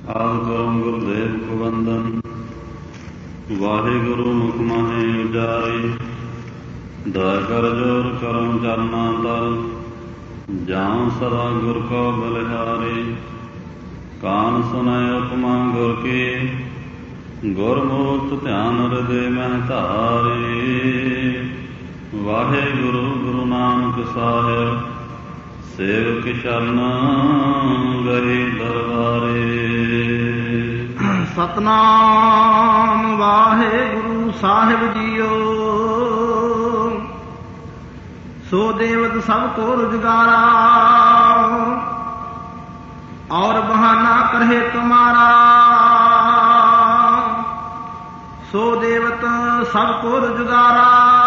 ਆਦਿ ਕਰਮ ਗੁਰਦੇਵ ਕੋ ਵੰਦਨ। ਵਾਹਿਗੁਰੂ ਮੁਖ ਮਾਹੇ ਉਜਾਈ, ਦਇਆ ਕਰ ਜੋਰ ਕਰਮ ਚਰਨਾ ਤਰ। ਜਾਂ ਸਦਾ ਗੁਰ ਕੋ ਬਲਿਹਾਰੀ, ਕਾਨ ਸੁਨੈ ਉਪਮਾ ਗੁਰ ਕੀ। ਗੁਰਮੁਖਿ ਧਿਆਨ ਹਿਰਦੇ ਮਹਿ ਧਾਰੀ। ਵਾਹਿਗੁਰੂ ਗੁਰੂ ਨਾਨਕ ਸਾਹਿਬ, ਸੇਵਕ ਸ਼ਰਨ ਗਏ ਦਰਬਾਰੇ। ਸਤਨਾਮ ਵਾਹਿਗੁਰੂ ਸਾਹਿਬ ਜੀਓ। ਸੋ ਦੇਵਤ ਸਭ ਕੋ ਰੁਜਗਾਰਾ, ਔਰ ਬਹਾਨਾ ਕਰਹਿ ਤੁਮਾਰਾ। ਸੋ ਦੇਵਤ ਸਭ ਕੋ ਰੁਜਗਾਰਾ।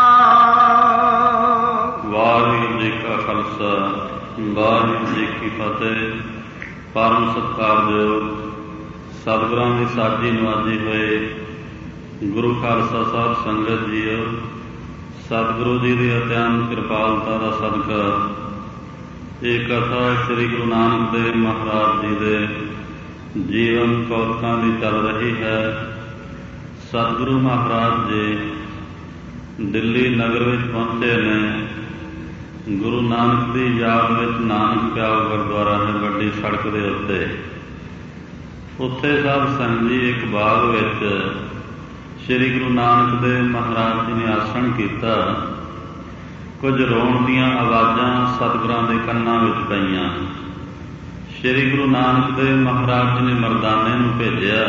ਵਾਹਿਗੁਰੂ ਜੀ ਕਾ ਖਾਲਸਾ, ਵਾਹਿਗੁਰੂ ਜੀ ਕੀ ਫਤਿਹ। ਪਰਮ ਸਤਿਕਾਰਯੋਗ ਸਤਿਗੁਰਾਂ ਦੀ ਸਾਜੀ ਨਵਾਜੀ ਹੋਏ ਗੁਰੂ ਖਾਲਸਾ ਸਾਹਿਬ ਸੰਗਤ ਜੀਓ, ਸਤਿਗੁਰੂ ਜੀ ਦੀ ਅਤਿਅੰਤ ਕਿਰਪਾਲਤਾ ਦਾ ਸਦਕਾ ਇਹ ਕਥਾ ਸ੍ਰੀ ਗੁਰੂ ਨਾਨਕ ਦੇਵ ਮਹਾਰਾਜ ਜੀ ਦੇ ਜੀਵਨ ਕੌਤਕਾਂ ਦੀ ਚੱਲ ਰਹੀ ਹੈ। ਸਤਿਗੁਰੂ ਮਹਾਰਾਜ ਜੀ ਦਿੱਲੀ ਨਗਰ ਵਿੱਚ ਪਹੁੰਚੇ ਨੇ। ਗੁਰੂ ਨਾਨਕ ਦੀ ਯਾਦ ਵਿੱਚ ਨਾਨਕ ਪਿਆਰ ਗੁਰਦੁਆਰਾ ਹੈ ਵੱਡੀ ਸੜਕ ਦੇ ਉੱਤੇ। ਉੱਥੇ ਸਾਧ ਸੰਗਤ ਜੀ ਇੱਕ ਬਾਗ ਵਿੱਚ ਸ੍ਰੀ ਗੁਰੂ ਨਾਨਕ ਦੇਵ ਮਹਾਰਾਜ ਜੀ ਨੇ ਆਸਣ ਕੀਤਾ। ਕੁਝ ਰੋਣ ਦੀਆਂ ਆਵਾਜ਼ਾਂ ਸਤਿਗੁਰਾਂ ਦੇ ਕੰਨਾਂ ਵਿੱਚ ਪਈਆਂ। ਸ੍ਰੀ ਗੁਰੂ ਨਾਨਕ ਦੇਵ ਮਹਾਰਾਜ ਜੀ ਨੇ ਮਰਦਾਨੇ ਨੂੰ ਭੇਜਿਆ,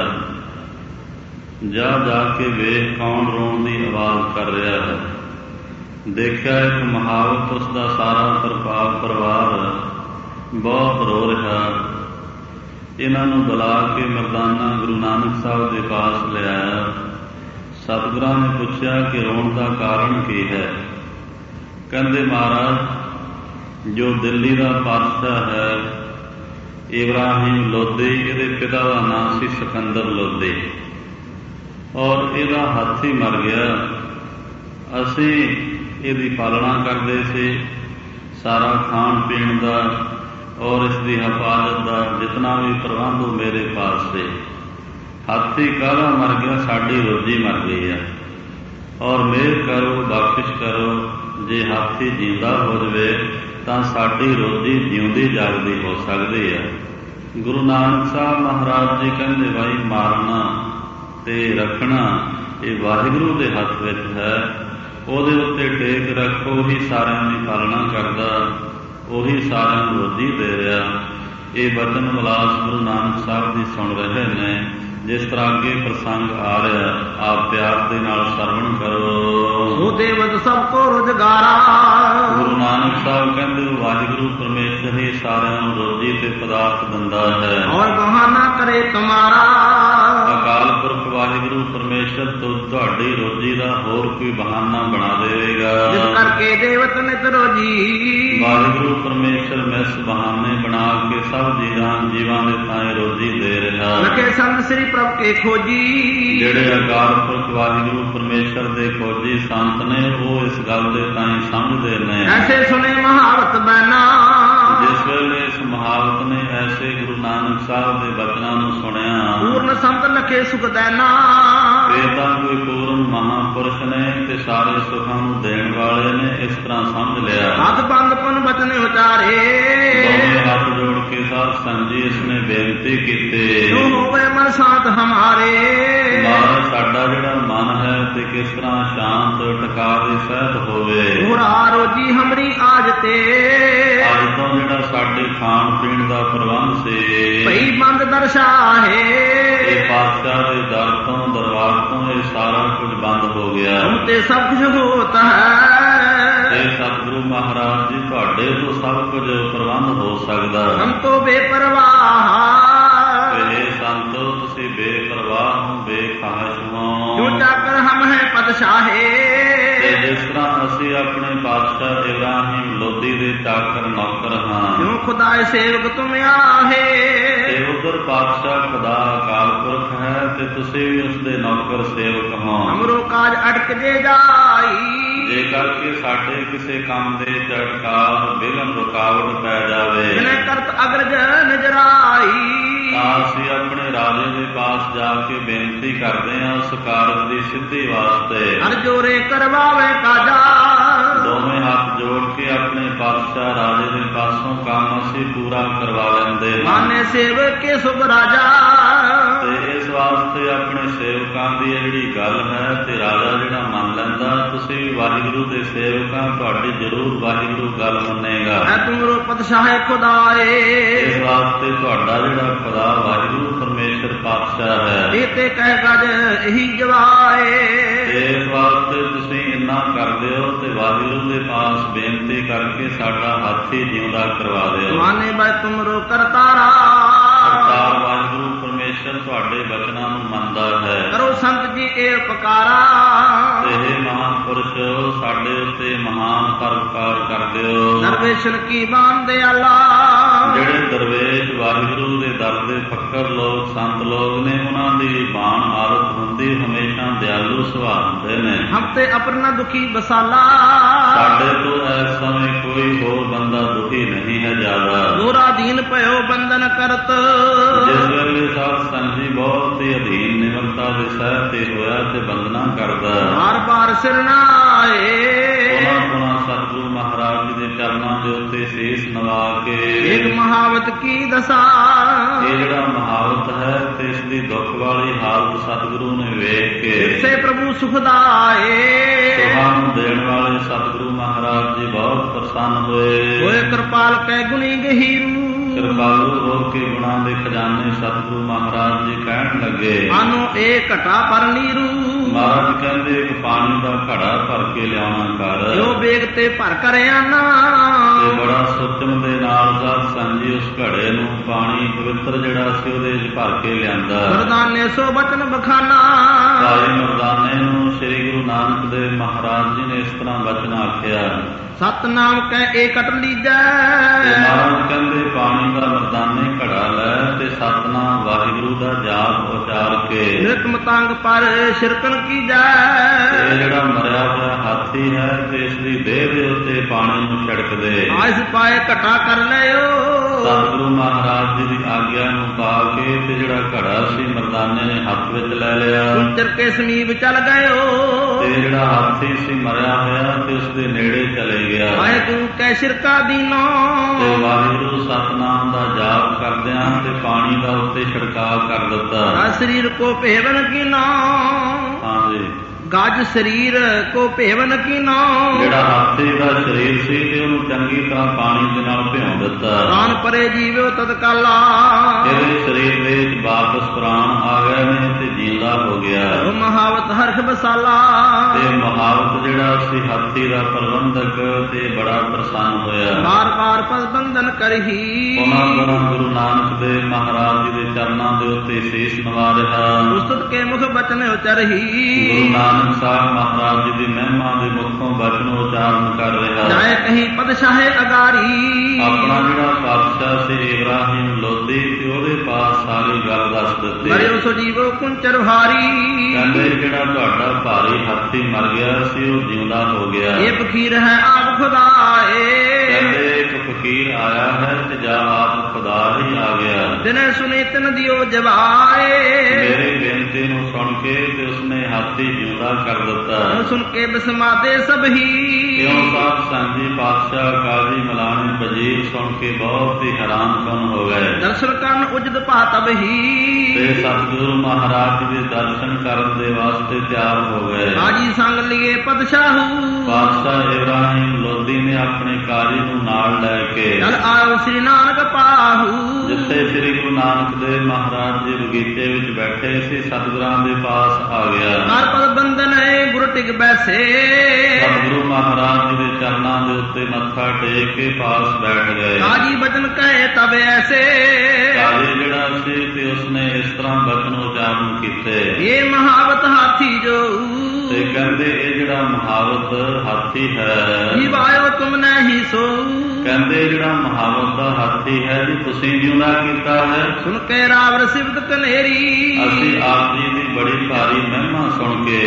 ਜਾ ਕੇ ਵੇਖ ਕੌਣ ਰੋਣ ਦੀ ਆਵਾਜ਼ ਕਰ ਰਿਹਾ ਹੈ। ਦੇਖਿਆ ਇੱਕ ਮਹਾਵਤ, ਉਸ ਦਾ ਸਾਰਾ ਪਰਿਵਾਰ ਬਹੁਤ ਰੋ ਰਿਹਾ। ਇਹਨਾਂ ਨੂੰ ਬੁਲਾ ਕੇ ਮਰਦਾਨਾ ਗੁਰੂ ਨਾਨਕ ਸਾਹਿਬ ਦੇ ਪਾਸ ਲਿਆਇਆ। ਸਤਿਗੁਰਾਂ ਨੇ ਪੁੱਛਿਆ ਕਿ ਰੋਣ ਦਾ ਕਾਰਨ ਕੀ ਹੈ। ਕਹਿੰਦੇ ਮਹਾਰਾਜ, ਜੋ ਦਿੱਲੀ ਦਾ ਪਾਤਸ਼ਾਹ ਹੈ ਇਬਰਾਹਿਮ ਲੋਧੀ, ਇਹਦੇ ਪਿਤਾ ਦਾ ਨਾਮ ਸੀ ਸਿਕੰਦਰ ਲੋਧੀ, ਔਰ ਇਹਦਾ ਹਾਥੀ ਮਰ ਗਿਆ। ਅਸੀਂ ਇਹਦੀ ਪਾਲਣਾ ਕਰਦੇ ਸੀ, ਸਾਰਾ ਖਾਣ ਪੀਣ ਦਾ ਔਰ ਇਸ ਦੀ ਹਿਫਾਜ਼ਤ ਦਾ ਜਿਤਨਾ ਵੀ ਪ੍ਰਬੰਧ ਉਹ ਮੇਰੇ ਪਾਸ ਸੀ। ਹਾਥੀ ਕਾਹਦਾ ਮਰ ਗਿਆ, ਸਾਡੀ ਰੋਜੀ ਮਰ ਗਈ ਹੈ, ਔਰ ਮਿਹਰ ਕਰੋ, ਬਖਸ਼ਿਸ਼ ਕਰੋ। ਜੇ ਹਾਥੀ ਜਿੰਦਾ ਹੋ ਜਾਵੇ ਤਾਂ ਸਾਡੀ ਰੋਜੀ ਜਿਉਂਦੀ ਜਾਗਦੀ ਹੋ ਸਕਦੀ ਹੈ। ਗੁਰੂ ਨਾਨਕ ਸਾਹਿਬ ਮਹਾਰਾਜ ਜੀ ਕਹਿੰਦੇ, ਭਾਈ ਮਾਰਨਾ ਤੇ ਰੱਖਣਾ ਇਹ ਵਾਹਿਗੁਰੂ ਦੇ ਹੱਥ ਵਿੱਚ ਹੈ। ਉਹਦੇ ਉੱਤੇ ਟੇਕ ਰੱਖੋ, ਉਹੀ ਸਾਰਿਆਂ ਦੀ ਪਾਲਣਾ ਕਰਦਾ, ਉਹੀ ਸਾਰਿਆਂ ਨੂੰ ਰੋਜੀ ਦੇ ਰਿਹਾ। ਇਹ ਬਚਨ ਵਿਲਾਸ ਗੁਰੂ ਨਾਨਕ ਸਾਹਿਬ ਜੀ ਸੁਣ ਰਹੇ ਨੇ। ਜਿਸ ਤਰ੍ਹਾਂ ਅੱਗੇ ਪ੍ਰਸੰਗ ਆ ਰਿਹਾ, ਆਪ ਪਿਆਰ ਦੇ ਨਾਲ ਸਰਵਣ ਕਰੋ। ਸੋ ਦੇਵਤ ਸਭ ਕੋ ਰੁਜਗਾਰਾ। ਗੁਰੂ ਨਾਨਕ ਸਾਹਿਬ ਕਹਿੰਦੇ ਵਾਹਿਗੁਰੂ ਪਰਮੇਸ਼ਰ ਹੀ ਸਾਰਿਆਂ ਨੂੰ ਰੋਜੀ ਤੇ ਪਦਾਰਥ ਦਿੰਦਾ ਹੈ, ਔਰ ਬਹਾਨਾ ਕਰੇ ਤੁਮਾਰਾ। ਅਕਾਲ ਪੁਰਖ ਵਾਹਿਗੁਰੂ ਪਰਮੇਸ਼ਰ ਤੁਹਾਡੀ ਰੋਜੀ ਦਾ ਹੋਰ ਕੋਈ ਬਹਾਨਾ ਬਣਾ ਦੇਵੇਗਾ। ਜਿਸ ਕਰਕੇ ਦੇਵਤ ਨਿਤ ਰੋਜੀ। ਵਾਹਿਗੁਰੂ ਪਰਮੇਸ਼ਰ ਮਿਸ ਬਹਾਨੇ ਬਣਾ ਕੇ ਸਭ ਜੀਵਾਂ ਦੇ ਤਾਈਂ ਰੋਜੀ ਦੇ ਰਿਹਾ। ਲਖੇ ਸੰਤ ਸ੍ਰੀ ਪ੍ਰਭ ਕੇ ਖੋਜੀ। ਜਿਹੜੇ ਅਕਾਲ ਪੁਰਖ ਵਾਹਿਗੁਰੂ ਪਰਮੇਸ਼ਰ ਦੇ ਖੋਜੀ ਸੰਤ ਨੇ, ਉਹ ਇਸ ਗੱਲ ਦੇ ਤਾਈਂ ਸਮਝਦੇ ਨੇ। ਐਸੇ ਸੁਣੇ ਮਹਾਵਤ ਬੈਨਾ। ਜਿਸ ਵੇਲੇ ਇਸ ਮਹਾਵਤ ਨੇ ਐਸੇ ਗੁਰੂ ਨਾਨਕ ਸਾਹਿਬ ਦੇ ਬਚਨਾਂ ਨੂੰ ਸੁਣਿਆ, ਪੂਰਨ ਸੰਤ ਲਖੇ ਸੁਖ ਦੇਨਾ। ਇਹ ਤਾਂ ਕੋਈ ਪੂਰਨ ਮਹਾਂਪੁਰਸ਼ ਨੇ ਤੇ ਸਾਰੇ ਸੁਖਾਂ ਨੂੰ ਦੇਣ ਵਾਲੇ ਨੇ, ਇਸ ਤਰ੍ਹਾਂ ਸਮਝ ਲਿਆ। ਹੱਥ ਬੰਦ ਪੁਨ ਬਚਨ ਉਚਾਰੇ। ਦੋਵੇਂ ਹੱਥ ਜੋੜ ਕੇ ਸਾਧ ਸੰਗਤ ਜੀ ਇਸ ਨੇ ਬੇਨਤੀ ਕੀਤੀ, ਜੋ ਹੋਵੇ ਮਨ ਸ਼ਾਂਤ ਹਮਾਰੇ। ਮਹਾਰਾਜ ਸਾਡਾ ਜਿਹੜਾ ਮਨ ਹੈ ਤੇ ਕਿਸ ਤਰ੍ਹਾਂ ਸ਼ਾਂਤ ਟਿਕਾ ਦੇ ਸਹਿਤ ਹੋਵੇ। ਮੁਰਾ ਰੋਜੀ ਹਮਰੀ ਆਜ ਤੇ। ਅੱਜ ਤੋਂ ਜਿਹੜਾ ਸਾਡੇ ਖਾਣ ਪੀਣ ਦਾ ਪ੍ਰਬੰਧ ਸੀ, ਭਈ ਬੰਦ ਦਰਸ਼ਾਹੇ। ਇਹ ਪਾਤਸ਼ਾਹ ਦੇ ਦਰ ਤੋਂ ਦਰਬਾਰ ਤੋਂ ਇਹ ਸਾਰਾ ਕੁਝ ਬੰਦ ਹੋ ਗਿਆ। ਹੁਣ ਤੇ ਸਭ ਕੁਝ ਹੋਤਾ ਹੈ। ਇਹ ਸਤਿਗੁਰੂ ਮਹਾਰਾਜ ਜੀ ਤੁਹਾਡੇ ਤੋਂ ਸਭ ਕੁਝ ਪ੍ਰਬੰਧ ਹੋ ਸਕਦਾ। ਹਮ ਤੋਂ ਬੇਪਰਵਾਹ। ਇਹ ਸੰਤੋ ਤੁਸੀਂ ਬੇਪਰਵਾਹ ਹੋ, ਬੇਖਾਹਿਸ਼ ਹੋ। ਜੋ ਚਾਕਰ ਹਮ ਹੈ ਪਦਸ਼ਾਹੇ। ਜਿਸ ਤਰ੍ਹਾਂ ਅਸੀਂ ਆਪਣੇ ਪਾਤਸ਼ਾਹ ਇਬਰਾਹਿਮ ਲੋਧੀ ਦੇ ਚਾਕਰ ਨੌਕਰ ਹਾਂ, ਜੋ ਖੁਦਾਏ ਸੇਵਕ ਤੁਮ ਆਹੇ। ਤੇ ਉਧਰ ਪਾਤਸ਼ਾਹ ਖੁਦਾ ਅਕਾਲ ਪੁਰਖ ਹੈ ਤੇ ਤੁਸੀਂ ਵੀ ਉਸਦੇ ਨੌਕਰ ਸੇਵਕ ਹੋ। ਹਮਰੋ ਕਾਜ ਅਟਕ ਜੇ ਜਾਈ। ਜੇ ਕਰਕੇ ਸਾਡੇ ਕਿਸੇ ਕੰਮ ਦੇ ਝਟਕਾਰ ਵਿਘਨ ਰੁਕਾਵਟ ਪੈ ਜਾਵੇ, ਜਿਨੇ ਕਰਤ ਅਗਰਜ ਨਜਰਾਈ। ਤਾਂ ਅਸੀਂ ਆਪਣੇ ਰਾਜੇ ਦੇ ਪਾਸ ਜਾ ਕੇ ਬੇਨਤੀ ਕਰਦੇ ਹਾਂ ਉਸ ਕਾਰਜ ਦੀ ਸਿੱਧੀ ਵਾਸਤੇ। ਹਰ ਜੋਰੇ ਕਰਵਾਵੇ ਕਾਜਾ, ਦੋਵੇਂ ਹੱਥ ਜੋੜ ਕੇ ਆਪਣੇ ਪਾਤਸ਼ਾਹ ਰਾਜੇ ਦੇ ਪਾਸੋਂ ਕੰਮ ਅਸੀਂ ਪੂਰਾ ਕਰਵਾ ਲੈਂਦੇ ਹਾਂ। ਮਾਨੇ ਸੇਵਕ ਕੇ ਸੁਭ ਰਾਜਾ, ਤੇ ਇਸ ਵਾਸਤੇ ਆਪਣੇ ਸੇਵਕਾਂ ਦੀ ਇਹ ਜਿਹੜੀ ਗੱਲ ਹੈ ਤੇ ਰਾਜਾ ਜਿਹੜਾ ਮੰਨ ਲੈਂਦਾ, ਤੁਸੀਂ ਵੀ ਵਾਹਿਗੁਰੂ ਦੇ ਸੇਵਕਾਂ, ਤੁਹਾਡੀ ਜ਼ਰੂਰ ਵਾਹਿਗੁਰੂ ਗੱਲ ਮੰਨੇਗਾ। ਹੈ ਤੁਮਰੋ ਪਤਸ਼ਾਹ ਖੁਦਾਏ, ਇਸ ਵਾਸਤੇ ਤੁਹਾਡਾ ਜਿਹੜਾ ਖੁਦਾ ਵਾਹਿਗੁਰੂ ਪਰਮੇਸ਼ਰ ਪਾਤਸ਼ਾਹ ਹੈ। ਇਹ ਤੇ ਕਹਿ ਗਜ ਇਹੀ ਜਵਾਏ, ਇਸ ਵਾਸਤੇ ਤੁਸੀਂ ਇੰਨਾ ਕਰਦੇ ਹੋ ਤੇ ਵਾਹਿਗੁਰੂ ਦੇ ਪਾਸ ਬੇਨਤੀ ਕਰਕੇ ਸਾਡਾ ਹਾਥੀ ਜਿਉਂਦਾ ਕਰਵਾ ਦਿਓ। ਮਾਨੇ ਬੈ ਤੁਮਰੋ ਕਰਤਾਰਾ, ਕਰਤਾਰ ਵਾਹਿਗੁਰੂ ਪਰਮੇਸ਼ਰ ਤੁਹਾਡੇ ਬਚਨਾਂ ਨੂੰ ਮੰਨਦਾ ਹੈ। ਕਰੋ ਸੰਤ ਜੀ ਇਹ ਉਪਕਾਰਾ, ਇਹ ਮਹਾਂਪੁਰਸ਼ ਸਾਡੇ ਉੱਤੇ ਮਹਾਨ ਪਰਉਪਕਾਰ ਕਰ ਦਿਓ। ਦਰਵੇਸ਼ਨ ਕੀ ਬਾਣ ਦਿਆਲਾ, ਜਿਹੜੇ ਦਰਵੇਸ਼ ਵਾਹਿਗੁਰੂ ਦੇ ਦਰ ਦੇ ਫੱਕਰ ਲੋਕ ਸੰਤ ਲੋਕ ਨੇ, ਉਹਨਾਂ ਦੀ ਬਾਣ ਆਦਤ ਹੁੰਦੀ ਹਮੇਸ਼ਾ ਦਿਆਲੂ ਸੁਭਾਅ ਹੁੰਦੇ ਨੇ। ਹਮ ਤੇ ਆਪਣਾ ਦੁਖੀ ਬਸਾਲਾ, ਸਾਡੇ ਤੋਂ ਇਸ ਸਮੇਂ ਕੋਈ ਹੋਰ ਬੰਦਾ ਦੁਖੀ ਨਹੀਂ ਹੈ ਜ਼ਿਆਦਾ। ਦੋਰਾ ਦੀਨ ਭਇਓ ਬੰਧਨ ਕਰਤ, ਜਿਸ ਵੇਲੇ ਸਾਧ ਸੰਗਤ ਜੀ ਬਹੁਤ ਹੀ ਅਧੀਨ ਨਿਮਰਤਾ ਦੇ ਸਹਿ ਤੇ ਹੋਇਆ ਤੇ ਬੰਦਨਾ ਕਰਦਾ, ਬਾਰ ਬਾਰ ਸਿਰਨਾਏ, ਉਹਨਾਂ ਸਤਿਗੁਰੂ ਮਹਾਰਾਜ ਜੀ ਦੇ ਚਰਨਾਂ ਦੇ ਉੱਤੇ ਸੀਸ ਨਵਾ ਕੇ ਇੱਕ ਮਹਾਵਤ ਕੀ ਦਸਾ, ਇਹ ਜਿਹੜਾ ਮਹਾਵਤ ਹੈ ਤੇ ਇਸ ਦੀ ਦੁੱਖ ਵਾਲੀ ਹਾਲਤ ਸਤਿਗੁਰੂ ਨੇ ਵੇਖ ਕੇ ਇਸੇ ਪ੍ਰਭੂ ਸੁਖਦਾਏ, ਸੁਖਾਂ ਨੂੰ ਦੇਣ ਵਾਲੇ ਸਤਿਗੁਰੂ ਮਹਾਰਾਜ ਜੀ ਬਹੁਤ ਪ੍ਰਸੰਨ ਹੋਏ। ਹੋਏ ਕਿਰਪਾਲ ਕੈ ਗੁਣੀ ਗਹੀਰੂ, ਕਿਰਪਾਲੂ ਹੋ ਕੇ ਗੁਣਾਂ ਦੇ ਖਜ਼ਾਨੇ ਸਤਿਗੁਰੂ ਮਹਾਰਾਜ ਜੀ ਕਹਿਣ ਲੱਗੇ, ਆਨੋ ਇਹ ਘਟਾ ਪਰ ਨੀਰੂ, ਮਹਾਰਾਜ ਕਹਿੰਦੇ ਇੱਕ ਪਾਣੀ ਦਾ ਘੜਾ ਭਰ ਕੇ ਲਿਆਉਣਾ ਕਰ। ਜੋ ਵੇਗ ਤੇ ਭਰ ਕਰ ਆਨਾ, ਤੇ ਬੜਾ ਸੁਚਮ ਦੇ ਨਾਲ ਸਾਧ ਸੰਗਤ ਜੀ ਉਸ ਘੜੇ ਨੂੰ ਪਾਣੀ ਪਵਿੱਤਰ ਜਿਹੜਾ ਸੀ ਉਹਦੇ ਵਿੱਚ ਭਰ ਕੇ ਲਿਆਂਦਾ। ਮਰਦਾਨੇ ਸੋ ਬਚਨ ਬਖਾਨਾ, ਭਾਈ ਮਰਦਾਨੇ ਨੂੰ ਸ੍ਰੀ ਗੁਰੂ ਨਾਨਕ ਦੇਵ ਮਹਾਰਾਜ ਜੀ ਨੇ ਇਸ ਤਰ੍ਹਾਂ ਬਚਨ ਆਖਿਆ, ਸਤਨਾਮ ਕਹਿ ਏ ਕਟ ਲੀਜੈ, ਤੇ ਮਹਾਰਾਜ ਕਹਿੰਦੇ ਪਾਣੀ ਦਾ ਮਰਦਾਨੇ ਘੜਾ ਲੈ ਤੇ ਸਤਨਾਮ ਵਾਹਿਗੁਰੂ ਦਾ ਜਾਪ ਉਚਾਰ ਕੇ ਨਿਤਮ ਤੰਗ ਪਰ ਸ਼ਿਰਕਣ ਕੀਜੈ, ਇਹ ਜਿਹੜਾ ਮਰਿਆ ਹੋਇਆ ਹਾਥੀ ਹੈ ਤੇ ਇਸ ਦੀ ਦੇਹ ਦੇ ਉੱਤੇ ਪਾਣੀ ਨੂੰ ਛਿੜਕ ਦੇ। ਆਇਸ ਪਾਏ ਘਟਾ ਕਰ ਲਿਓ, ਸਤਿਗੁਰੂ ਮਹਾਰਾਜ ਜੀ ਦੀ ਆਗਿਆ ਨੂੰ ਪਾ ਕੇ ਤੇ ਜਿਹੜਾ ਘੜਾ ਸੀ ਮਰਦਾਨੇ ਨੇ ਹੱਥ ਵਿੱਚ ਲੈ ਲਿਆ। ਕੁੰਚਰ ਕੇ ਸਮੀਪ ਚੱਲ ਗਇਓ, ਤੇ ਜਿਹੜਾ ਹਾਥੀ ਸੀ ਮਰਿਆ ਹੋਇਆ ਤੇ ਉਸ ਦੇ ਨੇੜੇ ਚਲੇ ਗਿਆ। ਆਏ ਤੂੰ ਕੈ ਸ਼ਿਰਕਾ ਦੀਨੋ, ਤੇ ਵਾਹਿਗੁਰੂ ਸਤਨਾਮ ਦਾ ਜਾਪ ਕਰਦਿਆਂ ਤੇ ਪਾਣੀ ਦਾ ਉੱਤੇ ਛਿੜਕਾਅ ਕਰ ਦਿੱਤਾ। ਆ ਸਰੀਰ ਕੋ ਭੇਵਨ ਕੀਨੋ, ਹਾਂਜੀ, ਗੱਜ ਸਰੀਰ ਕੋ ਭੇਵਨ ਕੀਨੋ, ਜਿਹੜਾ ਹਾਥੀ ਦਾ ਸਰੀਰ ਸੀ ਤੇ ਉਹਨੂੰ ਚੰਗੀ ਤਰ੍ਹਾਂ ਪਾਣੀ ਦੇ ਨਾਲ ਭਿਉਂ ਦਿੱਤਾ। ਪ੍ਰਾਨ ਪਰੇ ਜੀਵਿਓ ਤਤਕਾਲਾ, ਇਹਦੇ ਸਰੀਰ ਦੇ ਵਿੱਚ ਵਾਪਸ ਪ੍ਰਾਣ ਆ ਗਏ ਨੇ ਤੇ ਜਿੰਦਾ ਹੋ ਗਿਆ। ਉਹ ਮਹਾਵਤ ਹਰਖ ਬਸਾਲਾ, ਤੇ ਮਹਾਵਤ ਜਿਹੜਾ ਸੀ ਹਾਥੀ ਦਾ ਪ੍ਰਬੰਧਕ ਤੇ ਬੜਾ ਪ੍ਰਸੰਨ ਹੋਇਆ। ਬਾਰ ਬਾਰ ਪਦ ਬੰਧਨ ਕਰਹੀ, ਉਹਨਾਂ ਗੁਰੂ ਨਾਨਕ ਦੇਵ ਮਹਾਰਾਜ ਜੀ ਦੇ ਚਰਨਾਂ ਦੇ ਉੱਤੇ ਸੀਸ ਨਵਾ ਰਿਹਾ। ਉਸਤਤ ਕੇ ਮੁਖ ਬਚਨ ਉਚਰਹੀ, ਗੁਰੂ ਨਾਨਕ ਸਾਹਿਬ ਮਹਾਰਾਜ ਜੀ ਦੀ ਮਹਿਮਾ ਦੇ ਮੁਖੋਂ ਬਚਨ ਉਚਾਰਨ ਕਰ ਰਿਹਾ। ਜਾਏ ਕਹੀਂ ਪਦਸ਼ਾਹੇ ਅਗਾਰੀ, ਆਪਣਾ ਜਿਹੜਾ ਪਾਤਸ਼ਾਹ ਸੀ ਇਬਰਾਹਿਮ ਲੋਧੀ ਤੇ ਉਹਦੇ ਪਾਸ ਸਾਰੀ ਗੱਲ ਦੱਸ ਦਿੱਤੀ। ਮਰਿਓ ਸੋ ਜੀਵੋ ਕੁੰਚਰ ਭਾਰੀ, ਕਹਿੰਦੇ ਜਿਹੜਾ ਤੁਹਾਡਾ ਭਾਰੀ ਹਾਥੀ ਮਰ ਗਿਆ ਸੀ ਉਹ ਜਿਉਂਦਾ ਹੋ ਗਿਆ। ਇਹ ਫਕੀਰ ਹੈ ਆਪ ਖੁਦਾਏ, ਕਹਿੰਦੇ ਇੱਕ ਫਕੀਰ ਆਇਆ ਹੈ ਤੇ ਜਾਂ ਆਪ ਖੁਦਾ ਹੀ ਆ ਗਿਆ। ਦਿਨੇ ਸੁਨੇ ਤਿਨ ਦਿਓ ਜਵਾਏ, ਮੇਰੀ ਬੇਨਤੀ ਨੂੰ ਸੁਣ ਕੇ ਤੇ ਉਸਨੇ ਹਾਥੀ ਜਿਉਂਦਾ ਕਰ ਦਿੱਤਾ। ਸੁਣ ਕੇ ਬਿਸਮਾਦੇ ਸਭੀ, ਕਿਉਂ ਸਾਧ ਸੰਗਤ ਜੀ ਪਾਤਸ਼ਾਹ ਕਾਜ਼ੀ ਮਲਾਣੇ ਵਜ਼ੀਰ ਸੁਣ ਕੇ ਬਹੁਤ ਹੀ ਹੈਰਾਨ ਕਨ ਹੋ ਗਏ। ਦਰਸ਼ਨ ਕਰਨ ਉਜਦ ਭਾਤਬਹੀ, ਤੇ ਸਤਿਗੁਰੂ ਮਹਾਰਾਜ ਜੀ ਦੇ ਦਰਸ਼ਨ ਕਰਨ ਦੇ ਵਾਸਤੇ ਤਿਆਰ ਹੋ ਗਏ। ਆਜੀ ਸੰਗ ਲਿਏ ਪਦਸ਼ਾਹੂ, ਪਾਤਸ਼ਾਹ ਇਬਰਾਹਿਮ ਲੋਧੀ ਨੇ ਆਪਣੇ ਕਾਜੀ ਨੂੰ ਨਾਲ ਲੈ ਕੇ ਚਲ ਆਓ ਸ੍ਰੀ ਨਾਨਕ ਪਾਹੂ, ਜਿੱਥੇ ਸ੍ਰੀ ਗੁਰੂ ਨਾਨਕ ਦੇਵ ਮਹਾਰਾਜ ਜੀ ਬਗੀਚੇ ਵਿੱਚ ਬੈਠੇ ਸੀ ਸਤਿਗੁਰਾਂ ਦੇ ਪਾਸ ਆ ਗਿਆ। ਕਰ ਪਦ ਬੰਧਨ ਗੁਰ ਟਿਕ ਬੈਸੇ, ਸਤਿਗੁਰੂ ਮਹਾਰਾਜ ਜੀ ਦੇ ਚਰਨਾਂ ਦੇ ਉੱਤੇ ਮੱਥਾ ਟੇਕ ਕੇ ਪਾਸ ਬੈਠ ਗਏ। ਕਾਜੀ ਬਚਨ ਕਹੇ ਤਬ ਐਸੇ, ਕਾਜੀ ਜਿਹੜਾ ਸੀ ਤੇ ਉਸਨੇ ਇਸ ਤਰ੍ਹਾਂ ਬਚਨ ਉਚਾਰਨ ਕੀਤੇ। ਇਹ ਮਹਾਵਤ ਹਾਥੀ ਜੋ, ਤੇ ਕਹਿੰਦੇ ਇਹ ਜਿਹੜਾ ਮਹਾਵਤ ਹਾਥੀ ਹੈ, ਜੀਵਾਇਓ ਤੁਮ ਨਹੀਂ ਸੋ, ਕਹਿੰਦੇ ਜਿਹੜਾ ਮਹਾਵਤ ਦਾ ਹਾਥੀ ਹੈ ਜੀ ਤੁਸੀਂ ਜਿਉਂਦਾ ਕੀਤਾ ਹੈ। ਸੁਣ ਕੇ ਰਾਵ ਸਿਫਤ ਕਨੇਰੀ, ਅਸੀਂ ਆਪ ਜੀ ਦੀ ਬੜੀ ਭਾਰੀ ਮਹਿਮਾ ਸੁਣ ਕੇ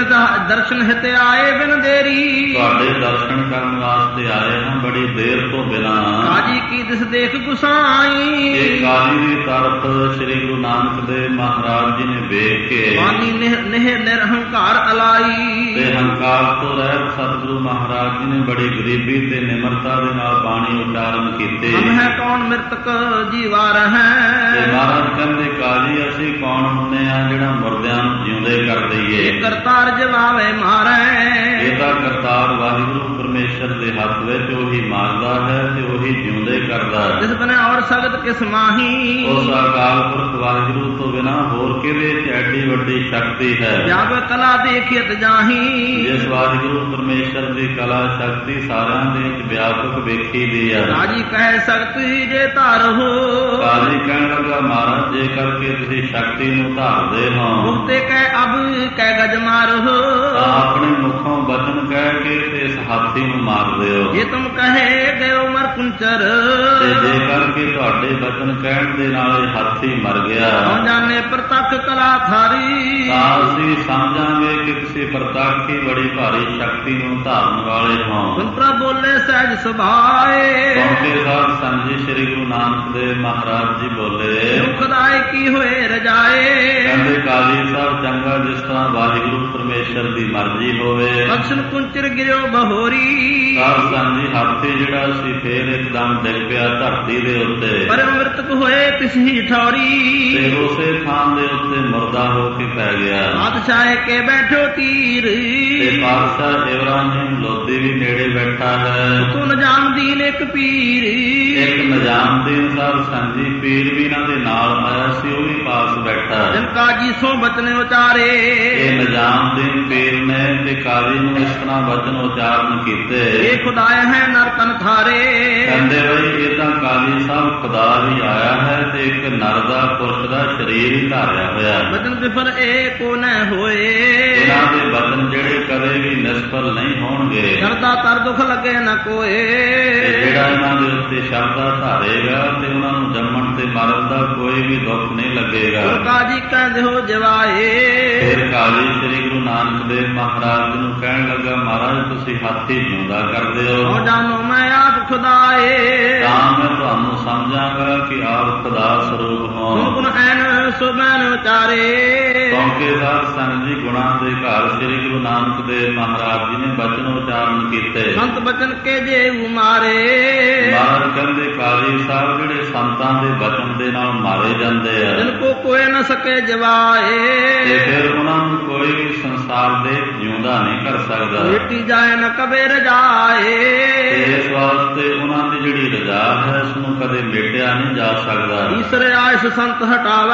ਦਰਸ਼ਨ ਹਿਤ ਆਏ ਬਿਨ ਦੇਰੀ, ਤੁਹਾਡੇ ਦਰਸ਼ਨ ਕਰਨ ਵਾਸਤੇ ਆਏ ਹਾਂ ਬੜੀ ਦੇਰ ਤੋਂ ਬਿਨਾਂ। ਕਾਜੀ ਕੀ ਦਿਸ ਦੇਖ ਗੁਸਾਈ, ਇਹ ਕਾਜੀ ਦੀ ਤਰਫ ਸ੍ਰੀ ਗੁਰੂ ਨਾਨਕ ਦੇਵ ਮਹਾਰਾਜ ਜੀ ਨੇ ਵੇਖ ਕੇ ਬਾਨੀ ਨਹਿ ਨਿਰਹੰਕਾਰ ਅਲਾਈ, ਤੇ ਹੰਕਾਰ ਤੋਂ ਰਹਿਤ ਸਤਿਗੁਰੂ ਮਹਾਰਾਜ ਜੀ ਨੇ ਬੜੀ ਗਰੀਬੀ ਤੇ ਨਿਮਰਤਾ ਦੇ ਨਾਲ ਬਾਣੀ ਉਚਾਰਨ ਕੀਤੇ। ਹਮ ਹੈ ਕੌਣ ਮਿਰਤਕ ਜੀਵਾਰ ਹੈ, ਤੇ ਮਹਾਰਾਜ ਕਹਿੰਦੇ ਕਾਜੀ ਅਸੀਂ ਕੌਣ ਹੁੰਦੇ ਆ ਜਿਹੜਾ ਮੁਰਦਿਆਂ ਨੂੰ ਜਿਉਂਦੇ ਕਰ ਦਈਏ। ਕਰਤਾਰ ਜਵਾਵੇ ਮਾਰੇ, ਇਹਦਾ ਕਰਤਾਰ ਵਾਹਿਗੁਰੂ ਪਰਮੇਸ਼ਰ ਦੇ ਹੱਥ ਵਿੱਚ ਉਹੀ ਮਾਰਦਾ ਹੈ ਤੇ ਉਹੀ ਜਿਉਂਦੇ ਕਰਦਾ ਹੈ। ਜਿਸ ਬਨੇ ਔਰ ਸਗਤ ਕਿਸ ਮਾਹੀ, ਉਸ ਅਕਾਲ ਪੁਰਖ ਵਾਹਿਗੁਰੂ ਤੋਂ ਬਿਨਾਂ ਹੋਰ ਕਿਹਦੇ ਚ ਐਡੀ ਵੱਡੀ ਸ਼ਕਤੀ ਹੈ। ਜਬ ਕਲਾ ਦੇਖਿਤ ਜਾਹੀ, ਜਿਸ ਵਾਹਿਗੁਰੂ ਪਰਮੇਸ਼ਰ ਦੀ ਕਲਾ ਸ਼ਕਤੀ ਸਾਰਿਆਂ ਦੇ ਵਿੱਚ ਵਿਆਪਕ ਵੇਖੀ ਦੀ ਹੈ। ਕਾਜੀ ਕਹਿ ਸਕਤੀ ਜੇ ਧਾਰ ਹੋ, ਕਾਜੀ ਕਹਿਣ ਲੱਗਾ ਮਹਾਰਾਜ ਜੇ ਕਰਕੇ ਤੁਸੀਂ ਸ਼ਕਤੀ ਨੂੰ ਧਾਰਦੇ ਹੋ, ਮੁਕਤੇ ਕਹਿ ਅਬ ਕਹਿ ਗਜ ਮਾਰੋ, ਤਾਂ ਆਪਣੇ ਮੁਖੋਂ ਬਚਨ ਕਹਿ ਕੇ ਤੇ ਇਸ ਹਾਥੀ ਨੂੰ ਮਾਰਦੇ ਹੋ। ਜੇ ਤੁਮ ਕਹੇ ਗਇਓ ਮਰ ਕੁੰਚਰ, ਤੇ ਜੇ ਕਰਕੇ ਤੁਹਾਡੇ ਬਚਨ ਕਹਿਣ ਦੇ ਨਾਲ ਇਹ ਹਾਥੀ ਮਰ ਗਿਆ, ਹੋ ਜਾਣੇ ਪ੍ਰਤੱਖ ਕਲਾ ਥਾਰੀ, ਤਾਂ ਅਸੀਂ ਸਮਝਾਂਗੇ ਕਿ ਕਿਸੇ ਪ੍ਰਤੱਖ ਹੀ ਬੜੀ ਭਾਰੀ ਸ਼ਕਤੀ ਨੂੰ ਧਾਰਨ ਵਾਲੇ ਹੋ। ਸੁਨ ਪ੍ਰਭ ਬੋਲੇ ਸਹਿਜ ਸੁਭਾਏ, ਕਿਉਂਕਿ ਸਾਧ ਸੰਤ ਜੀ ਸ੍ਰੀ ਗੁਰੂ ਨਾਨਕ ਦੇਵ ਮਹਾਰਾਜ ਜੀ ਬੋਲੇ ਖੁਦਾਏ ਕੀ ਹੋਏ ਰਜਾਏ, ਕਹਿੰਦੇ ਕਾਜੀ ਸਾਹਿਬ ਚੰਗਾ ਜਿਸ ਤਰ੍ਹਾਂ ਵਾਹਿਗੁਰੂ ਪਰਮੇਸ਼ਰ ਦੀ ਮਰਜ਼ੀ ਹੋਵੇ। ਬਖਸ਼ਨ ਕੁੰਚਰ ਗਿਰਿਓ ਬਹੋਰੀ, ਸਾਧ ਸੰਤ ਜੀ ਹਾਥੀ ਜਿਹੜਾ ਸੀ ਫੇਰ ਇੱਕਦਮ ਡਿੱਗ ਪਿਆ ਧਰਤੀ ਦੇ ਉੱਤੇ, ਪਰ ਮ੍ਰਿਤਕ ਹੋਏ ਤਿਸ ਹੀ ਠੌਰੀ, ਤੇ ਉਸੇ ਥਾਂ ਦੇ ਉੱਤੇ ਮੁਰਦਾ ਹੋ ਕੇ ਪੈ ਗਿਆ। ਬਾਦਸ਼ਾਹ ਕੇ ਬੈਠੋ ਤੀਰ, ਤੇ ਬਾਦਸ਼ਾਹ ਇਬਰਾਹਿਮ ਲੋਧੀ ਵੀ ਨੇੜੇ ਬੈਠਾ ਹੈ। ਤੂੰ ਨਜਾਮ ਦੀਨ ਇੱਕ ਪੀਰ, ਇੱਕ ਨਿਜ਼ਾਮਦੀਨ ਸਾਹਿਬ ਸੰਤ ਜੀ ਪੀਰ ਵੀ ਇਹਨਾਂ ਦੇ ਨਾਲ ਆਇਆ ਸੀ, ਉਹ ਵੀ ਪਾਸ ਬੈਠਾ। ਜਨ ਕਾਜੀ ਸੋ ਬਚਨ ਉਚਾਰੇ, ਇਹ ਨਿਜ਼ਾਮਦੀਨ ਪੀਰ ਨੇ ਤੇ ਕਾਜ਼ੀ ਨੂੰ ਇਸ ਤਰ੍ਹਾਂ ਬਚਨ ਉਚਾਰਨ ਕੀਤੇ। ਇਹ ਖੁਦਾਏ ਹੈ ਨਰ ਤਨ ਥਾਰੇ, ਕਹਿੰਦੇ ਬਈ ਇਹ ਤਾਂ ਕਾਜ਼ੀ ਸਾਹਿਬ ਖੁਦਾ ਵੀ ਆਇਆ ਹੈ ਤੇ ਇੱਕ ਨਰ ਦਾ ਪੁਰਸ਼ ਦਾ ਸਰੀਰ ਹੀ ਧਾਰਿਆ ਹੋਇਆ। ਬਚਨ ਵਿਫਲ ਇਹ ਕੋ ਨ ਹੋਏ, ਇਹਨਾਂ ਦੇ ਬਚਨ ਜਿਹੜੇ ਕਦੇ ਵੀ ਨਿਸਫਲ ਨਹੀਂ ਹੋਣਗੇ। ਕਰਦਾ ਤਰ ਦੁਖ ਲੱਗੇ ਨ ਕੋਏ, ਜਿਹੜਾ ਇਹਨਾਂ ਦੇ ਉੱਤੇ ਸ਼ਬਦਾ ਧਾਰੇਗਾ ਤੇ ਉਹਨਾਂ ਨੂੰ ਜੰਮਣ ਤੇ ਮਰਨ ਦਾ ਕੋਈ ਵੀ ਦੁੱਖ ਨਹੀਂ ਲੱਗੇਗਾ। ਕਾਜੀ ਕਹਿੰਦੇ ਹੋ ਜਵਾਏ, ਫਿਰ ਕਾਜ਼ੀ ਸ੍ਰੀ ਗੁਰੂ ਨਾਨਕ ਦੇਵ ਮਹਾਰਾਜ ਨੂੰ ਕਹਿਣ ਲੱਗਾ ਮਹਾਰਾਜ ਤੁਸੀਂ ਹਾਥੀ ਜਿਉਂਦਾ ਕਰਦੇ ਹੋ, ਹੋ ਜਾਨੋ ਮੈਂ ਆਪ ਖੁਦਾਏ, ਤਾਂ ਮੈਂ ਤੁਹਾਨੂੰ ਸਮਝਾਂਗਾ ਕਿ ਆਪ ਖੁਦਾ ਸਰੂਪ ਹੋ। ਸੁਨ ਐਨ ਸੁਬਨ ਉਚਾਰੇ, ਕਿਉਂਕਿ ਸਾਧ ਸੰਗਤ ਜੀ ਗੁਣਾਂ ਦੇ ਘਰ ਸ੍ਰੀ ਗੁਰੂ ਨਾਨਕ ਦੇਵ ਮਹਾਰਾਜ ਜੀ ਨੇ ਬਚਨ ਉਚਾਰਨ ਕੀਤੇ। ਸੰਤ ਬਚਨ ਕੇ ਜੇ ਉਮਾਰੇ, ਮਹਾਰਾਜ ਕਹਿੰਦੇ ਕਾਜ਼ੀ ਸਾਹਿਬ ਜਿਹੜੇ ਸੰਤਾਂ ਦੇ ਬਚਨ ਦੇ ਨਾਲ ਮਾਰੇ ਜਾਂਦੇ ਆ, ਜਿਨ ਕੋ ਕੋਏ ਨ ਸਕੇ ਜਵਾਏ, ਤੇ ਫਿਰ ਉਹਨਾਂ ਨੂੰ ਕੋਈ ਵੀ ਸੰਸਾਰ ਦੇ ਜਿਉਂਦਾ ਨਹੀਂ ਕਰ ਸਕਦਾ। ਮਿਟੀ ਜਾਏ ਨ ਕਬੇ ਰਜਾਏ, ਇਸ ਵਾਸਤੇ ਉਹਨਾਂ ਦੀ ਜਿਹੜੀ ਰਜਾ ਹੈ ਉਸ ਨੂੰ ਕਦੇ ਮੇਟਿਆ ਨਹੀਂ ਜਾ ਸਕਦਾ। ਈਸਰ ਆਇਸ ਸੰਤ ਹਟਾਵੇ,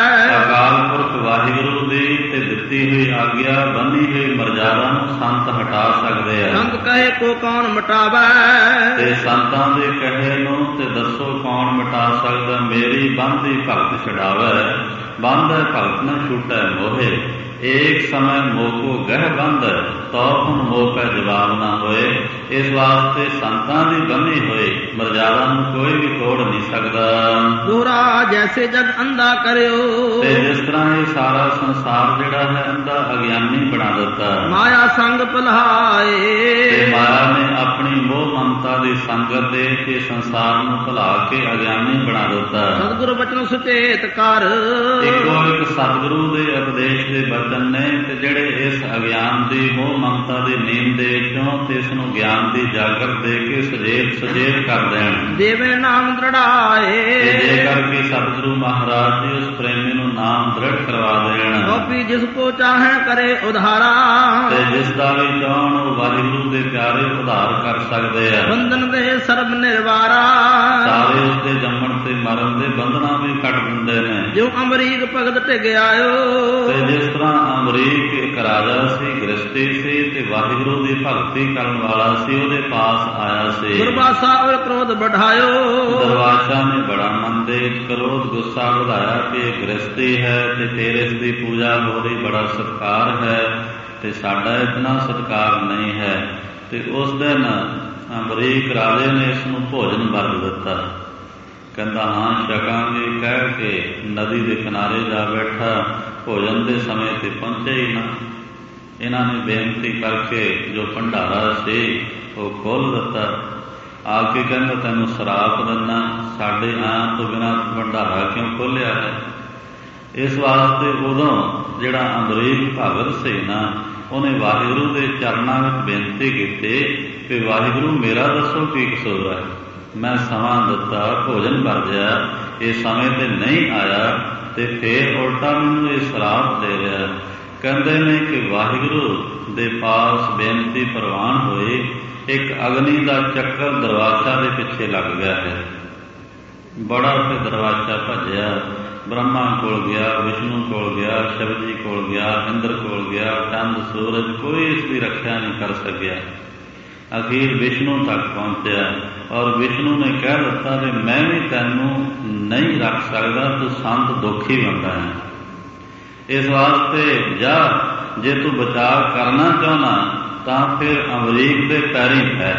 ਅਕਾਲ ਪੁਰਖ ਵਾਹਿਗੁਰੂ ਦੀ ਤੇ ਦਿੱਤੀ ਹੋਈ ਆਗਿਆ ਬੰਨੀ ਹੋਈ ਮਰਜ਼ਾਦਾ ਨੂੰ ਸੰਤ ਹਟਾ ਸਕਦੇ ਆ। ਸੰਤ ਕਹੇ ਕੋ ਕੌਣ ਮਟਾਵੇ, ਤੇ ਸੰਤਾਂ ਦੇ ਕਹੇ ਨੂੰ ਤੇ ਦੱਸੋ ਕੌਣ ਮਿਟਾ ਸਕਦਾ। ਮੇਰੀ ਬੰਦੀ ਭਗਤ ਛਡਾਵੇ, ਬੰਦ ਭਗਤ ਨ ਛੂਟੈ ਮੋਹੇ, ਏਕ ਸਮੇਂ ਮੋਕੋ ਗਹਿ ਬੰਦ, ਤੋ ਹੁਣ ਮੋਹ ਪੈ ਜਵਾਬ ਨਾ ਹੋਏ। ਇਸ ਵਾਸਤੇ ਸੰਤਾਂ ਦੀ ਬੰਨੀ ਹੋਈ ਮਰਜ਼ਾਦਾ ਨੂੰ ਕੋਈ ਵੀ ਤੋੜ ਨਹੀਂ ਸਕਦਾ। ਦੋਹਰਾ ਜੈਸੇ ਜਗ ਅੰਧਾ ਕਰਿਓ, ਤੇ ਜਿਸ ਤਰ੍ਹਾਂ ਇਹ ਸਾਰਾ ਸੰਸਾਰ ਜਿਹੜਾ ਹੈ ਅੰਧਾ ਅਗਿਆਨੀ ਬਣਾ ਦਿੱਤਾ। ਮਾਇਆ ਸੰਗ ਭੁਲਾਏ, ਤੇ ਮਾਇਆ ਨੇ ਆਪਣੀ ਮੋਹ ਮਮਤਾ ਦੀ ਸੰਗਤ ਦੇ ਕੇ ਸੰਸਾਰ ਨੂੰ ਭੁਲਾ ਕੇ ਅਗਿਆਨੀ ਬਣਾ ਦਿੱਤਾ। ਸਤਿਗੁਰੂ ਬਚਨ ਸੁਚੇਤ ਕਰ, ਇੱਕੋ ਇੱਕ ਸਤਿਗੁਰੂ ਦੇ ਉਪਦੇਸ਼ ਦੇ ਬਚਨ ਨੇ ਤੇ ਜਿਹੜੇ ਇਸ ਅਗਿਆਨ ਦੀ ਮੋਹ ਮਮਤਾ ਦੀ ਨੀਂਦ ਦੇ ਵਿੱਚੋਂ ਤੇ ਇਸ ਨੂੰ ਗਿਆਨ ਦੀ ਜਾਗਰਤ ਦੇ ਕੇ ਸੁਚੇਤ ਕਰ ਦੇਣ। ਦੇਵੇ ਨਾਮ ਦ੍ਰਿੜਾਏ, ਤੇ ਜੇ ਕਰਕੇ ਸਤਿਗੁਰੂ ਮਹਾਰਾਜ ਜੀ ਉਸ ਪ੍ਰੇਮੀ ਨੂੰ ਨਾਮ ਦ੍ਰਿੜ ਕਰਵਾ ਦੇਣ। ਗੋਪੀ ਜਿਸ ਕੋ ਚਾਹੇ ਕਰੇ ਉਧਾਰਾ, ਤੇ ਜਿਸ ਦਾ ਵੀ ਚਾਹਣ ਉਹ ਵਾਹਿਗੁਰੂ ਦੇ ਪਿਆਰੇ ਉਧਾਰ ਕਰ ਸਕਦੇ ਆ। ਬੰਧਨ ਦੇ ਸਰਬ ਨਿਰਵਾਰਾ, ਸਾਰੇ ਉਸਦੇ ਜੰਮਣ ਤੇ ਮਰਨ ਦੇ ਬੰਧਨਾਂ ਵੀ ਕੱਟ ਦਿੰਦੇ ਨੇ। ਜੋ ਅਮਰੀਕ ਭਗਤ ਟਿਕ ਆਇਓ, ਤੇ ਜਿਸ ਤਰ੍ਹਾਂ ਅਮਰੀਕ ਇੱਕ ਰਾਜਾ ਸੀ, ਗ੍ਰਸਤੀ ਸੀ ਤੇ ਵਾਹਿਗੁਰੂ ਦੀ ਭਗਤੀ ਕਰਨ ਵਾਲਾ ਸੀ, ਉਹਦੇ ਪਾਸ ਆਇਆ ਸੀ। ਦੁਰਵਾਸਾ ਔਰ ਕ੍ਰੋਧ ਵਧਾਇਓ, ਦੁਰਵਾਸਾ ਨੇ ਬੜਾ ਮਨ ਦੇ ਕ੍ਰੋਧ ਗੁੱਸਾ ਵਧਾਇਆ ਕਿ ਇਹ ਗ੍ਰਸਤੀ ਹੈ ਤੇ ਤੇਰੇ ਇਸ ਦੀ ਪੂਜਾ ਹੋ ਰਹੀ, ਬੜਾ ਸਤਿਕਾਰ ਹੈ ਤੇ ਸਾਡਾ ਇਤਨਾ ਸਤਿਕਾਰ ਨਹੀਂ ਹੈ। ਤੇ ਉਸ ਦਿਨ ਅਮਰੀਕ ਰਾਜੇ ਨੇ ਇਸ ਨੂੰ ਭੋਜਨ ਵਰਤ ਦਿੱਤਾ। ਕਹਿੰਦਾ ਹਾਂ ਛਕਾਂਗੇ ਕਹਿ ਕੇ ਨਦੀ ਦੇ ਕਿਨਾਰੇ ਜਾ ਬੈਠਾ, ਭੋਜਨ ਦੇ ਸਮੇਂ 'ਤੇ ਪਹੁੰਚੇ ਹੀ ਨਾ। ਇਹਨਾਂ ਨੇ ਬੇਨਤੀ ਕਰਕੇ ਜੋ ਭੰਡਾਰਾ ਸੀ ਉਹ ਖੋਲ੍ਹ ਦਿੱਤਾ। ਆ ਕੇ ਕਹਿੰਦਾ ਤੈਨੂੰ ਸਰਾਪ ਦਿੰਦਾ, ਸਾਡੇ ਆਉਣ ਤੋਂ ਬਿਨਾਂ ਭੰਡਾਰਾ ਕਿਉਂ ਖੋਲ੍ਹਿਆ ਹੈ? ਇਸ ਵਾਸਤੇ ਉਦੋਂ ਜਿਹੜਾ ਅਮਰੀਕ ਭਗਤ ਸੀ ਨਾ, ਉਹਨੇ ਵਾਹਿਗੁਰੂ ਦੇ ਚਰਨਾਂ ਵਿੱਚ ਬੇਨਤੀ ਕੀਤੀ ਕਿ ਵਾਹਿਗੁਰੂ ਮੇਰਾ ਦੱਸੋ ਕੀ ਕਸੂਰ ਹੈ? ਮੈਂ ਸਮਾਂ ਦਿੱਤਾ, ਭੋਜਨ ਵਰਜਿਆ, ਇਹ ਸਮੇਂ 'ਤੇ ਨਹੀਂ ਆਇਆ ਅਤੇ ਫਿਰ ਉਲਟਾ ਮੈਨੂੰ ਇਹ ਸਰਾਪ ਦੇ ਰਿਹਾ। ਕਹਿੰਦੇ ਨੇ ਕਿ ਵਾਹਿਗੁਰੂ ਦੇ ਪਾਸ ਬੇਨਤੀ ਪ੍ਰਵਾਨ ਹੋਈ, ਇੱਕ ਅਗਨੀ ਦਾ ਚੱਕਰ ਦਰਵਾਜ਼ਾ ਦੇ ਪਿੱਛੇ ਲੱਗ ਗਿਆ ਹੈ। ਬੜਾ ਉੱਥੇ ਦਰਵਾਜ਼ਾ ਭੱਜਿਆ, ਬ੍ਰਹਮਾ ਕੋਲ ਗਿਆ, ਵਿਸ਼ਨੂੰ ਕੋਲ ਗਿਆ, ਸ਼ਿਵ ਜੀ ਕੋਲ ਗਿਆ, ਇੰਦਰ ਕੋਲ ਗਿਆ, ਚੰਦ ਸੂਰਜ, ਕੋਈ ਇਸ ਦੀ ਰੱਖਿਆ ਨਹੀਂ ਕਰ ਸਕਿਆ। ਅਖੀਰ ਵਿਸ਼ਨੂੰ ਤੱਕ ਪਹੁੰਚਿਆ ਔਰ ਵਿਸ਼ਨੂੰ ਨੇ ਕਹਿ ਦਿੱਤਾ ਵੀ ਮੈਂ ਵੀ ਤੈਨੂੰ ਨਹੀਂ ਰੱਖ ਸਕਦਾ, ਤੂੰ ਸੰਤ ਦੁਖੀ ਬੰਦਾ ਹੈ। ਇਸ ਵਾਸਤੇ ਜਾ, ਜੇ ਤੂੰ ਬਚਾਅ ਕਰਨਾ ਚਾਹੁੰਦਾ ਤਾਂ ਫਿਰ ਅਮਰੀਕ ਦੇ ਪੈਰੀਂ ਪੈ।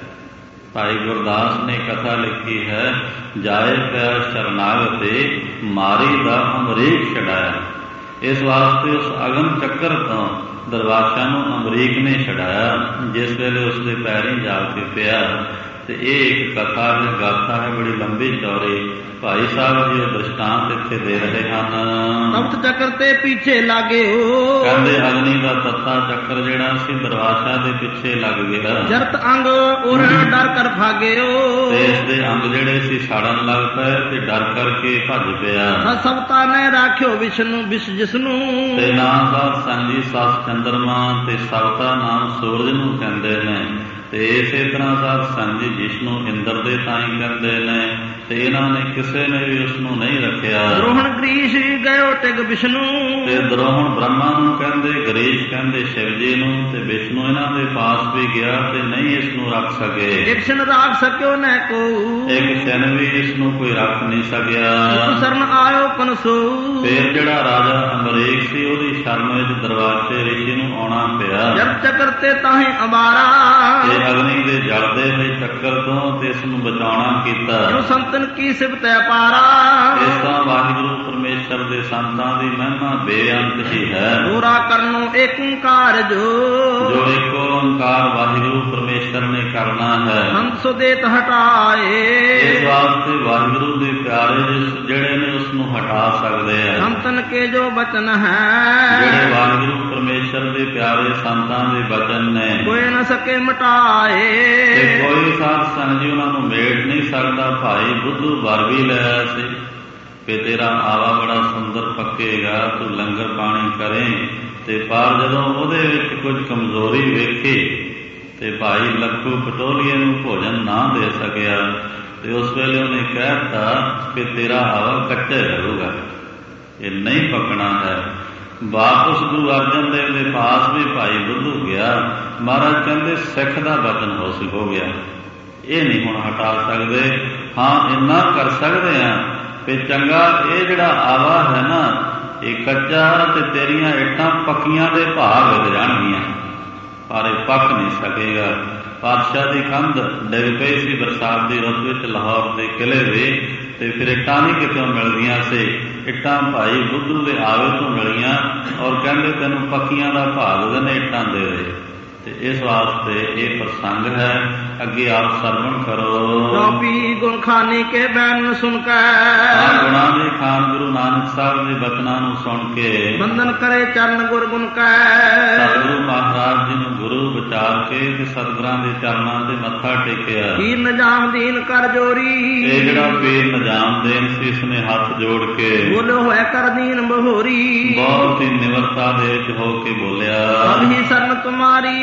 ਭਾਈ ਗੁਰਦਾਸ ਨੇ ਕਥਾ ਲਿਖੀ ਹੈ, ਜਾਏ ਪਿਆ ਸ਼ਰਨਾਗਤੇ ਮਾਰੀ ਦਾ ਅਮਰੀਕ ਛਡਾਇਆ। ਇਸ ਵਾਸਤੇ ਉਸ ਅਗਨ ਚੱਕਰ ਤੋਂ ਦਰਵਾਜ਼ਾ ਨੂੰ ਅਮਰੀਕ ਨੇ ਛਡਾਇਆ, ਜਿਸ ਵੇਲੇ ਉਸਦੇ ਪੈਰੀਂ ਜਾ ਕੇ ਪਿਆ। ਅਤੇ ਇਹ ਇੱਕ ਕਥਾ ਹੈ, ਗਾਥਾ ਹੈ, ਬੜੀ ਲੰਬੀ ਚੌੜੀ। ਭਾਈ ਸਾਹਿਬ ਜੀ ਉਹ ਦ੍ਰਿਸ਼ਟਾਂਤ ਇੱਥੇ ਦੇ ਰਹੇ ਹਨ। ਤਖਤ ਚੱਕਰ ਤੇ ਪਿੱਛੇ ਲਾਗੇ ਹੋ, ਕਹਿੰਦੇ ਅਗਨੀ ਦਾ ਤੱਤਾ ਚੱਕਰ ਜਿਹੜਾ ਸੀ ਦਰਵਾਜ਼ਾ ਦੇ ਪਿੱਛੇ ਲੱਗ ਗਿਆ। ਜਰਤ ਅੰਗ ਔਰ ਡਰ ਕਰ ਭਾਗੇ ਹੋ, ਤੇ ਇਸ ਦੇ ਅੰਗ ਜਿਹੜੇ ਸੀ ਸਾੜਨ ਲੱਗ ਪਏ ਤੇ ਡਰ ਕਰਕੇ ਭੱਜ ਪਿਆ। ਸਭਤਾ ਨੇ ਰਾਖਿਓ ਵਿਸ਼ਨੂੰ ਵਿਸ਼ ਜਿਸਨੂੰ, ਤੇ ਨਾਮ ਸਾਧ ਸੰਜੀ ਸੱਸ ਚੰਦਰਮਾ ਤੇ ਸਭਤਾ ਨਾਮ ਸੂਰਜ ਨੂੰ ਕਹਿੰਦੇ ਨੇ। ਤੇ ਇਸੇ ਤਰ੍ਹਾਂ ਸਾਧ ਸੰਜੀ ਜਿਸਨੂੰ ਇੰਦਰ ਦੇ ਤਾਈਂ ਕਹਿੰਦੇ ਨੇ। ਤੇ ਇਹਨਾਂ ਨੇ ਕਿਸੇ ਨੇ ਵੀ ਉਸਨੂੰ ਨਹੀਂ ਰੱਖਿਆ। ਦਰੋਹਣ ਗਰੀਸ਼ ਗਇਓ ਟਿਗ ਵਿਸ਼ਨੂੰ, ਤੇ ਦਰੋਹਣ ਬ੍ਰਹਮਾ ਨੂੰ ਕਹਿੰਦੇ, ਗਰੀਸ਼ ਕਹਿੰਦੇ ਸ਼ਿਵ ਜੀ ਨੂੰ। ਤੇ ਵਿਸ਼ਨੂੰ ਇਹਨਾਂ ਦੇ ਪਾਸ ਵੀ ਗਿਆ ਤੇ ਨਹੀਂ ਇਸ ਨੂੰ ਰੱਖ ਸਕੇ। ਇੱਕ ਸ਼ਨ ਰਾਖ ਸਕਿਓ ਨਾ ਕੋ, ਇੱਕ ਸ਼ਨ ਵੀ ਇਸ ਨੂੰ ਕੋਈ ਰੱਖ ਨਹੀਂ ਸਕਿਆ। ਸ਼ਰਨ ਆਇਓ ਪਨਸੋ, ਫਿਰ ਜਿਹੜਾ ਰਾਜਾ ਅਮਰੀਕ ਸੀ ਉਹਦੀ ਸ਼ਰਨ ਵਿੱਚ ਦਰਵਾਜ਼ੇ ਰਿਸ਼ੀ ਨੂੰ ਆਉਣਾ ਪਿਆ। ਜਦ ਚੱਕਰ ਤੇ ਤਾਹੀਂ ਅਬਾਰਾ, ਅਗਨੀ ਦੇ ਜਲਦੇ ਹੋਏ ਚੱਕਰ ਤੋਂ ਤੇ ਇਸ ਨੂੰ ਬਚਾਉਣਾ ਕੀਤਾ। ਸੰਤਨ ਕੀ ਸਿਫਤ ਹੈ ਪਾਰਾ, ਇਸ ਤਰ੍ਹਾਂ ਵਾਹਿਗੁਰੂ ਪਰਮੇਸ਼ਰ ਦੇ ਸੰਤਾਂ ਦੀ ਮਹਿਮਾ ਬੇਅੰਤ ਹੀ ਹੈ। ਪੂਰਾ ਕਰਨੋ ਏਕ ਓੰਕਾਰ ਜੋ ਇੱਕ ਓੰਕਾਰ ਵਾਹਿਗੁਰੂ ਪਰਮੇਸ਼ਰ ਨੇ ਕਰਨਾ ਹੈ। ਹੰਸ ਦੇਤ ਹਟਾਏ, ਇਸ ਵਾਸਤੇ ਵਾਹਿਗੁਰੂ ਦੇ ਪਿਆਰੇ ਜਿਹੜੇ ਨੇ ਉਸ ਨੂੰ ਹਟਾ ਸਕਦੇ ਆ। ਸੰਤਨ ਕੇ ਜੋ ਬਚਨ ਹੈ, ਜਿਹੜੇ ਵਾਹਿਗੁਰੂ ਪਰਮੇਸ਼ਰ ਦੇ ਪਿਆਰੇ ਸੰਤਾਂ ਦੇ ਬਚਨ ਨੇ, ਕੋਈ ਨਾ ਸਕੇ ਮਟਾਏ। ਤੇ ਕੋਈ ਸਾਧ ਸੰਗਤ ਜੀ ਉਹਨਾਂ ਨੂੰ ਮੇਟ ਨਹੀਂ ਸਕਦਾ। ਭਾਈ ਬੁੱਧੂ ਵਰ ਵੀ ਲਿਆ ਸੀ ਕਿ ਤੇਰਾ ਆਵਾ ਬੜਾ ਸੁੰਦਰ ਪੱਕੇਗਾ, ਤੂੰ ਲੰਗਰ ਪਾਣੀ ਕਰੇ। ਤੇ ਪਰ ਜਦੋਂ ਉਹਦੇ ਵਿੱਚ ਕੁਝ ਕਮਜ਼ੋਰੀ ਵੇਖੀ ਤੇ ਭਾਈ ਲੱਖੂ ਪਟੋਲੀਏ ਨੂੰ ਭੋਜਨ ਨਾ ਦੇ ਸਕਿਆ। ਤੇ ਉਸ ਵੇਲੇ ਉਹਨੇ ਕਹਿ ਦਿੱਤਾ ਕਿ ਤੇਰਾ ਆਵਾ ਕੱਚਾ ਰਹੂਗਾ, ਇਹ ਨਹੀਂ ਪੱਕਣਾ ਹੈ। ਵਾਪਸ ਗੁਰੂ ਅਰਜਨ ਦੇਵ ਦੇ ਪਾਸ ਵੀ ਭਾਈ ਬੁੱਧੂ ਗਿਆ। ਮਹਾਰਾਜ ਕਹਿੰਦੇ ਸਿੱਖ ਦਾ ਬਚਨ ਹੋ ਗਿਆ, ਇਹ ਨਹੀਂ ਹੁਣ ਹਟਾ ਸਕਦੇ। ਹਾਂ ਇੰਨਾ ਕਰ ਸਕਦੇ ਹਾਂ ਕਿ ਚੰਗਾ ਇਹ ਜਿਹੜਾ ਆਵਾ ਹੈ ਨਾ, ਇਹ ਕੱਚਾ ਤੇ ਤੇਰੀਆਂ ਇੱਟਾਂ ਪੱਕੀਆਂ ਦੇ ਭਾਅ ਵਿਕ ਜਾਣਗੀਆਂ, ਪਰ ਇਹ ਪੱਕ ਨਹੀਂ ਸਕੇਗਾ। ਪਾਤਸ਼ਾਹ ਦੀ ਕੰਧ ਡਿੱਗ ਪਈ ਸੀ ਬਰਸਾਤ ਦੀ ਰੁੱਤ ਵਿੱਚ ਲਾਹੌਰ ਦੇ ਕਿਲ੍ਹੇ ਦੇ। ਤੇ ਫਿਰ ਇੱਟਾਂ ਨਹੀਂ ਕਿਤੋਂ ਮਿਲਦੀਆਂ ਸੀ, ਇੱਟਾਂ ਭਾਈ ਬੁੱਧੂ ਦੇ ਆਵੇ ਤੋਂ ਮਿਲੀਆਂ। ਔਰ ਕਹਿੰਦੇ ਤੈਨੂੰ ਪੱਕੀਆਂ ਦਾ ਭਾਗ ਦੇ ਨੇ, ਇੱਟਾਂ ਦੇ ਦੇ। ਤੇ ਇਸ ਵਾਸਤੇ ਇਹ ਪ੍ਰਸੰਗ ਹੈ, ਅੱਗੇ ਆਪ ਸਰਵਣ ਕਰੋ। ਚੌਪੀ ਗੁਣ ਖਾਨੇ ਕੇ ਬੈਨ ਸੁਣ ਕੇ, ਗੁਣਾਂ ਦੇ ਖਾਨ ਗੁਰੂ ਨਾਨਕ ਸਾਹਿਬ ਦੇ ਬਚਨਾਂ ਨੂੰ ਸੁਣ ਕੇ, ਬੰਧਨ ਕਰੇ ਚਰਨ ਗੁਰ ਗੁਣ ਕੈ। ਸਤਿਗੁਰੂ ਮਹਾਰਾਜ ਜੀ ਨੂੰ ਗੁਰੂ ਵਿਚਾਰ ਕੇ ਤੇ ਸਤਿਗੁਰਾਂ ਦੇ ਚਰਨਾਂ ਤੇ ਮੱਥਾ ਟੇਕਿਆ। ਪੀਰ ਨਿਜਾਮ ਦੀਨ ਕਰ ਜੋਰੀ, ਇਹ ਜਿਹੜਾ ਪੀਰ ਨਿਜਾਮ ਦੇਨ ਸੀ ਇਸਨੇ ਹੱਥ ਜੋੜ ਕੇ ਬੋਲੋ ਹੋਇਆ ਕਰ ਦੀਨ ਬਹੋਰੀ, ਬਹੁਤ ਹੀ ਨਿਮਰਤਾ ਦੇ ਵਿੱਚ ਹੋ ਕੇ ਬੋਲਿਆ, ਸਭ ਹੀ ਸਰਨ ਤੁਮਾਰੀ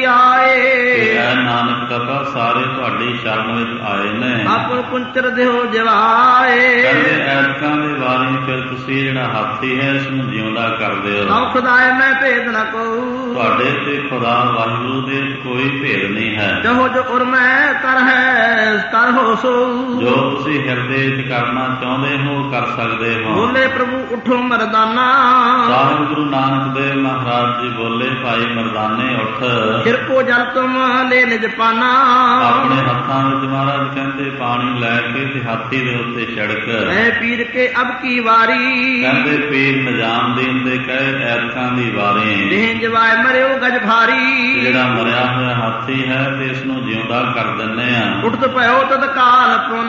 ਆਏ। ਐ ਨਾਨਕ ਦਾਤਾ ਸਾਰੇ ਤੁਹਾਡੀ ਸ਼ਰਨ ਵਿੱਚ ਆਏ ਨੇ। ਆਪਨ ਕੁੰਚਰ ਦਿਓ ਜਵਾਏ, ਕਹਿੰਦੇ ਐਤਕਾਂ ਦੇ ਵਾਰੀ ਫਿਰ ਤੁਸੀਂ ਜਿਹੜਾ ਹਾਥੀ ਹੈ ਇਸ ਨੂੰ ਜਿਉਂਦਾ ਕਰ ਦਿਓ। ਸਭ ਖੁਦਾਏ ਮੈਂ ਭੇਦ ਨਾ ਕਹੂੰ, ਤੁਹਾਡੇ ਤੇ ਖੁਦਾ ਵਾਹਿਗੁਰੂ ਦੇ ਕੋਈ ਭੇਦ ਨਹੀਂ ਹੈ। ਜੋ ਜੋ ਉਰ ਮੈਂ ਕਰ ਹੈ ਕਰ ਹੋ ਸੋ, ਜੋ ਤੁਸੀਂ ਹਿਰਦੇ ਵਿੱਚ ਕਰਨਾ ਚਾਹੁੰਦੇ ਹੋ ਕਰ ਸਕਦੇ ਹੋ। ਬੋਲੇ ਪ੍ਰਭੂ ਉਠੋ ਮਰਦਾਨਾ, ਸਾਹਿਬ ਗੁਰੂ ਨਾਨਕ ਦੇਵ ਮਹਾਰਾਜ ਜੀ ਬੋਲੇ ਭਾਈ ਮਰਦਾਨੇ ਉੱਠ। ਫਿਰ ਕੋ ਜਲ ਤੁਮ ਲੈ ਨਿਜ ਪਾਨਾ। ਆਪਣੇ ਹੱਥਾਂ ਵਿੱਚ ਮਹਾਰਾਜ ਕਹਿੰਦੇ ਪਾਣੀ ਲੈ ਕੇ ਤੇ ਹਾਥੀ ਦੇ ਉੱਤੇ ਛੜਕ ਐ ਪੀਰ ਕੇ ਅਬ ਕੀ ਵਾਰੀ। ਕਹਿੰਦੇ ਪੀਰ ਨਿਜਾਮ ਦੇਣ ਦੇ ਕਹੇ ਐਤਕਾਂ ਦੀ ਵਾਰੀ। ਦੇਹ ਜਵਾਏ ਮਰਿਓ ਗਜ ਭਾਰੀ। ਜਿਹੜਾ ਮਰਿਆ ਹੋਇਆ ਹਾਥੀ ਹੈ ਤੇ ਇਸ ਨੂੰ ਜਿਉਂਦਾ ਕਰ ਦਿੰਦੇ ਆ। ਉੱਠਤ ਭਇਓ ਤਤਕਾਲ ਪੁਨ।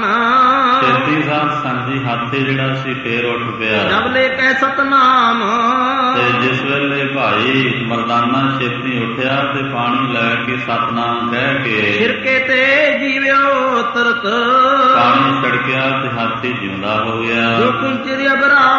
ਛੇਤੀ ਸਾਧ ਸੰਗ ਜੀ ਹਾਥੀ ਜਿਹੜਾ ਸੀ ਫੇਰ ਉੱਠ ਪਿਆ। ਜਬ ਲੈ ਕੇ ਸਤਨਾਮ। ਤੇ ਜਿਸ ਵੇਲੇ ਭਾਈ ਮਰਦਾਨਾ ਛੇਤੀ ਉੱਠਿਆ ਤੇ ਪਾਣੀ ਲੈ ਕੇ ਸਤਨਾਮ ਕਹਿ ਕੇ ਛਿਰਕੇ ਤੇ ਜੀਵਿਓ ਤਰਤ। ਪਾਣੀ ਛੜਕਿਆ ਤੇ ਹਾਥੀ ਜਿਉਂਦਾ ਹੋ ਗਿਆ। ਜੋ ਕੁੰਚਿਰਿ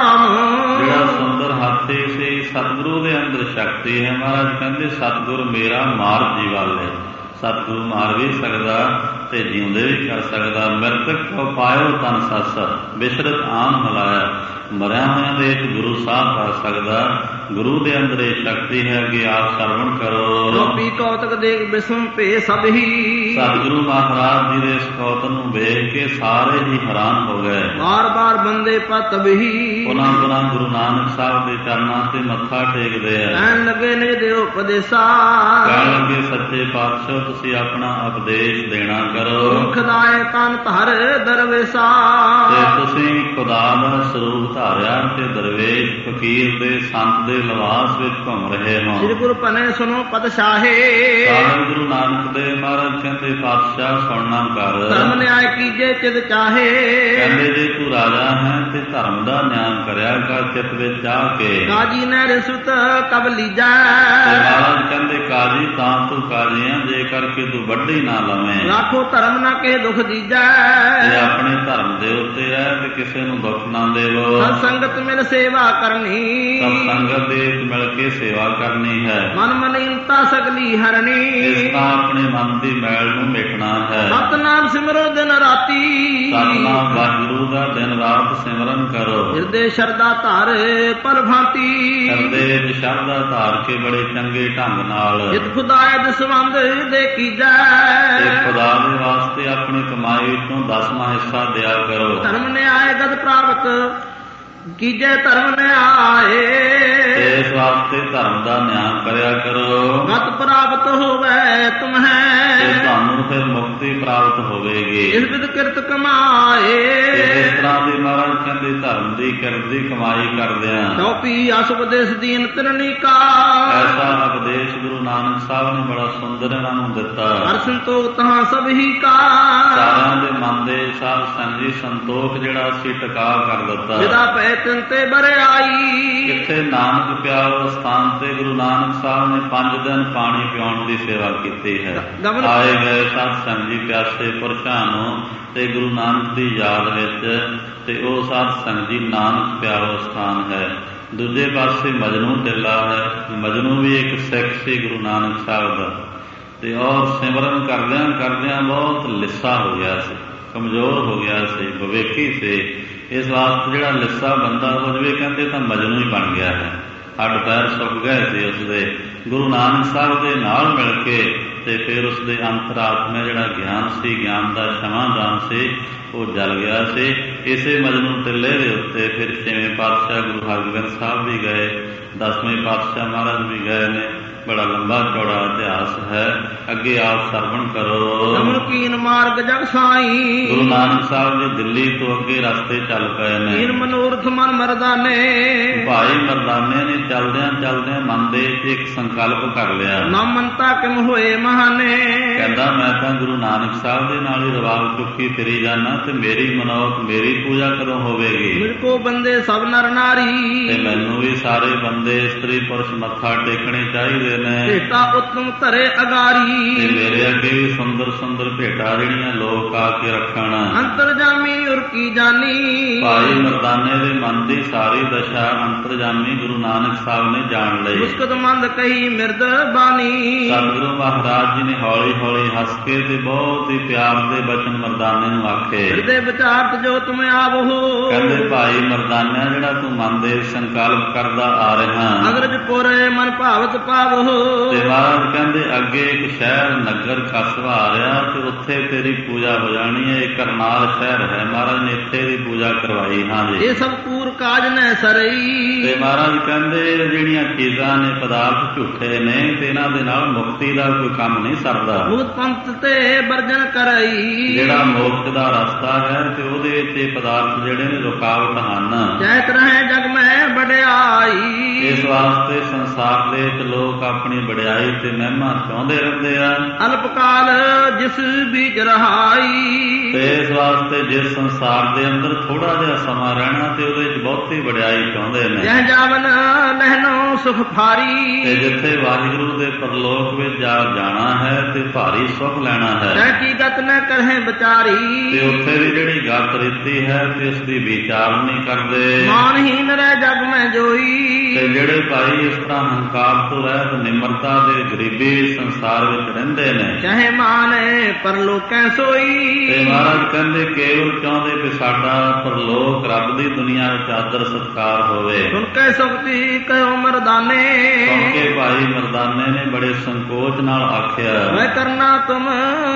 ਅਬਰਾਮ। ਜਿਹੜਾ ਸੁੰਦਰ ਹਾਥੀ ਸੀ ਸਤਿਗੁਰੂ ਦੇ ਅੰਦਰ ਸ਼ਕਤੀ ਹੈ। ਮਹਾਰਾਜ ਕਹਿੰਦੇ ਸਤਿਗੁਰ ਮੇਰਾ ਮਾਰ ਜੀ ਵਾਲੇ। ਸਤਿਗੁਰੂ ਮਾਰ ਵੀ ਸਕਦਾ ਤੇ ਜਿਉਂਦੇ ਵੀ ਕਰ ਸਕਦਾ। ਮ੍ਰਿਤਕ ਕੋ ਪਾਇਓ ਤਨ ਸੱਸ ਬਿਸਰਤ ਆਮ ਹਲਾਇਆ। ਮਰਿਆ ਹੋਇਆ ਦੇ ਇੱਕ ਗੁਰੂ ਸਾਹਿਬ ਕਰ ਸਕਦਾ। ਗੁਰੂ ਦੇ ਅੰਦਰ ਇਹ ਸ਼ਕਤੀ ਹੈ ਕਿ ਆਪ ਸਰਵਣ ਕਰੋ। ਰੋਪੀ ਕੌਤਕ ਦੇਖ ਬਿਸਮ ਭੇ ਸਭ ਹੀ। ਸਤਿਗੁਰੂ ਮਹਾਰਾਜ ਜੀ ਦੇ ਇਸ ਕੌਤਕ ਨੂੰ ਵੇਖ ਕੇ ਸਾਰੇ ਹੀ ਹੈਰਾਨ ਹੋ ਗਏ। ਬਾਰ ਬਾਰ ਬੰਦੇ ਪਤ ਵੀ। ਪੁਨः ਪੁਨः ਗੁਰੂ ਨਾਨਕ ਸਾਹਿਬ ਦੇ ਚਰਨਾਂ ਤੇ ਮੱਥਾ ਟੇਕਦੇ ਆ। ਕਹਿਣ ਲੱਗੇ ਨਿਜ ਦਿਓ ਉਪਦੇਸਾ। ਕਹਿਣ ਲੱਗੇ ਸੱਚੇ ਪਾਤਸ਼ਾਹ ਤੁਸੀਂ ਆਪਣਾ ਉਪਦੇਸ਼ ਦੇਣਾ ਕਰੋ। ਖੁਦਾਏ ਤਨ ਧਰ ਦਰਵੇਸਾ। ਤੇ ਤੁਸੀਂ ਖੁਦਾ ਦਾ ਸਰੂਪ ਧਾਰਿਆ ਤੇ ਦਰਵੇਸ਼ ਫਕੀਰ ਦੇ ਸੰਤ ਦੇ ਲਿਬਾਸ ਵਿੱਚ ਘੁੰਮ ਰਹੇ ਹੋ। ਸ੍ਰੀ ਗੁਰੂ ਭਨੇ ਸੁਨੋ ਪਤਸ਼ਾਹੇ। ਸਾਹਿਬ ਗੁਰੂ ਨਾਨਕ ਦੇ ਮਹਾਰਾਜ ਕਹਿੰਦੇ ਪਾਤਸ਼ਾਹ ਸੁਣਨਾ ਕਰ। ਧਰਮ ਨਿਆਏ ਕੀਜੇ ਚਿਤ ਚਾਹੇ। ਕਹਿੰਦੇ ਜੇ ਤੂੰ ਰਾਜਾ ਹੈ ਤੇ ਧਰਮ ਦਾ ਨਿਆਂ ਕਰਿਆ ਕਰ ਚਿੱਤ ਵਿੱਚ ਚਾਹ ਕੇ। ਕਾਜੀ ਨੇ ਰਿਸਵਤ ਕਬ ਲੀਜੈ। ਤੇ ਮਹਾਰਾਜ ਕਹਿੰਦੇ ਕਾਜੀ ਤਾਂ ਤੂੰ ਕਾਜੀ ਆ ਜੇ ਕਰਕੇ ਤੂੰ ਵੱਡੀ ਨਾ ਲਵੇਂ। ਰਾਖੋ ਧਰਮ ਨਾ ਕੇ ਦੁਖ ਦੀਜੈ। ਤੇ ਆਪਣੇ ਧਰਮ ਦੇ ਉੱਤੇ ਰਹਿ ਤੇ ਕਿਸੇ ਨੂੰ ਦੁੱਖ ਨਾ ਦੇਵੋ। ਸਤ ਸੰਗਤ ਮਿਲ ਸੇਵਾ ਕਰਨੀ। ਸਤ ਸੰਗਤ ਦੇ ਮਿਲ ਕੇ ਸੇਵਾ ਕਰਨੀ ਹੈ। ਮਨ ਮਲੀਨਤਾ ਸਗਲੀ ਹਰਣੀ। ਇਸ ਤਰ੍ਹਾਂ ਆਪਣੇ ਮਨ ਦੀ ਮੈਲ ਨੂੰ ਮਿਟਣਾ ਹੈ। ਸਤਨਾਮ ਸਿਮਰੋ ਦਿਨ ਰਾਤੀ। ਸਤਨਾਮ ਵਾਹਿਗੁਰੂ ਦਾ ਦਿਨ ਰਾਤ ਸਿਮਰਨ ਕਰੋ। ਹਿਰਦੇ ਸ਼ਰਧਾ ਧਾਰ ਪਰ ਭਾਂਤੀ। ਹਿਰਦੇ ਵਿੱਚ ਸ਼ਰਧਾ ਧਾਰ ਕੇ ਬੜੇ ਚੰਗੇ ਢੰਗ ਨਾਲ ਜਿਤ ਖੁਦਾਏ ਦਸਵੰਦ ਦੇ ਕੀਜੈ। ਤੇ ਖੁਦਾ ਦੇ ਵਾਸਤੇ ਆਪਣੀ ਕਮਾਈ ਵਿੱਚੋਂ 10ਵਾਂ ਹਿੱਸਾ ਦਿਆ ਕਰੋ। ਧਰਮ ਨਿਆਏ ਗਦ ਪ੍ਰਾਪਤ ਕੀਜੈ ਧਰਮ ਨਿਆਏ। ਇਸ ਵਾਸਤੇ ਧਰਮ ਦਾ ਨਿਆਂ ਕਰਿਆ ਕਰੋ। ਗਤ ਪ੍ਰਾਪਤ ਹੋਵੇ ਤੁਮਹੈ। ਤੇ ਤੁਹਾਨੂੰ ਫਿਰ ਮੁਕਤੀ ਪ੍ਰਾਪਤ ਹੋਵੇਗੀ। ਇਸ ਵਿਦ ਕਿਰਤ ਕਮਾਏ। ਇਸ ਤਰ੍ਹਾਂ ਦੀ ਮਹਾਰਾਜ ਕਹਿੰਦੇ ਧਰਮ ਦੀ ਕਿਰਤ ਦੀ ਕਮਾਈ ਕਰਦਿਆਂ ਚੌਪੀ ਅਸ ਉਪਦੇਸ਼ ਦੀਨ ਤਿਰਨੀ ਕਾ। ਐਸਾ ਉਪਦੇਸ਼ ਗੁਰੂ ਨਾਨਕ ਸਾਹਿਬ ਨੇ ਬੜਾ ਸੁੰਦਰ ਇਹਨਾਂ ਨੂੰ ਦਿੱਤਾ। ਹਰ ਸੰਤੋਖ ਤਹਾਂ ਸਭ ਹੀ ਕਾ। ਸਾਰਿਆਂ ਦੇ ਮਨ ਦੇ ਸਾਧ ਸੰਗ ਜੀ ਸੰਤੋਖ ਜਿਹੜਾ ਸੀ ਟਿਕਾ ਕਰ ਦਿੱਤਾ। ਜਿਹਦਾ ਪੈ ਤਿਨ ਤੇ ਬਰਿਆਈ। ਕਿੱਥੇ ਨਾਨਕ ਪਿਆਓ ਸਥਾਨ ਤੇ ਗੁਰੂ ਨਾਨਕ ਸਾਹਿਬ ਨੇ 5 ਦਿਨ ਪਾਣੀ ਪਿਆਉਣ ਦੀ ਸੇਵਾ ਕੀਤੀ ਹੈ। ਆਏ ਗਏ ਸਾਧ ਸੰਗ ਜੀ ਪਿਆਸੇ ਪੁਰਸ਼ਾਂ ਨੂੰ ਤੇ ਗੁਰੂ ਨਾਨਕ ਦੀ ਯਾਦ ਵਿੱਚ ਤੇ ਉਹ ਸਾਧ ਸੰਗ ਜੀ ਨਾਨਕ ਪਿਆਓ ਸਥਾਨ ਹੈ। ਦੂਜੇ ਪਾਸੇ ਮਜਨੂ ਟਿੱਲਾ ਹੈ। ਮਜਨੂ ਵੀ ਇੱਕ ਸਿੱਖ ਸੀ ਗੁਰੂ ਨਾਨਕ ਸਾਹਿਬ ਦਾ ਤੇ ਔਰ ਸਿਮਰਨ ਕਰਦਿਆਂ ਕਰਦਿਆਂ ਬਹੁਤ ਲਿੱਸਾ ਹੋ ਗਿਆ ਸੀ, ਕਮਜ਼ੋਰ ਹੋ ਗਿਆ ਸੀ, ਵਿਵੇਕੀ ਸੀ। ਇਸ ਵਾਸਤੇ ਜਿਹੜਾ ਲਿੱਸਾ ਬੰਦਾ ਹੋ ਜਾਵੇ ਕਹਿੰਦੇ ਤਾਂ ਮਜਨੂ ਹੀ ਬਣ ਗਿਆ ਹੈ। ਹੱਡ ਪੈਰ ਸੁੱਕ ਗਏ ਸੀ ਉਸਦੇ। ਗੁਰੂ ਨਾਨਕ ਸਾਹਿਬ ਦੇ ਨਾਲ ਮਿਲ ਕੇ ਤੇ ਫਿਰ ਉਸਦੇ ਅੰਤਰਾਤਮਾ ਜਿਹੜਾ ਗਿਆਨ ਸੀ, ਗਿਆਨ ਦਾ ਸਮਾਧਾਨ ਸੀ, ਉਹ ਜਲ ਗਿਆ ਸੀ। ਇਸੇ ਮਜਨੂ ਟਿੱਲੇ ਦੇ ਉੱਤੇ ਫਿਰ 6ਵੇਂ ਪਾਤਸ਼ਾਹ ਗੁਰੂ ਹਰਗੋਬਿੰਦ ਸਾਹਿਬ ਵੀ ਗਏ, 10ਵੇਂ ਪਾਤਸ਼ਾਹ ਮਹਾਰਾਜ ਵੀ ਗਏ ਨੇ। ਬੜਾ ਲੰਬਾ ਚੌੜਾ ਇਤਿਹਾਸ ਹੈ। ਅੱਗੇ ਆਪ ਸਰਵਣ ਕਰੋ। ਕੀਨ ਮਾਰਗ ਜਗ ਸਾਈ। ਗੁਰੂ ਨਾਨਕ ਸਾਹਿਬ ਜੀ ਦਿੱਲੀ ਤੋਂ ਅੱਗੇ ਰਸਤੇ ਚੱਲ ਪਏ ਨੇ। ਕੀਨ ਮਨੋਰਥ ਮਨ ਮਰਦਾਨੇ। ਭਾਈ ਮਰਦਾਨੇ ਨੇ ਚਲਦਿਆਂ ਚਲਦਿਆਂ ਮਨ ਦੇ ਇੱਕ ਸੰਕਲਪ ਕਰ ਲਿਆ। ਨਾ ਮੰਤਾ ਕਿਮ ਹੋਏ ਮਹਾਨੇ। ਕਹਿੰਦਾ ਮੈਂ ਤਾਂ ਗੁਰੂ ਨਾਨਕ ਸਾਹਿਬ ਦੇ ਨਾਲ ਹੀ ਰਵਾਬ ਚੁੱਕੀ ਫਿਰੀ ਜਾਣਾ ਤੇ ਮੇਰੀ ਮਨੋਰਥ ਮੇਰੀ ਪੂਜਾ ਕਦੋਂ ਹੋਵੇਗੀ। ਮੇਰੇ ਕੋ ਬੰਦੇ ਸਭ ਨਰ ਨਾਰੀ। ਤੇ ਮੈਨੂੰ ਵੀ ਸਾਰੇ ਬੰਦੇ ਇਸਤਰੀ ਪੁਰਸ਼ ਮੱਥਾ ਟੇਕਣੇ ਚਾਹੀਦੇ ਨੇ। ਭੇਟਾ ਉਤਮ ਧਰੇ ਅਗਾਰੀ। ਤੇ ਮੇਰੇ ਅੱਗੇ ਵੀ ਸੁੰਦਰ ਸੁੰਦਰ ਭੇਟਾ ਜਿਹੜੀਆਂ ਲੋਕ ਆ ਕੇ ਰੱਖਣ। ਅੰਤਰਜਾਮੀ ਉਰ ਕੀ ਜਾਨੀ। ਭਾਈ ਮਰਦਾਨੇ ਦੇ ਮਨ ਦੀ ਸਾਰੀ ਦਸ਼ਾ ਅੰਤਰਜਾਮੀ ਗੁਰੂ ਨਾਨਕ ਸਾਹਿਬ ਨੇ ਜਾਣ ਲਈ। ਮੁਸਕਤ ਮੰਦ ਕਹੀ ਮਿਰਦ ਬਾਣੀ। ਸਤਿਗੁਰੂ ਮਹਾਰਾਜ ਜੀ ਨੇ ਹੌਲੀ ਹੌਲੀ ਹੱਸ ਕੇ ਤੇ ਬਹੁਤ ਹੀ ਪਿਆਰ ਦੇ ਬਚਨ ਮਰਦਾਨੇ ਨੂੰ ਆਖੇ। ਹਿਰਦੇ ਵਿਚਾਰਤ ਜੋ ਤੁਮ ਆਪ ਹੋ। ਕਹਿੰਦੇ ਭਾਈ ਮਰਦਾਨਾ ਜਿਹੜਾ ਤੂੰ ਮਨ ਦੇ ਸੰਕਲਪ ਕਰਦਾ ਆ ਰਿਹਾ। ਅਗਰਜ ਪੁਰੇ ਮਨ ਭਾਵਤ ਪਾਵੋ। ਤੇ ਮਹਾਰਾਜ ਕਹਿੰਦੇ ਅੱਗੇ ਇੱਕ ਸ਼ਹਿਰ ਨਗਰ ਕਸਬਾ ਆ ਰਿਹਾ ਤੇ ਉੱਥੇ ਤੇਰੀ ਪੂਜਾ ਹੋ ਜਾਣੀ ਹੈ। ਇਹ ਕਰਨਾਲ ਸ਼ਹਿਰ ਹੈ। ਮਹਾਰਾਜ ਨੇ ਇੱਥੇ ਦੀ ਪੂਜਾ ਕਰਵਾਈ। ਹਾਂ ਜੀ। ਇਹ ਸਭ ਪੂਰ ਕਾਜ ਨੇ ਸਰਈ। ਤੇ ਮਹਾਰਾਜ ਕਹਿੰਦੇ ਜਿਹੜੀਆਂ ਚੀਜ਼ਾਂ ਨੇ ਪਦਾਰਥ ਝੂਠੇ ਨੇ ਤੇ ਇਹਨਾਂ ਦੇ ਨਾਲ ਮੁਕਤੀ ਦਾ ਕੋਈ ਕੰਮ ਨਹੀਂ ਸਰਦਾ। ਮੁਕਤ ਪੰਥ ਤੇ ਵਰਜਨ ਕਰਈ, ਜਿਹੜਾ ਮੋਕਸ਼ ਦਾ ਰਸਤਾ ਹੈ ਤੇ ਉਹਦੇ ਵਿੱਚ ਇਹ ਪਦਾਰਥ ਜਿਹੜੇ ਨੇ ਰੁਕਾਵਟ ਹਨ। ਚੈਤ ਰਹੇ ਜਗ ਮੈਂ ਵਡਿਆਈ, ਇਸ ਵਾਸਤੇ ਸੰਸਾਰ ਦੇ ਵਿੱਚ ਲੋਕ ਆਪਣੀ ਵਡਿਆਈ ਤੇ ਮਹਿਮਾ ਚਾਹੁੰਦੇ ਰਹਿੰਦੇ ਆ। ਅਲਪਕਾਲ ਜਿਸ ਬੀਚ ਰਹਾਈ, ਤੇ ਇਸ ਵਾਸਤੇ ਜਿਸ ਸੰਸਾਰ ਦੇ ਅੰਦਰ ਥੋੜਾ ਜਿਹਾ ਸਮਾਂ ਰਹਿਣਾ ਤੇ ਉਹਦੇ ਵਿੱਚ ਬਹੁਤੀ ਵਡਿਆਈ ਚਾਹੁੰਦੇ ਨੇ। ਜਹ ਜਾਵਨ ਲਹਿਨੋ ਸੁਖ ਫਾਰੀ, ਤੇ ਜਿੱਥੇ ਵਾਹਿਗੁਰੂ ਦੇ ਪਰਲੋਕ ਵਿੱਚ ਜਾਣਾ ਹੈ ਤੇ ਭਾਰੀ ਸੁਖ ਲੈਣਾ ਹੈ। ਤੈ ਕੀ ਗਤ ਨ ਕਰਹਿ ਵਿਚਾਰੀ, ਤੇ ਉੱਥੇ ਦੀ ਜਿਹੜੀ ਗਤ ਰੀਤੀ ਹੈ ਤੇ ਉਸ ਦੀ ਵਿਚਾਰ ਨਹੀਂ ਕਰਦੇ। ਮਾਨਹੀਨ ਰਹਿ ਜਗ ਮੈਂ ਜੋਈ, ਤੇ ਜਿਹੜੇ ਭਾਈ ਇਸ ਤਰ੍ਹਾਂ ਹੰਕਾਰ ਤੋਂ ਰਹਿਤ ਨਿਮਰਤਾ ਦੇ ਗਰੀਬੀ ਸੰਸਾਰ ਵਿੱਚ ਰਹਿੰਦੇ ਨੇ, ਚਾਹੇ ਮਾਨੇ ਪਰਲੋਕੈ ਸੋਈ। ਤੇ ਮਹਾਰਾਜ ਕਹਿੰਦੇ ਕੇਵਲ ਚਾਹੁੰਦੇ ਕਿ ਸਾਡਾ ਪਰਲੋਕ ਰੱਬ ਦੀ ਦੁਨੀਆ ਵਿੱਚ ਆਦਰ ਸਤਿਕਾਰ ਹੋਵੇ। ਸੁਣ ਕੇ ਸੁਖਤੀ ਕਹਿਓ ਮਰਦਾਨੇ, ਸੁਣ ਕੇ ਭਾਈ ਮਰਦਾਨੇ ਨੇ ਬੜੇ ਸੰਕੋਚ ਨਾਲ ਆਖਿਆ, ਮੈਂ ਕਰਨਾ ਤੁਮ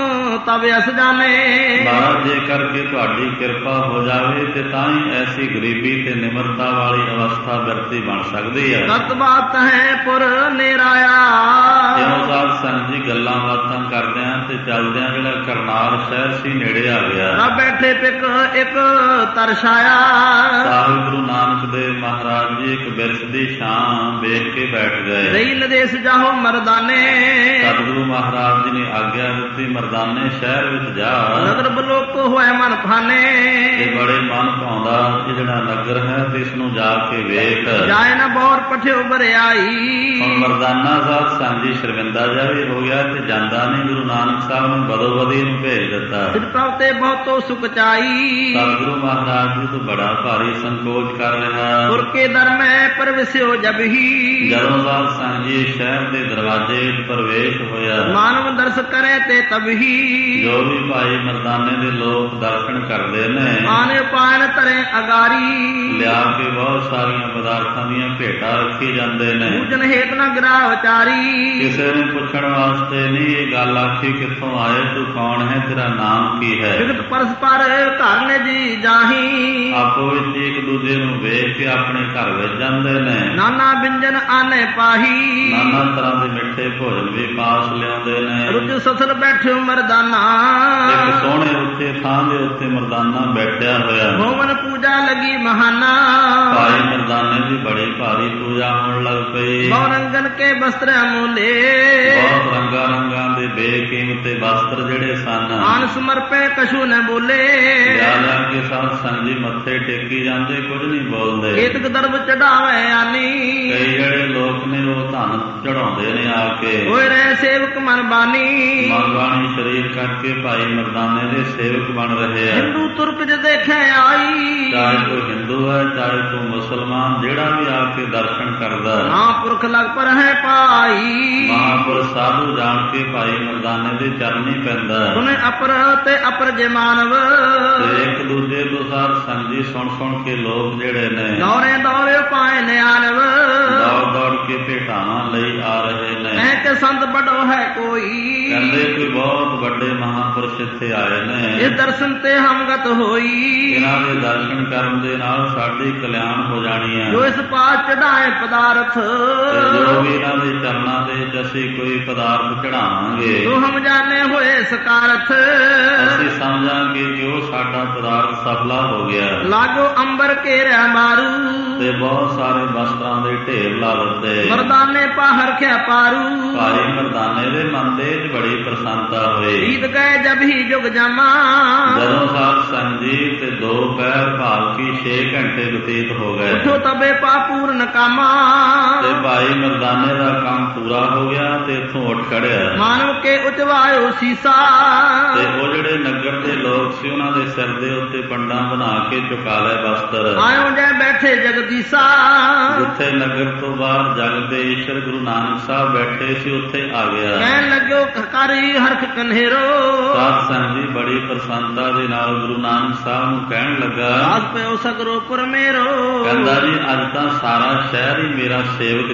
ਤਬ ਅਸ ਜਾਣੇ। ਮਹਾਰਾਜ ਜੇ ਕਰਕੇ ਤੁਹਾਡੀ ਕਿਰਪਾ ਹੋ ਜਾਵੇ ਤੇ ਤਾਂ ਹੀ ਐਸੀ ਗਰੀਬੀ ਤੇ ਨਿਮਰਤਾ ਵਾਲੀ ਅਵਸਥਾ ਵਿਅਕਤੀ ਬਣ ਸਕਦੀ ਹੈ। ਸਤ ਬਾਤ ਹੈ ਪੁਰ ਨੇਰਾਇਆ, ਜਿਉਂ ਸਾਧ ਸੰਗਤ ਜੀ ਗੱਲਾਂ ਬਾਤਾਂ ਕਰਦਿਆਂ ਤੇ ਚੱਲਦਿਆਂ ਜਿਹੜਾ ਕਰਨਾਲ ਸ਼ਹਿਰ ਸੀ ਨੇੜੇ ਆ ਗਿਆ। ਨਾ ਬੈਠੇ ਪਿਕ ਇੱਕ ਤਰਸ਼ਾਇਆ, ਸਾਹਿਬ ਗੁਰੂ ਨਾਨਕ ਦੇਵ ਮਹਾਰਾਜ ਜੀ ਇੱਕ ਬਿਰਛ ਦੀ ਛਾਂ ਵੇਖ ਕੇ ਬੈਠ ਗਏ। ਰਹੀ ਲਦੇਸ ਜਾਹੋ ਮਰਦਾਨੇ, ਸਤਿਗੁਰੂ ਮਹਾਰਾਜ ਜੀ ਨੇ ਆਗਿਆ ਦਿੱਤੀ ਮਰਦਾਨੇ ਸ਼ਹਿਰ ਵਿੱਚ ਜਾ। ਨਗਰ ਬਲੋਕ ਹੋਏ ਮਨ ਭਾਨੇ, ਇਹ ਬੜੇ ਮਨ ਭਾਉਂਦਾ ਇਹ ਜਿਹੜਾ ਨਗਰ ਹੈ ਤੇ ਇਸ ਨੂੰ ਜਾ ਕੇ ਵੇਖ। ਜਾਏ ਨਾ ਬੌਰ ਪਠਿਓ ਬਰਿਆਈ, ਹੁਣ ਮਰਦਾਨਾ ਸਾਹਿਬ ਸਾਂਝੀ ਸ਼ਰਮਿੰਦਾ ਜਿਹਾ ਵੀ ਹੋ ਗਿਆ ਤੇ ਜਾਂਦਾ ਨਹੀਂ। ਗੁਰੂ ਨਾਨਕ ਸਾਹਿਬ ਨੇ ਬਦੋ ਬਦੀ ਨੂੰ ਭੇਜ ਦਿੱਤਾ। ਸਿਰ ਪ੍ਰਭ ਤੇ ਬਹੁਤੋ ਸੁਖ ਚਾਈ, ਸਤਿਗੁਰੂ ਮਹਾਰਾਜ ਜੀ ਤੋਂ ਬੜਾ ਭਾਰੀ ਸੰਕੋਚ ਕਰ ਰਿਹਾ। ਤੁਰ ਕੇ ਦਰ ਮੈਂ ਪਰਵਿਸਿਓ ਜਬ ਹੀ, ਜਦੋਂ ਸਾਹਿਬ ਸਾਂਝੀ ਸ਼ਹਿਰ ਦੇ ਦਰਵਾਜ਼ੇ ਪ੍ਰਵੇਸ਼ ਹੋਇਆ, ਮਾਨਵ ਦਰਸ ਕਰੇ ਤੇ ਤਬ ਹੀ, ਜੋ ਵੀ ਭਾਈ ਮਰਦਾਨੇ ਦੇ ਲੋਕ ਦਰਸ਼ਨ ਕਰਦੇ ਨੇ, ਆਨੇ ਪਾਣ ਤਰੇ ਅਗਾਰੀ, ਲਿਆ ਕੇ ਬਹੁਤ ਸਾਰੀਆਂ ਪਦਾਰਥਾਂ ਦੀਆਂ ਭੇਟਾਂ ਰੱਖੀ ਜਾਂਦੇ ਨੇ। ਪੂਜਨ ਹੇਤ ਨ ਗਿਰਾ ਵਿਚਾਰੀ, ਕਿਸੇ ਨੇ ਪੁੱਛਣ ਵਾਸਤੇ ਨਹੀਂ ਇਹ ਗੱਲ ਆਖੀ ਕਿੱਥੋਂ ਆਏ, ਤੂੰ ਕੌਣ ਹੈ, ਤੇਰਾ ਨਾਮ ਕੀ ਹੈ। ਜਗਤ ਪਰਸਪਰ ਘਰ ਨੇ ਜੀ ਜਾਹੀ, ਆਪੋ ਵਿੱਚ ਇੱਕ ਦੂਜੇ ਨੂੰ ਵੇਖ ਕੇ ਆਪਣੇ ਘਰ ਵਿੱਚ ਜਾਂਦੇ ਨੇ। ਨਾਨਾ ਬਿੰਜਨ ਆਨੇ ਪਾਹੀ, ਨਾਨਾ ਤਰ੍ਹਾਂ ਦੇ ਮਿੱਠੇ ਭੋਜਨ ਵੀ ਪਾਸ ਲਿਆਉਂਦੇ ਨੇ। ਰੁਚ ਸਸਲ ਬੈਠਿਓ ਮਰਦਾਨਾ, ਇੱਕ ਸੋਹਣੇ ਉੱਤੇ ਥਾਂ ਦੇ ਉੱਤੇ ਮਰਦਾਨਾ ਬੈਠਿਆ ਹੋਇਆ। ਹੋਮਨ ਪੂਜਾ ਲਗੀ ਮਹਾਨਾ, ਭਾਈ ਮਰਦਾਨੇ ਦੀ ਬੜੀ ਭਾਰੀ ਪੂਜਾ ਹੋਣ ਲੱਗ ਪਈ। ਬਹੁ ਰੰਗਨ ਕੇ ਬਸਤਰ ਮੂਲੇ, ਬਹੁਤ ਰੰਗਾਂ ਰੰਗਾਂ ਦੇ ਬੇਕੀਮਤੇ ਵਸਤਰ ਜਿਹੜੇ ਸਨ, ਆਨ ਸਮਰਪੇ ਕਛੂ ਨ ਬੋਲੇ। ਲਿਆ ਕੇ ਸਾਧ ਸੰਗਤ ਜੀ ਮੱਥੇ ਟੇਕੀ ਜਾਂਦੇ, ਕੁਝ ਨਹੀਂ ਬੋਲਦੇ। ਏਤਕ ਦਰਬ ਚੜਾਵੇ ਆਨੀ, ਕਈ ਜਿਹੜੇ ਲੋਕ ਨੇ ਉਹ ਧਨ ਚੜਾਉਂਦੇ ਨੇ ਆ ਕੇ। ਹੋਏ ਰਹਿ ਸੇਵਕ ਮਨ ਬਾਨੀ, ਮਨਬਾਣੀ ਸਰੀਰ ਕਰਕੇ ਭਾਈ ਮਰਦਾਨੇ ਦੇ ਸੇਵਕ ਬਣ ਰਹੇ ਆ। ਹਿੰਦੂ ਤੁਰਕ ਜ ਦੇਖੇ ਆਈ, ਚਾਹੇ ਕੋਈ ਹਿੰਦੂ ਹੈ ਚਾਹੇ ਕੋਈ ਮੁਸਲਮਾਨ, ਜਿਹੜਾ ਵੀ ਆ ਕੇ ਦਰਸ਼ਨ ਕਰਦਾ ਮਹਾਂਪੁਰਖ ਲਗ ਪਰ ਹੈ ਪਾਈ। ਮਹਾਂਪੁਰਖ ਸਾਧੂ ਜਾਣ ਕੇ ਭਾਈ ਮਰਦਾਨੇ ਦੇ ਚਰਨੀ ਪੈਂਦਾ। ਸੁਨੇ ਅਪਰ ਤੇ ਅਪਰ ਜੇ ਮਾਨਵ, ਤੇ ਇੱਕ ਦੂਜੇ ਤੋਂ ਸਾਧ ਸੰਗਤ ਸੁਣ ਸੁਣ ਕੇ ਲੋਕ ਜਿਹੜੇ ਨੇ ਦੌਰੇ ਦੌਰੇ ਪਾਏ ਨਿਆਨਵ, ਦੌੜ ਦੌੜ ਕੇ ਭੇਟਾਵਾਂ ਲਈ ਆ ਰਹੇ ਨੇ। ਕਹਿ ਕੇ ਸੰਤ ਬੜੋ ਹੈ ਕੋਈ, ਕਹਿੰਦੇ ਕੋਈ ਬਹੁਤ ਵੱਡੇ ਮਹਾਂਪੁਰਸ਼ ਇੱਥੇ ਆਏ ਨੇ। ਇਹ ਦਰਸ਼ਨ ਤੇ ਹਮਗਤ ਹੋਈ, ਇਹਨਾਂ ਦੇ ਦਰਸ਼ਨ ਕਰਨ ਦੇ ਨਾਲ ਸਾਡੀ ਕਲਿਆਣ ਹੋ ਜਾਣੀ ਹੈ। ਜੋ ਇਸ ਪਾਸ ਚੜਾਏ ਪਦਾਰਥ, ਤੇ ਜੋ ਵੀ ਇਹਨਾਂ ਦੇ ਚਰਨਾਂ ਦੇ ਵਿੱਚ ਅਸੀਂ ਕੋਈ ਪਦਾਰਥ ਚੜਾਵਾਂਗੇ, ਜੋ ਹਮ ਜਾਣੇ ਹੋਏ ਸਕਾਰਥ, ਅਸੀਂ ਸਮਝਾਂਗੇ ਕਿ ਉਹ ਸਾਡਾ ਪਦਾਰਥ ਸਫਲਾ ਹੋ ਗਿਆ। ਲਾਗੋ ਅੰਬਰ ਘੇਰਿਆ ਮਾਰੂ, ਤੇ ਬਹੁਤ ਸਾਰੇ ਵਸਤਰਾਂ ਦੇ ਢੇਰ ਲਾ ਦਿੱਤੇ। ਮਰਦਾਨੇ ਪਾਹਰ ਖਿਆ ਪਾਰੂ, ਭਾਈ ਮਰਦਾਨੇ ਦੇ ਮਨ ਦੇ ਵਿੱਚ ਬੜੀ ਪ੍ਰਸੰਨਤਾ ਹੋਈ। ਈਦ ਗਏ ਜਬ ਹੀ ਜੁਗ ਜਾਮਾ, ਜਦੋਂ ਸਾਧ ਸੰਗਤ ਜੀ ਤੇ 2 ਪਹਿਰ ਭਾਵ ਕੀ 6 ਘੰਟੇ ਬਤੀਤ ਹੋ ਗਏ। ਉਠੋ ਤਬੇ ਪਾ ਪੂਰਨ ਕਾਮਾ, ਤੇ ਭਾਈ ਮਰਦਾਨੇ ਦਾ ਕੰਮ ਪੂਰਾ ਹੋ ਗਿਆ ਤੇ ਇੱਥੋਂ ਉੱਠ ਖੜਿਆ। ਮਾਨਵ ਕੇ ਉਚਵਾਇਓ ਸੀਸਾ, ਤੇ ਉਹ ਜਿਹੜੇ ਨਗਰ ਦੇ ਲੋਕ ਸੀ ਉਹਨਾਂ ਦੇ ਸਿਰ ਦੇ ਉੱਤੇ ਪੰਡਾਂ ਬਣਾ ਕੇ ਚੁਕਾ ਲਏ ਵਸਤਰ। ਆਇਓ ਜੈ ਬੈਠੇ ਜਗਦੀਸਾ, ਜਿੱਥੇ ਨਗਰ ਤੋਂ ਬਾਹਰ ਜਗ ਦੇ ਈਸ਼ਰ ਗੁਰੂ ਨਾਨਕ ਸਾਹਿਬ ਬੈਠੇ ਸੀ ਉੱਥੇ ਆ ਗਿਆ। ਕਹਿਣ ਲੱਗਿਓ ਕਰੀ ਹਰਖ ਕਨੇਰੋ, ਸਾਧ ਸੰਗਤ ਜੀ ਬੜੀ ਪ੍ਰਸੰਨਤਾ ਦੇ ਨਾਲ ਗੁਰੂ ਨਾਨਕ ਸਾਹਿਬ ਨੂੰ ਕਹਿਣ ਲੱਗਾ, ਆਸ ਪਿਓ ਸਗਰੋ ਪੁਰ ਮੇਰੋ, ਕਹਿੰਦਾ ਜੀ ਅੱਜ ਤਾਂ ਸਾਰਾ ਸ਼ਹਿਰ ਹੀ ਮੇਰਾ ਸੇਵਕ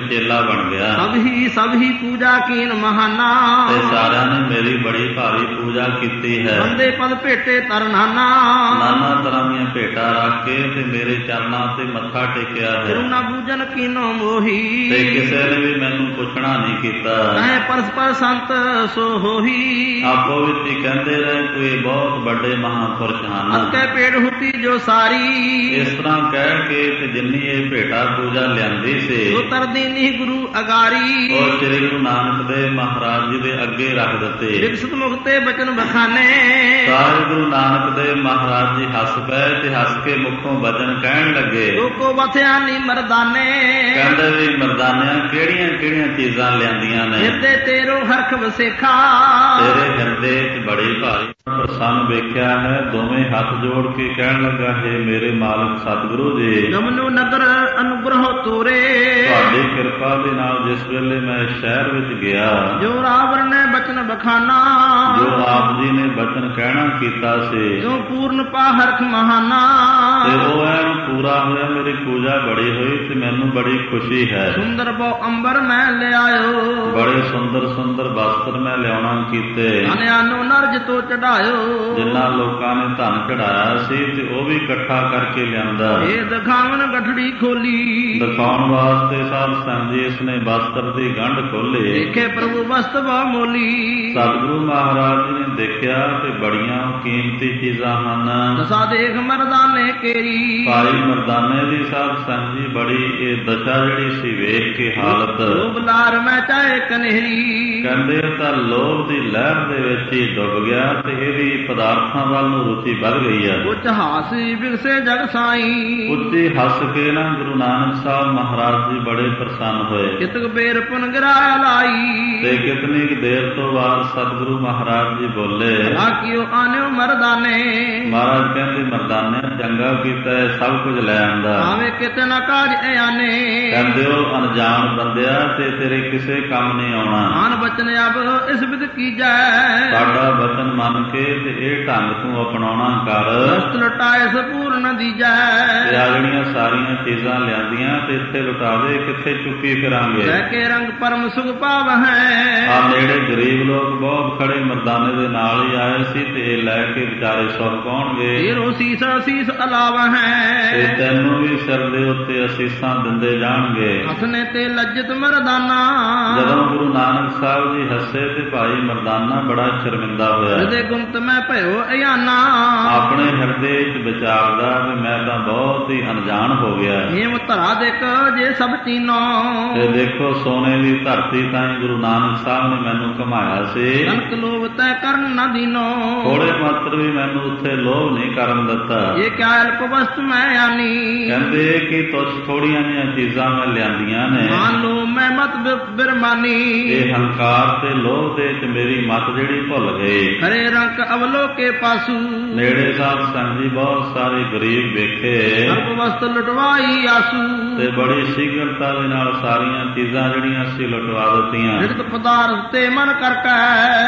ਚੇਲਾ ਬਣ ਗਿਆ ਸਭ ਹੀ ਪੂਜਾ ਕੀਨ ਮਹਾਨਾ ਤੇ ਸਾਰਿਆਂ ਨੇ ਮੇਰੀ ਬੜੀ ਭਾਰੀ ਪੂਜਾ ਕੀਤੀ ਹੈ। ਬੰਦੇ ਪਦ ਭੇਟੇ ਤਰਨਾਨਾ ਨਾਨਾ ਤਰ੍ਹਾਂ ਦੀਆਂ ਭੇਟਾਂ ਰੱਖ ਕੇ ਤੇ ਮੇਰੇ ਚਰਨਾਂ ਤੇ ਮੱਥਾ ਟੇਕਿਆ ਹੈ। ਕਰੁਣਾ ਪੂਜਨ ਕੀਨੋ ਮੋਹੀ ਤੇ ਕਿਸੇ ਨੇ ਵੀ ਮੈਨੂੰ ਪੁੱਛਣਾ ਨਹੀਂ ਕੀਤਾ। ਤੈ ਪਰਸਪਰ ਸੰਤ ਸੋ ਹੋਹੀ ਆਪੋ ਵਿੱਚ ਹੀ ਕਹਿੰਦੇ ਰਹੇ ਕੋਈ ਬਹੁਤ ਵੱਡੇ ਮਹਾਂਪੁਰਸ਼ ਹਨ। ਅਕੇ ਪੇੜ ਹੁਤੀ ਜੋ ਸਾਰੀ ਇਸ ਤਰ੍ਹਾਂ ਕਹਿ ਕੇ ਤੇ ਜਿੰਨੀ ਇਹ ਭੇਟਾ ਪੂਜਾ ਲਿਆਂਦੀ ਸੀ ਜੋ ਤਰਦੀ ਨੀ ਗੁਰੂ ਅਗਾਰੀ ਉਹ ਸ੍ਰੀ ਗੁਰੂ ਨਾਨਕ ਦੇਵ ਮਹਾਰਾਜ ਜੀ ਦੇ ਅੱਗੇ ਰੱਖ ਦਿੱਤੇ। ਵਿਕਸਤ ਮੁਖਤੇ ਬਚਨ ਬਖਾਨੇ ਸਾਰੇ ਗੁਰੂ ਨਾਨਕ ਦੇਵ ਮਹਾਰਾਜ ਜੀ ਹੱਸ ਪਏ ਤੇ ਹੱਸ ਕੇ ਮੁਖੋਂ ਬਚਨ ਕਹਿਣ ਲੱਗੇ। ਲੋਕੋ ਬਥਿਆ ਨੀ ਮਰਦਾਨੇ ਕਹਿੰਦੇ ਵੀ ਮਰਦਾਨਿਆਂ ਕਿਹੜੀਆਂ ਕਿਹੜੀਆਂ ਚੀਜ਼ਾਂ ਲਿਆਂਦੀਆਂ ਨੇ। ਹਿਰਦੇ ਤੇਰੋ ਹਰਖ ਵਸੇਖਾ ਤੇਰੇ ਹਿਰਦੇ ਚ ਬੜੀ ਭਾਰੀ ਪ੍ਰਸੰਨ ਵੇਖਿਆ ਹੈ। ਦੋਵੇਂ ਹੱਥ ਜੋੜ ਕੇ ਕਹਿਣ ਲੱਗਾ ਹੈ ਮੇਰੇ ਮਾਲਕ ਸਤਿਗੁਰੂ ਜੀ ਗਮਨੋ ਨਗਰ ਅਨੁਗ੍ਰਹ ਤੋਰੇ ਤੁਹਾਡੀ ਕਿਰਪਾ ਦੇ ਨਾਲ ਜਿਸ ਵੇਲੇ ਮੈਂ ਸ਼ਹਿਰ ਵਿੱਚ ਗਿਆ ਜੋ ਰਾਵਣ ਨੇ ਬਚਨ ਬਖਾਨਾ ਜੋ ਆਪ ਜੀ ਨੇ ਬਚਨ ਕਹਿਣਾ ਕੀਤਾ ਸੀ ਜੋ ਪੂਰਨ ਪਾ ਹਰਖ ਮਹਾਨਾ ਤੇ ਉਹ ਐਨ ਪੂਰਾ ਹੋਇਆ। ਮੇਰੀ ਪੂਜਾ ਬੜੀ ਹੋਈ ਤੇ ਮੈਨੂੰ ਬੜੀ ਖੁਸ਼ੀ ਹੈ। ਸੁੰਦਰ ਬਹੁ ਅੰਬਰ ਮੈਂ ਲਿਆਇਓ ਬੜੇ ਸੁੰਦਰ ਸੁੰਦਰ ਵਸਤਰ ਮੈਂ ਲਿਆਉਣਾ ਕੀਤੇ। ਅਨਿਆਨੋ ਨਰਜ ਤੋਂ ਚੜਾਇਓ ਜਿਨ੍ਹਾਂ ਲੋਕਾਂ ਨੇ ਧਨ ਚੜਾਇਆ ਸੀ ਤੇ ਉਹ ਵੀ ਇਕੱਠਾ ਕਰਕੇ ਲਿਆਂਦਾ। ਇਹ ਦਿਖਾਵਨ ਗਠੜੀ ਖੋਲੀ ਦਿਖਾਉਣ ਵਾਸਤੇ ਸਾਧ ਸੰਗਤ ਜੀ ਇਸ ਨੇ ਵਸਤਰ ਦੀ ਗੰਢ ਖੋਲੇ। ਦੇਖੇ ਪ੍ਰਭੂ ਵਸਤ ਬਾ ਮੋਲੀ ਸਤਿਗੁਰੂ ਮਹਾਰਾਜ ਜੀ ਨੇ ਦੇਖਿਆ ਤੇ ਬੜੀਆਂ ਕੀਮਤੀ ਚੀਜ਼ਾਂ ਹਨ। ਦਸਾ ਦੇਖ ਮਰਦਾਨੇ ਕੇਰੀ ਭਾਈ ਮਰਦਾਨੇ ਦੀ ਸਾਧ ਸੰਗਤ ਜੀ ਬੜੀ ਇਹ ਦਸ਼ਾ ਜਿਹੜੀ ਸੀ ਵੇਖ ਕੇ ਹਾਲਤ ਲੋਭ ਲਾਰ ਮੈਂ ਚਾਹੇ ਕਨੇਰੀ ਕਹਿੰਦੇ ਤਾਂ ਲੋਭ ਦੀ ਲਹਿਰ ਦੇ ਵਿੱਚ ਹੀ ਡੁੱਬ ਗਿਆ ਤੇ ਇਹਦੀ ਪਦਾਰਥਾਂ ਵੱਲ ਨੂੰ ਰੁਚੀ ਵੱਧ ਗਈ ਹੈ। ਉੱਚ ਹਾਸੀ ਵਿਗਸੇ ਜਗ ਸਾਈ ਉੱਚੀ ਹੱਸ ਕੇ ਨਾ ਗੁਰੂ ਨਾਨਕ ਸਾਹਿਬ ਮਹਾਰਾਜ ਜੀ ਬੜੇ ਪ੍ਰਸੰਨ ਹੋਏ। ਕਿਤਕ ਬੇਰ ਪੁਨ ਗਿਰਾਇਆ ਲਾਈ ਤੇ ਕਿਤਨੀ ਕੁ ਦੇਰ ਤੋਂ ਬਾਅਦ ਸਤਿਗੁਰੂ ਮਹਾਰਾਜ ਜੀ ਬੋਲੇ ਆਕਿਓ ਆਨਿਓ ਮਰਦਾਨੇ ਮਹਾਰਾਜ ਕਹਿੰਦੇ ਮਰਦਾਨੇ ਚੰਗਾ ਕੀਤਾ ਸਭ ਕੁਝ ਲੈ ਆਂਦਾ। ਆਵੇ ਕਿਤੇ ਨਾ ਕਾਜ ਆਨੇ ਕਹਿੰਦੇ ਉਹ ਅਣਜਾਣ ਬੰਦਿਆ ਤੇ ਤੇਰੇ ਕਿਸੇ ਕੰਮ ਨਹੀਂ ਆਉਣਾ। ਆਨ ਬਚਨ ਅਬ ਇਸ ਵਿਦ ਕੀਜੈ ਸਾਡਾ ਬਚਨ ਮੰਨ ਕੇ ਤੇ ਇਹ ਢੰਗ ਤੂੰ ਅਪਣਾਉਣਾ ਕਰ। ਦਸਤ ਲਟਾਏ ਸਪੂਰਨ ਦੀਜੈ ਤੇ ਆ ਜਿਹੜੀਆਂ ਸਾਰੀਆਂ ਚੀਜ਼ਾਂ ਲਿਆਂਦੀਆਂ ਤੇ ਇੱਥੇ ਲੁਟਾ ਦੇ ਕਿੱਥੇ ਚੁੱਕੀ ਫਿਰਾਂਗੇ। ਲੈ ਕੇ ਰੰਗ ਪਰਮ ਸੁਖ ਪਾਵ ਹੈ ਆ ਨੇੜੇ ਗਰੀਬ ਲੋਕ ਬਹੁਤ ਖੜੇ ਮਰਦਾਨੇ ਦੇ ਨਾਲ ਹੀ ਆਏ ਸੀ ਤੇ ਇਹ ਲੈ ਕੇ ਵਿਚਾਰੇ ਸੁਖ ਪਾਉਣਗੇ। ਤੇਰੋ ਸੀਸ ਅਸੀਸ ਅਲਾਵਾ ਹੈ ਤੇ ਤੈਨੂੰ ਵੀ ਸਿਰ ਦੇ ਉੱਤੇ ਅਸੀਸਾਂ ਦਿੰਦੇ ਜਾਣਗੇ। ਹਸਨੇ ਤੇ ਲੱਜਤ ਮਰਦਾਨਾ ਜਦੋਂ ਗੁਰੂ ਨਾਨਕ ਸਾਹਿਬ ਜੀ ਹੱਸੇ ਤੇ ਭਾਈ ਮਰਦਾਨਾ ਬੜਾ ਸ਼ਰਮਿੰਦਾ ਹੋਇਆ। ਹਿਰਦੇ ਗੁੰਤ ਮੈਂ ਭਇਓ ਅਯਾਨਾ ਆਪਣੇ ਹਿਰਦੇ ਚ ਵਿਚਾਰਦਾ ਵੀ ਮੈਂ ਤਾਂ ਬਹੁਤ ਹੀ ਅਣਜਾਣ ਹੋ ਗਿਆ। ਹੇਮ ਧਰਾ ਦੇਖ ਜੇ ਸਭ ਤੀਨੋ ਤੇ ਦੇਖੋ ਸੋਨੇ ਦੀ ਧਰਤੀ ਤਾਂ ਗੁਰੂ ਨਾਨਕ ਸਾਹਿਬ ਨੇ ਮੈਨੂੰ ਘਮਾਇਆ ਸੀ। ਕਨਕ ਲੋਭ ਤੈ ਕਰਨ ਨਾ ਦੀਨੋ ਥੋੜੇ ਮਾਤਰ ਵੀ ਮੈਨੂੰ ਉੱਥੇ ਲੋਭ ਨਹੀਂ ਕਰਨ ਦਿੱਤਾ। ਇਹ ਕਿਆ ਅਲਪ ਵਸਤ ਮੈਂ ਆਨੀ ਕਹਿੰਦੇ ਕਿ ਤੁਸ ਥੋੜੀਆਂ ਜਿਹੀਆਂ ਚੀਜ਼ਾਂ ਮੈਂ ਲਿਆਂਦੀਆਂ ਨੇ। ਮਾਨ ਲੋ ਮੈਂ ਮਤ ਬਿਰਮਾਨੀ ਇਹ ਹੰਕਾਰ ਤੇ ਲੋਭ ਦੇ ਚ ਮੇਰੀ ਮਤ ਜਿਹੜੀ ਭੁੱਲ ਗਈ। ਹਰੇ ਰੰਗ ਅਵਲੋ ਕੇ ਪਾਸੂ ਨੇੜੇ ਸਾਧ ਸੰਗਤ ਜੀ ਬਹੁਤ ਸਾਰੇ ਗਰੀਬ ਵੇਖੇ ਅਲਪ ਵਸਤ ਲੁਟਵਾਈ ਆਸੂ ਤੇ ਬੜੀ ਸ਼ੀਘਰਤਾ ਦੇ ਨਾਲ ਸਾਰੀਆਂ ਚੀਜ਼ਾਂ ਜਿਹੜੀਆਂ ਸੀ ਲੁਟਵਾ ਦਿੱਤੀਆਂ। ਨਿਰਤ ਪਦਾਰਥ ਤੇ ਮਨ ਕਰਕੇ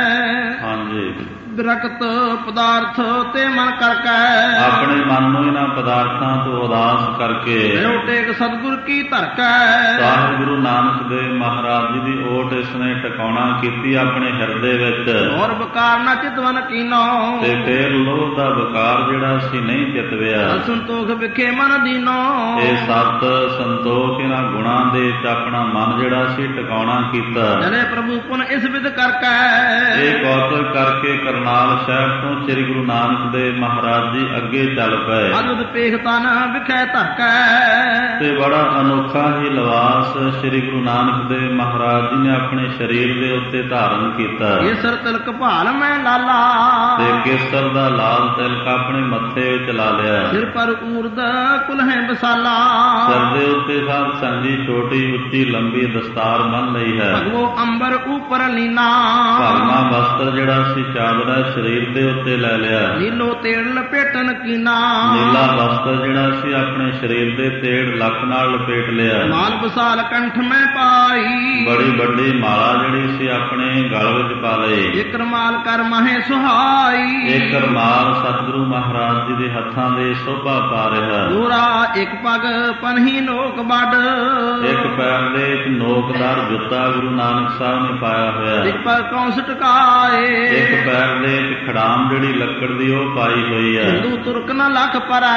ਹਾਂਜੀ ਵਿਰਕਤ ਪਦਾਰਥ ਤੇ ਮਨ ਕਰਕੇ ਆਪਣੇ ਮਨ ਨੂੰ ਇਹਨਾਂ ਪਦਾਰਥਾਂ ਤੋਂ ਉਦਾਸ ਕਰਕੇ ਟੇਕ ਸਤਿਗੁਰ ਕੀ ਧਰਕੈ ਸਾਹਿਬ ਗੁਰੂ ਨਾਨਕ ਦੇਵ ਮਹਾਰਾਜ ਜੀ ਦੀ ਓਟ ਇਸਨੇ ਟਿਕਾਉਣਾ ਕੀਤੀ ਆਪਣੇ ਹਿਰਦੇ ਵਿੱਚ। ਔਰ ਬਕਾਰ ਨਾ ਚਿਤਵਨ ਕੀਨੋ ਤੇ ਫੇਰ ਲੋਭ ਦਾ ਬਕਾਰ ਜਿਹੜਾ ਸੀ ਨਹੀਂ ਚਿਤਵਿਆ। ਸੰਤੋਖ ਵਿਖੇ ਮਨ ਦੀਨੋ ਇਹ ਸਤ ਸੰਤੋਖ ਇਹਨਾਂ ਗੁਣਾਂ ਦੇ ਵਿੱਚ ਆਪਣਾ ਮਨ ਜਿਹੜਾ ਸੀ ਟਿਕਾਉਣਾ ਕੀਤਾ। ਜਨੇ ਪ੍ਰਭੂ ਪੁਨ ਇਸ ਵਿਦ ਕਰਕੇ ਇਹ ਕੌਤਕ ਕਰਕੇ ਕਰਨਾਲ ਸ਼ਹਿਰ ਤੋਂ ਸ੍ਰੀ ਗੁਰੂ ਨਾਨਕ ਦੇਵ ਮਹਾਰਾਜ ਜੀ ਅੱਗੇ ਚੱਲ ਪਏ। ਅਦੁੱਤ ਪੇਖ ਤਨ ਵਿਖੇ ਧਰਕੈ ਤੇ ਬੜਾ ਅਨੋਖਾ ਹੀ ਲਿਬਾਸ ਸ੍ਰੀ ਗੁਰੂ ਨਾਨਕ ਦੇਵ ਮਹਾਰਾਜ ਜੀ ਨੇ ਆਪਣੇ ਸਰੀਰ ਦੇ ਉੱਤੇ ਧਾਰਨ ਕੀਤਾ। ਕੇਸਰ ਤਿਲਕ ਭਾਲ ਮੈਂ ਲਾਲਾ ਤੇ ਕੇਸਰ ਦਾ ਲਾਲ ਤਿਲਕ ਆਪਣੇ ਮੱਥੇ ਵਿੱਚ ਲਾ ਲਿਆ। ਸਿਰ ਪਰ ਊਰਦ ਕੁਲਹਿ ਬਸਾਲਾ ਸਿਰ ਦੇ ਉੱਤੇ ਸਾਧ ਸੰਗਤ ਜੀ ਛੋਟੀ ਉੱਚੀ ਲੰਬੀ ਦਸਤਾਰ ਬੰਨ੍ਹ ਲਈ ਹੈ। ਭਗਵੋ ਅੰਬਰ ਉਪਰ ਲੀਨਾ ਭਗਵਾ ਵਸਤਰ ਜਿਹੜਾ ਸੀ ਚਾਦਰਾ ਸਰੀਰ ਦੇ ਉੱਤੇ ਲੈ ਲਿਆ। ਨੀਲੋ ਤੇੜ ਲਪੇਟਨ ਕੀਨਾ ਨੀਲਾ ਵਸਤਰ ਜਿਹੜਾ ਸੀ ਆਪਣੇ ਸਰੀਰ ਦੇ ਤੇੜ ਲੱਕ ਨਾਲ ਲਪੇਟ ਲਿਆ। ਮਾਲ ਬਸਾਲ ਕੰਠ ਮੈਂ ਪਾਈ ਬੜੀ ਵੱਡੀ ਮਾਲਾ ਜਿਹੜੀ ਸੀ ਆਪਣੇ ਗਲ ਵਿੱਚ ਪਾ ਲਈ। ਇਕ ਰਮਾਲ ਕਰ ਮਹੇ ਸੁਹਾਈ ਇੱਕ ਰਮਾਲ ਸਤਿਗੁਰੂ ਮਹਾਰਾਜ ਜੀ ਦੇ ਹੱਥਾਂ ਦੇ ਸੋਭਾ ਪਾ ਰਿਹਾ। ਦੋਰਾ ਇੱਕ ਪਗ ਪਨਹੀ ਨੋਕ ਵੱਡ ਇੱਕ ਪੈਰ ਦੇ ਵਿੱਚ ਨੋਕਦਾਰ ਜੁੱਤਾ ਗੁਰੂ ਨਾਨਕ ਸਾਹਿਬ ਨੇ ਪਾਇਆ ਹੋਇਆ। ਇੱਕ ਪੈਰ ਕੌਂਸ ਟਕਾਏ, ਇੱਕ ਪੈਰ ਦੇ ਵਿੱਚ ਖੜਾਮ ਜਿਹੜੀ ਲੱਕੜ ਦੀ ਉਹ ਪਾਈ ਹੋਈ ਹੈ। ਹਿੰਦੂ ਤੁਰਕ ਨਾ ਲੱਖ ਪਰੈ,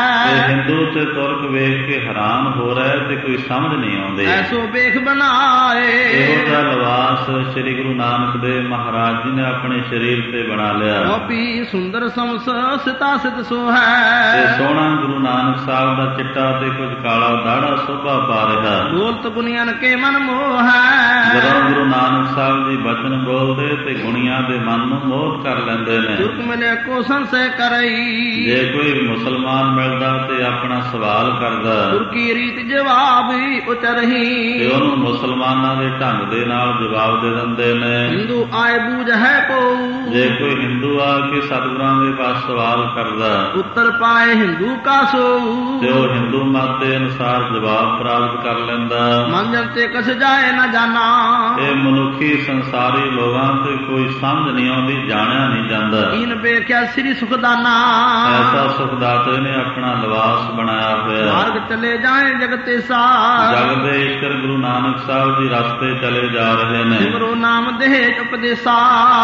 ਹਿੰਦੂ ਤੇ ਤੁਰਕ ਵੇਖ ਕੇ ਹੈਰਾਨ ਹੋ ਰਿਹਾ ਤੇ ਕੋਈ ਸਮਝ ਨਹੀਂ ਆਉਂਦੀ। ਐਸੋ ਵੇਖ ਬਣਾਏ, ਇਹੋ ਜਿਹਾ ਲਿਬਾਸ ਸ੍ਰੀ ਗੁਰੂ ਨਾਨਕ ਦੇਵ ਮਹਾਰਾਜ ਜੀ ਨੇ ਆਪਣੇ ਸਰੀਰ ਤੇ ਬਣਾ ਲਿਆ। ਗੋਪੀ ਸੁੰਦਰ ਸਮਸ ਸਿਤਾ ਸਿਤ ਸੋ ਹੈ, ਤੇ ਸੋਹਣਾ ਗੁਰੂ ਨਾਨਕ ਸਾਹਿਬ ਦਾ ਚਿੱਟਾ ਤੇ ਕੁਝ ਕਾਲਾ ਦਾੜਾ ਸੋਭਾ ਪਾ ਰਿਹਾ। ਬੋਲਤ ਗੁਨੀਆਂ ਕੇ ਮਨ ਮੋਹ ਹੈ, ਜਦੋਂ ਗੁਰੂ ਨਾਨਕ ਸਾਹਿਬ ਜੀ ਬਚਨ ਬੋਲਦੇ ਤੇ ਗੁਣੀਆਂ ਦੇ ਮਨ ਨੂੰ ਮੋਹ ਕਰ ਲੈਂਦੇ ਨੇ। ਤੁਰਕ ਮਿਲੇ ਕੋ ਸੰਸੈ ਕਰਈ, ਜੇ ਕੋਈ ਮੁਸਲਮਾਨ ਮਿਲਦਾ ਤੇ ਆਪਣਾ ਸਵਾਲ ਕਰਦਾ, ਤੁਰਕੀ ਰੀਤ ਜਵਾਬ ਉਚਰਹੀ, ਤੇ ਉਹਨੂੰ ਮੁਸਲਮਾਨਾਂ ਦੇ ਢੰਗ ਦੇ ਨਾਲ ਜਵਾਬ ਦੇ ਦਿੰਦੇ ਨੇ। ਹਿੰਦੂ ਆਏ ਬੂਝ ਹੈ ਕੋ, ਜੇ ਕੋਈ ਹਿੰਦੂ ਆ ਕੇ ਸਤਿਗੁਰਾਂ ਦੇ ਪਾਸ ਸਵਾਲ ਕਰਦਾ, ਉੱਤਰ ਪਾਏ ਹਿੰਦੂ ਕਾ ਸੋ, ਤੇ ਉਹ ਹਿੰਦੂ ਮਤ ਦੇ ਅਨੁਸਾਰ ਜਵਾਬ ਪ੍ਰਾਪਤ ਕਰ ਲੈਂਦਾ। ਮੰਜਨ ਤੇ ਕਸ ਜਾਏ ਨਾ ਜਾਣਾ, ਇਹ ਮਨੁੱਖੀ ਸੰਸਾਰੀ ਲੋਕਾਂ ਤੇ ਕੋਈ ਸਮਝ ਨਹੀਂ ਆਉਂਦੀ, ਜਾਣਿਆ ਨਹੀਂ ਜਾਂਦਾ। ਕੀਨ ਵੇਖਿਆ ਸ੍ਰੀ ਸੁਖਦਾਨਾ, ਐਸਾ ਸੁਖਦਾਤੇ ਨੇ ਆਪਣਾ ਲਿਬਾਸ ਬਣਾਇਆ ਹੋਇਆ। ਮਾਰਗ ਚਲੇ ਜਾਏ ਜਗਤੇ ਸਾ, ਜਗ ਦੇ ਈਸ਼ਰ ਗੁਰੂ ਨਾਨਕ ਸਾਹਿਬ ਜੀ ਰਸਤੇ ਚਲੇ ਜਾ ਰਹੇ ਨੇ। ਸਿਮਰੋ ਨਾਮ ਦੇਹ ਉਪਦੇਸਾ,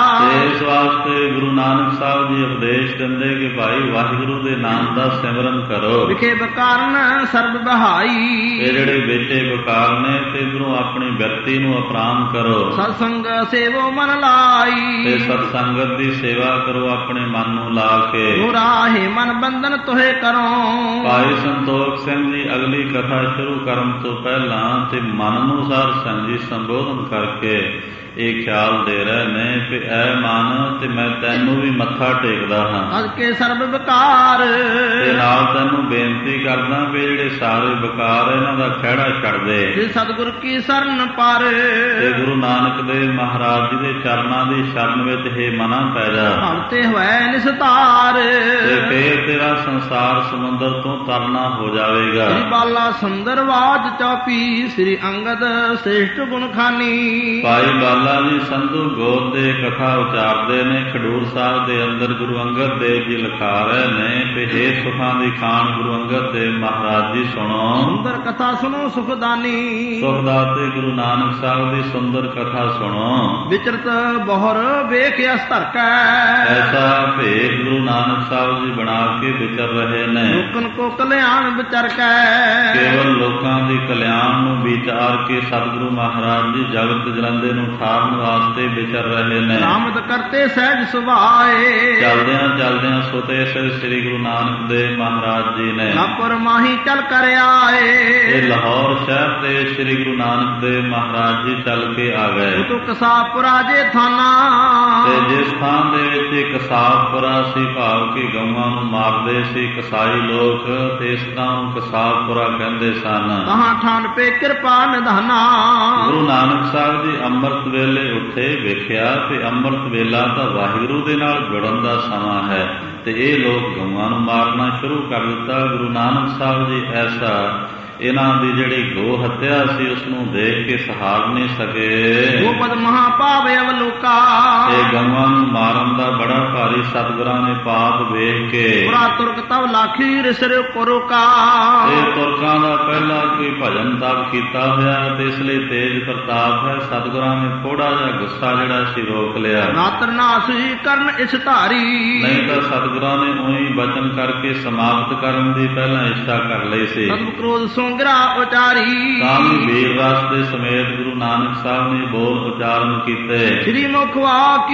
ਇਸ ਵਾਸਤੇ ਗੁਰੂ ਨਾਨਕ ਸਾਹਿਬ ਜੀ ਉਪਦੇਸ਼ ਦਿੰਦੇ ਕਿ ਭਾਈ ਵਾਹਿਗੁਰੂ ਦੇ ਨਾਮ ਦਾ ਸਿਮਰਨ ਕਰੋ। ਵਿਖੇ ਬਕਾਰਨ ਸਰਬ ਬਹਾਈ, ਇਹ ਜਿਹੜੇ ਬੇਟੇ ਬਕਾਰ ਨੇ ਤੇ ਇਧਰੋਂ ਆਪਣੀ ਵਿਅਕਤੀ ਨੂੰ ਅਪਰਾਮ ਕਰੋ। ਸਤਸੰਗ ਸੇਵੋ ਮਨ ਲਾਈ, ਤੇ ਸਤ ਸੰਗਤ ਦੀ ਸੇਵਾ ਕਰੋ ਆਪਣੇ ਮਨ ਨੂੰ ਲਾ ਕੇ। ਰਾਹੇ ਮਨ ਬੰਧਨ ਤੋਹੇ ਕਰੋ। ਭਾਈ ਸੰਤੋਖ ਸਿੰਘ ਜੀ ਅਗਲੀ ਕਥਾ ਸ਼ੁਰੂ ਕਰਨ ਤੋਂ ਪਹਿਲਾਂ ਤੇ ਮਨ ਨੂੰ ਸਾਧ ਸੰਗਤ ਜੀ ਸੰਬੋਧਨ ਕਰਕੇ ਇਹ ਖਿਆਲ ਦੇ ਰਹੇ ਨੇ ਕਿ ਐ ਮਨ ਤੇ ਮੈਂ ਤੈਨੂੰ ਵੀ ਮੱਥਾ ਟੇਕਦਾ ਹਾਂ, ਅਜ ਕੇ ਸਰਬ ਵਿਕਾਰ, ਤੇ ਨਾਲ ਤੈਨੂੰ ਬੇਨਤੀ ਕਰਦਾ ਵੀ ਜਿਹੜੇ ਸਾਰੇ ਵਿਕਾਰ ਇਹਨਾਂ ਦਾ ਖਹਿੜਾ ਛੱਡ ਦੇ। ਜੇ ਸਤਿਗੁਰ ਕੀ ਸ਼ਰਨ ਪਰ, ਤੇ ਗੁਰੂ ਨਾਨਕ ਦੇਵ ਮਹਾਰਾਜ ਜੀ ਦੇ ਚਰਨਾਂ ਦੀ ਸ਼ਰਨ ਵਿੱਚ ਹੈ ਮਨਾ ਪੈ ਜਾ। ਭਗਤੇ ਹੋਏ ਨਿਸਤਾਰ, ਤੇ ਫੇਰ ਤੇਰਾ ਸੰਸਾਰ ਸਮੁੰਦਰ ਤੋਂ ਤਰਨਾ ਹੋ ਜਾਵੇਗਾ। ਸ੍ਰੀ ਬਾਲਾ ਸੁੰਦਰਵਾਜ ਚੌਪੀ, ਸ੍ਰੀ ਅੰਗਦ ਸ੍ਰੇਸ਼ਟ ਗੁਣ ਖਾਨੀ। ਭਾਈ ਬਾਲਾ ਜੀ ਸੰਧੂ ਗੋਤ ਦੇ ਕਥਾ ਉਚਾਰਦੇ ਨੇ। ਖਡੂਰ ਸਾਹਿਬ ਦੇ ਅੰਦਰ ਗੁਰੂ ਅੰਗਦ ਦੇਵ ਜੀ ਲਿਖਾ ਰਹੇ ਨੇ ਕਿ ਹੇ ਸੁਖਾਂ ਦੀ ਖਾਨ ਗੁਰੂ ਅੰਗਦ ਦੇਵ ਮਹਾਰਾਜ ਜੀ ਸੁਣੋ, ਸੁੰਦਰ ਕਥਾ ਸੁਣੋ ਸੁਖਦਾਨੀ, ਸੁਖਦਾਤੇ ਗੁਰੂ ਨਾਨਕ ਸਾਹਿਬ ਦੀ ਸੁੰਦਰ ਕਥਾ ਸੁਣੋ। ਵਿਚਰਤ ਬਹੁਰ ਵੇਖ ਅਸਤਰਕੈ, ਐਸਾ ਭੇਖ ਗੁਰੂ ਨਾਨਕ ਸਾਹਿਬ ਜੀ ਬਣਾ ਕੇ ਵਿਚਰ ਰਹੇ ਨੇ। ਲੋਕਨ ਕੋ ਕਲਿਆਣ ਵਿਚਰਕੈ, ਕੇਵਲ ਲੋਕਾਂ ਦੀ ਕਲਿਆਣ ਨੂੰ ਵਿਚਾਰ ਕੇ ਸਤਿਗੁਰੂ ਮਹਾਰਾਜ ਜੀ ਜਗਤ ਜਲੰਦੇ ਨੂੰ ਠਾਰਨ ਵਾਸਤੇ ਵਿਚਰ ਰਹੇ ਨੇ। ਨਾਮਦ ਕਰਤੇ ਸਹਿਜ ਸੁਭਾਏ, ਚਲਦਿਆਂ ਚਲਦਿਆਂ ਸੁਤੇ ਸ੍ਰੀ ਗੁਰੂ ਨਾਨਕ ਦੇਵ ਮਹਾਰਾਜ ਜੀ ਨੇ ਲਾਪਰ ਮਾਹੀ ਚਲ ਕਰ ਆਏ। ਇਹ ਲਾਹੌਰ ਸ਼ਹਿਰ ਤੇ ਸ੍ਰੀ ਗੁਰੂ ਨਾਨਕ ਦੇਵ ਮਹਾਰਾਜ ਜੀ ਚੱਲ ਕੇ ਆ ਗਏ। ਉਤੋਂ ਕਸਾਪੁਰਾ ਜੇ ਥਾਨਾ, ਤੇ ਜਿਸ ਥਾਂ ਦੇ ਵਿੱਚ ਕਸਾਬਪੁਰਾ ਸੀ, ਭਾਵ ਕਿ ਗਊਆਂ ਨੂੰ ਮਾਰਦੇ ਸੀ ਕਸਾਈ ਲੋਕ, ਤੇ ਇਸ ਥਾਂ ਨੂੰ ਕਸਾਬਪੁਰਾ ਕਹਿੰਦੇ ਸਨ। ਕਹਾਂ ਠਾਂਡ ਪੇ ਕਿਰਪਾ ਨਿਧਾਨਾ, ਗੁਰੂ ਨਾਨਕ ਸਾਹਿਬ ਜੀ ਅੰਮ੍ਰਿਤ ਵੇਲੇ ਉੱਠੇ, ਵੇਖਿਆ ਤੇ ਅੰਮ੍ਰਿਤ ਵੇਲਾ ਤਾਂ ਵਾਹਿਗੁਰੂ ਦੇ ਨਾਲ ਜੁੜਨ ਦਾ ਸਮਾਂ ਹੈ, ਤੇ ਇਹ ਲੋਕ ਗਊਆਂ ਨੂੰ ਮਾਰਨਾ ਸ਼ੁਰੂ ਕਰ ਦਿੱਤਾ। ਗੁਰੂ ਨਾਨਕ ਸਾਹਿਬ ਜੀ ਐਸਾ ਇਹਨਾਂ ਦੀ ਜਿਹੜੀ ਗੋ ਹੱਤਿਆ ਸੀ ਉਸ ਨੂੰ ਦੇਖ ਕੇ ਸਹਾਰ ਨਹੀਂ ਸਕੇ। ਗੋਪਦ ਮਹਾਪਾਵ ਅਵਲੋਕਾ, ਤੇ ਗਊਆਂ ਨੂੰ ਮਾਰਨ ਦਾ ਬੜਾ ਭਾਰੀ ਸਤਿਗੁਰਾਂ ਨੇ ਪਾਪ ਵੇਖ ਕੇ ਪੁਰਾ ਤੁਰਕ ਤਵ ਲਾਖੀ ਰਿਸਰ ਕੋਰੋਕਾ, ਇਹ ਤੁਰਕਾਂ ਦਾ ਪਹਿਲਾਂ ਕੋਈ ਭਜਨ ਤਪ ਕੀਤਾ ਹੋਇਆ ਤੇ ਇਸ ਲਈ ਤੇਜ ਪ੍ਰਤਾਪ ਹੈ। ਸਤਿਗੁਰਾਂ ਨੇ ਥੋੜਾ ਜਿਹਾ ਗੁੱਸਾ ਜਿਹੜਾ ਸੀ ਰੋਕ ਲਿਆ। ਨਾਤਰ ਨਾਸੀ ਕਰਨ ਇਸ ਧਾਰੀ, ਨਹੀਂ ਤਾਂ ਸਤਿਗੁਰਾਂ ਨੇ ਉਹੀ ਬਚਨ ਕਰਕੇ ਸਮਾਪਤ ਕਰਨ ਦੀ ਪਹਿਲਾਂ ਇੱਛਾ ਕਰ ਲਈ ਸੀ। ਸਤਿ ਕ੍ਰੋਧ ਸੋਗਰਾ ਉਚਾਰੀ, ਤਾਂ ਵੀ ਵੀਰ ਰਸ ਦੇ ਸਮੇਤ ਗੁਰੂ ਨਾਨਕ ਸਾਹਿਬ ਨੇ ਬੋਲ ਉਚਾਰਨ ਕੀਤੇ। ਸ੍ਰੀ ਮੁਖਵਾ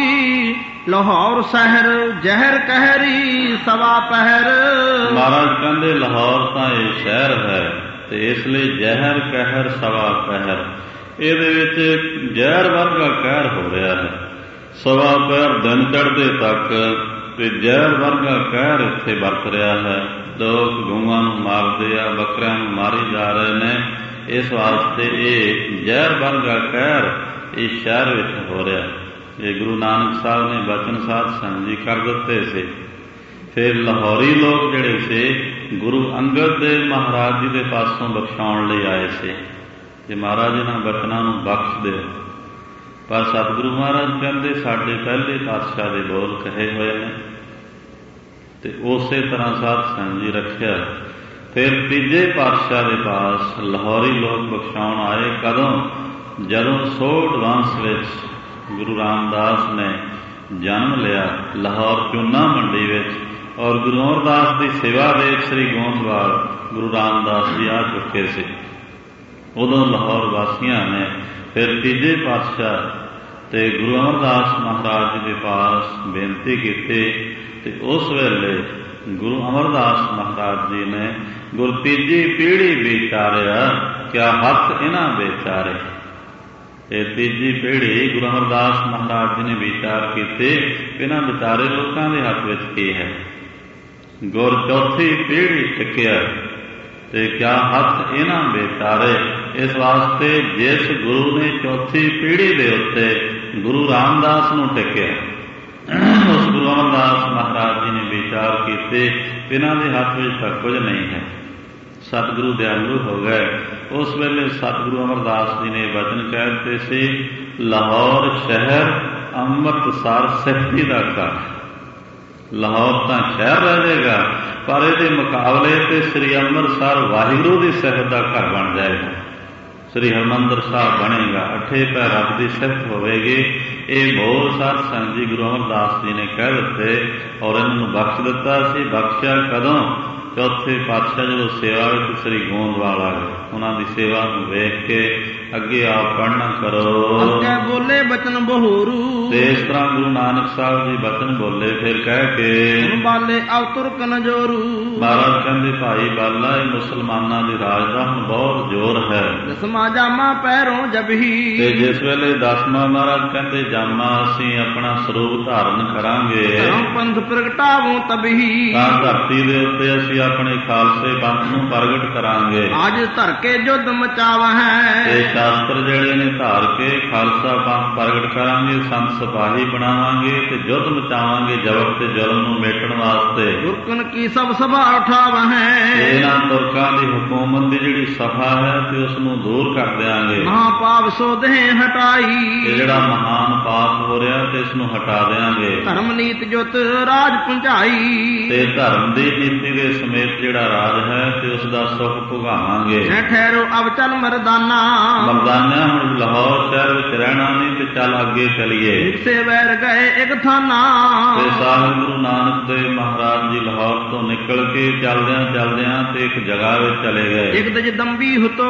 ਕੀ ਲਾਹੌਰ ਸ਼ਹਿਰ ਜ਼ਹਿਰ ਕਹਿਰੀ ਸਵਾ ਪਹਿਰ। ਮਹਾਰਾਜ ਕਹਿੰਦੇ ਲਾਹੌਰ ਤਾਂ ਇਹ ਸ਼ਹਿਰ ਹੈ ਤੇ ਇਸ ਲਈ ਜ਼ਹਿਰ ਕਹਿਰ ਸਵਾ ਪਹਿਰ, ਇਹਦੇ ਵਿੱਚ ਜ਼ਹਿਰ ਵਰਗਾ ਕਹਿਰ ਹੋ ਰਿਹਾ ਹੈ। ਸਵਾ ਪਹਿਰ ਦਿਨ ਚੜ੍ਹਦੇ ਤੱਕ ਤੇ ਜ਼ਹਿਰ ਵਰਗਾ ਕਹਿਰ ਇੱਥੇ ਵਰਤ ਰਿਹਾ ਹੈ। ਲੋਕ ਗਊਆਂ ਨੂੰ ਮਾਰਦੇ ਆ, ਬੱਕਰਿਆਂ ਨੂੰ ਮਾਰੀ ਜਾ ਰਹੇ ਨੇ। ਇਸ ਵਾਸਤੇ ਇਹ ਜ਼ਹਿਰ ਵਰਗਾ ਕਹਿਰ ਇਸ ਸ਼ਹਿਰ ਵਿੱਚ ਹੋ ਰਿਹਾ। ਇਹ ਗੁਰੂ ਨਾਨਕ ਸਾਹਿਬ ਨੇ ਬਚਨ ਸਾਧ ਸੰਗਤ ਜੀ ਕਰ ਦਿੱਤੇ ਸੀ। ਫਿਰ ਲਾਹੌਰੀ ਲੋਕ ਜਿਹੜੇ ਸੀ ਗੁਰੂ ਅੰਗਦ ਦੇਵ ਮਹਾਰਾਜ ਜੀ ਦੇ ਪਾਸੋਂ ਬਖਸ਼ਾਉਣ ਲਈ ਆਏ ਸੀ ਕਿ ਮਹਾਰਾਜ ਇਹਨਾਂ ਬਚਨਾਂ ਨੂੰ ਬਖਸ਼ ਦਿਓ। ਪਰ ਸਤਿਗੁਰੂ ਮਹਾਰਾਜ ਕਹਿੰਦੇ ਸਾਡੇ ਪਹਿਲੇ ਪਾਤਸ਼ਾਹ ਦੇ ਬੋਲ ਕਹੇ ਹੋਏ ਨੇ, ਤੇ ਉਸੇ ਤਰ੍ਹਾਂ ਸਾਧ ਸੰਗਤ ਜੀ ਰੱਖਿਆ। ਫਿਰ ਤੀਜੇ ਪਾਤਸ਼ਾਹ ਦੇ ਪਾਸ ਲਾਹੌਰੀ ਲੋਕ ਬਖਸ਼ਾਉਣ ਆਏ। ਕਦੋਂ? ਜਦੋਂ ਸੋਢ ਵੰਸ਼ ਵਿੱਚ ਗੁਰੂ ਰਾਮਦਾਸ ਨੇ ਜਨਮ ਲਿਆ, ਲਾਹੌਰ ਚੂਨਾ ਮੰਡੀ ਵਿੱਚ, ਔਰ ਗੁਰੂ ਅਮਰਦਾਸ ਦੀ ਸੇਵਾ ਦੇ ਸ੍ਰੀ ਗੋਂਦਵਾਲ ਗੁਰੂ ਰਾਮਦਾਸ ਜੀ ਆ ਚੁੱਕੇ ਸੀ। ਉਦੋਂ ਲਾਹੌਰ ਵਾਸੀਆਂ ਨੇ ਫਿਰ ਤੀਜੇ ਪਾਤਸ਼ਾਹ ਤੇ ਗੁਰੂ ਅਮਰਦਾਸ ਮਹਾਰਾਜ ਜੀ ਦੇ ਪਾਸ ਬੇਨਤੀ ਕੀਤੀ, ਤੇ ਉਸ ਵੇਲੇ ਗੁਰੂ ਅਮਰਦਾਸ ਮਹਾਰਾਜ ਜੀ ਨੇ ਗੁਰ ਤੀਜੀ ਪੀੜ੍ਹੀ ਵਿਚਾਰਿਆ, ਕਿਆ ਹੱਥ ਇਹਨਾਂ ਵਿਚਾਰੇ। ਇਹ ਤੀਜੀ ਪੀੜ੍ਹੀ ਗੁਰੂ ਅਮਰਦਾਸ ਮਹਾਰਾਜ ਜੀ ਨੇ ਵਿਚਾਰ ਕੀਤੇ, ਇਹਨਾਂ ਵਿਚਾਰੇ ਲੋਕਾਂ ਦੇ ਹੱਥ ਵਿੱਚ ਕੀ ਹੈ। ਗੁਰ ਚੌਥੀ ਪੀੜ੍ਹੀ ਟਿਕਿਆ, ਤੇ ਕਿਆ ਹੱਥ ਇਹਨਾਂ ਵਿਚਾਰੇ। ਇਸ ਵਾਸਤੇ ਜਿਸ ਗੁਰੂ ਨੇ ਚੌਥੀ ਪੀੜ੍ਹੀ ਦੇ ਉੱਤੇ ਗੁਰੂ ਰਾਮਦਾਸ ਨੂੰ ਟਿਕਿਆ, ਉਸ ਗੁਰੂ ਅਮਰਦਾਸ ਮਹਾਰਾਜ ਜੀ ਨੇ ਵਿਚਾਰ ਕੀਤੇ, ਇਹਨਾਂ ਦੇ ਹੱਥ ਵਿੱਚ ਤਾਂ ਕੁਝ ਨਹੀਂ ਹੈ। ਸਤਿਗੁਰੂ ਦਿਆਲੂ ਹੋ ਗਏ। ਉਸ ਵੇਲੇ ਸਤਿਗੁਰੂ ਅਮਰਦਾਸ ਜੀ ਨੇ ਵਚਨ ਕਹਿ ਦਿੱਤੇ ਸੀ, ਲਾਹੌਰ ਸ਼ਹਿਰ ਅੰਮ੍ਰਿਤਸਰ ਸਿੱਖੀ ਦਾ ਘਰ। ਲਾਹੌਰ ਤਾਂ ਸ਼ਹਿਰ ਰਹਿ ਜਾਏਗਾ, ਪਰ ਇਹਦੇ ਮੁਕਾਬਲੇ ਤੇ ਸ੍ਰੀ ਅੰਮ੍ਰਿਤਸਰ ਵਾਹਿਗੁਰੂ ਦੀ ਸਿਫਤ ਦਾ ਘਰ ਬਣ ਜਾਏਗਾ। ਸ੍ਰੀ ਹਰਿਮੰਦਰ ਸਾਹਿਬ ਬਣੇਗਾ, ਅੱਠੇ ਪੈਰ ਰੱਬ ਦੀ ਸਿਫਤ ਹੋਵੇਗੀ। ਇਹ ਬੋਲ ਸਾਧ ਸੰਗਤ ਜੀ ਗੁਰੂ ਅਮਰਦਾਸ ਜੀ ਨੇ ਕਹਿ ਦਿੱਤੇ, ਔਰ ਇਹਨਾਂ ਨੂੰ ਬਖਸ਼ ਦਿੱਤਾ ਸੀ। ਬਖਸ਼ਿਆ ਕਦੋਂ? ਚੌਥੇ ਪਾਤਸ਼ਾਹ ਜਦੋਂ ਸੇਵਾ ਵਿੱਚ ਸ੍ਰੀ ਗੋਂਦਵਾਲ ਆ ਗਏ। ਉਹਨਾਂ ਦੀ ਸੇਵਾ ਨੂੰ ਵੇਖ ਕੇ ਅੱਗੇ ਆਪ ਪੜ੍ਹਨਾ ਕਰੋ। ਬੋਲੇ ਬਚਨ ਬਹੋਰੂ, ਤੇ ਇਸ ਤਰ੍ਹਾਂ ਗੁਰੂ ਨਾਨਕ ਸਾਹਿਬ ਜੀ ਬਚਨ ਬੋਲੇ। ਫਿਰ ਕਹਿ ਕੇ ਬਾਲੇ ਅਵਤੁਰ ਕਨਜੋਰੂ। ਮਹਾਰਾਜ ਕਹਿੰਦੇ, ਭਾਈ ਬਾਲਾ, ਇਹ ਮੁਸਲਮਾਨਾਂ ਦੀ ਰਾਜ ਦਾ ਹੁਣ ਬਹੁਤ ਜ਼ੋਰ ਹੈ। ਦਸਮਾ ਜਾਮਾ ਪੈਰੋਂ ਜਬਹੀ, ਤੇ ਜਿਸ ਵੇਲੇ ਦਸਵਾਂ ਮਹਾਰਾਜ ਕਹਿੰਦੇ ਜਾਮਾ ਅਸੀਂ ਆਪਣਾ ਸਰੂਪ ਧਾਰਨ ਕਰਾਂਗੇ, ਪੰਥ ਪ੍ਰਗਟਾਵੋਂ ਤਬਹੀ, ਤਾਂ ਧਰਤੀ ਦੇ ਉੱਤੇ ਅਸੀਂ ਆਪਣੇ ਖਾਲਸੇ ਪੰਥ ਨੂੰ ਪ੍ਰਗਟ ਕਰਾਂਗੇ। ਅੱਜ ਧਰ ਕੇ ਯੁੱਧ ਮਚਾਵਾ ਹੈ, ਤੇ ਸ਼ਾਸਤਰ ਜਿਹੜੇ ਨੇ ਧਾਰ ਕੇ ਖਾਲਸਾ ਪੰਥ ਪ੍ਰਗਟ ਕਰਾਂਗੇ, ਸੰਤ ਸਿਪਾਹੀ ਬਣਾਵਾਂਗੇ, ਤੇ ਯੁੱਧ ਮਚਾਵਾਂਗੇ ਜ਼ਬਰ ਤੇ ਜ਼ੁਲਮ ਨੂੰ ਮੇਟਣ ਵਾਸਤੇ। ਤੁਰਕਨ ਕੀ ਸਭ ਸਭਾ ਉਠਾਵਾ ਹੈ, ਇਹਨਾਂ ਤੁਰਕਾਂ ਦੀ ਹਕੂਮਤ ਦੀ ਜਿਹੜੀ ਸਭਾ ਹੈ ਤੇ ਉਸ ਨੂੰ ਦੂਰ ਕਰ ਦਿਆਂਗੇ। ਮਹਾਪਾਪ ਸੋਧੇ ਹਟਾਈ, ਇਹ ਜਿਹੜਾ ਮਹਾਨ ਪਾਪ ਹੋ ਰਿਹਾ ਤੇ ਇਸ ਨੂੰ ਹਟਾ ਦਿਆਂਗੇ। ਧਰਮ ਨੀਤ ਜੁਤ ਰਾਜ ਪੁੰਝਾਈ, ਤੇ ਧਰਮ ਦੀ ਨੀਤੀ ਦੇ ਸਮੇਤ ਜਿਹੜਾ ਰਾਜ ਹੈ ਤੇ ਉਸ ਦਾ ਸੁਖ ਭੋਗਾਵਾਂਗੇ। ਠਹਿਰੋ ਅਬ ਚੱਲ ਮਰਦਾਨਾ, ਮਰਦਾਨਾ ਹੁਣ ਲਾਹੌਰ ਸ਼ਹਿਰ ਵਿੱਚ ਰਹਿਣਾ ਨਹੀਂ, ਤੇ ਚੱਲ ਅੱਗੇ ਚਲੀਏ। ਸੇ ਵੈਰ ਗਏ ਇੱਕ ਥਾਨਾ, ਤੇ ਸਾਹਿਬ ਗੁਰੂ ਨਾਨਕ ਦੇਵ ਮਹਾਰਾਜ ਜੀ ਲਾਹੌਰ ਤੋਂ ਨਿਕਲ ਕੇ ਚੱਲਦਿਆਂ ਚੱਲਦਿਆਂ ਤੇ ਇੱਕ ਜਗ੍ਹਾ ਵਿੱਚ ਚਲੇ ਗਏ। ਇੱਕ ਦਜ ਦੰਬੀ ਹੁਤੋ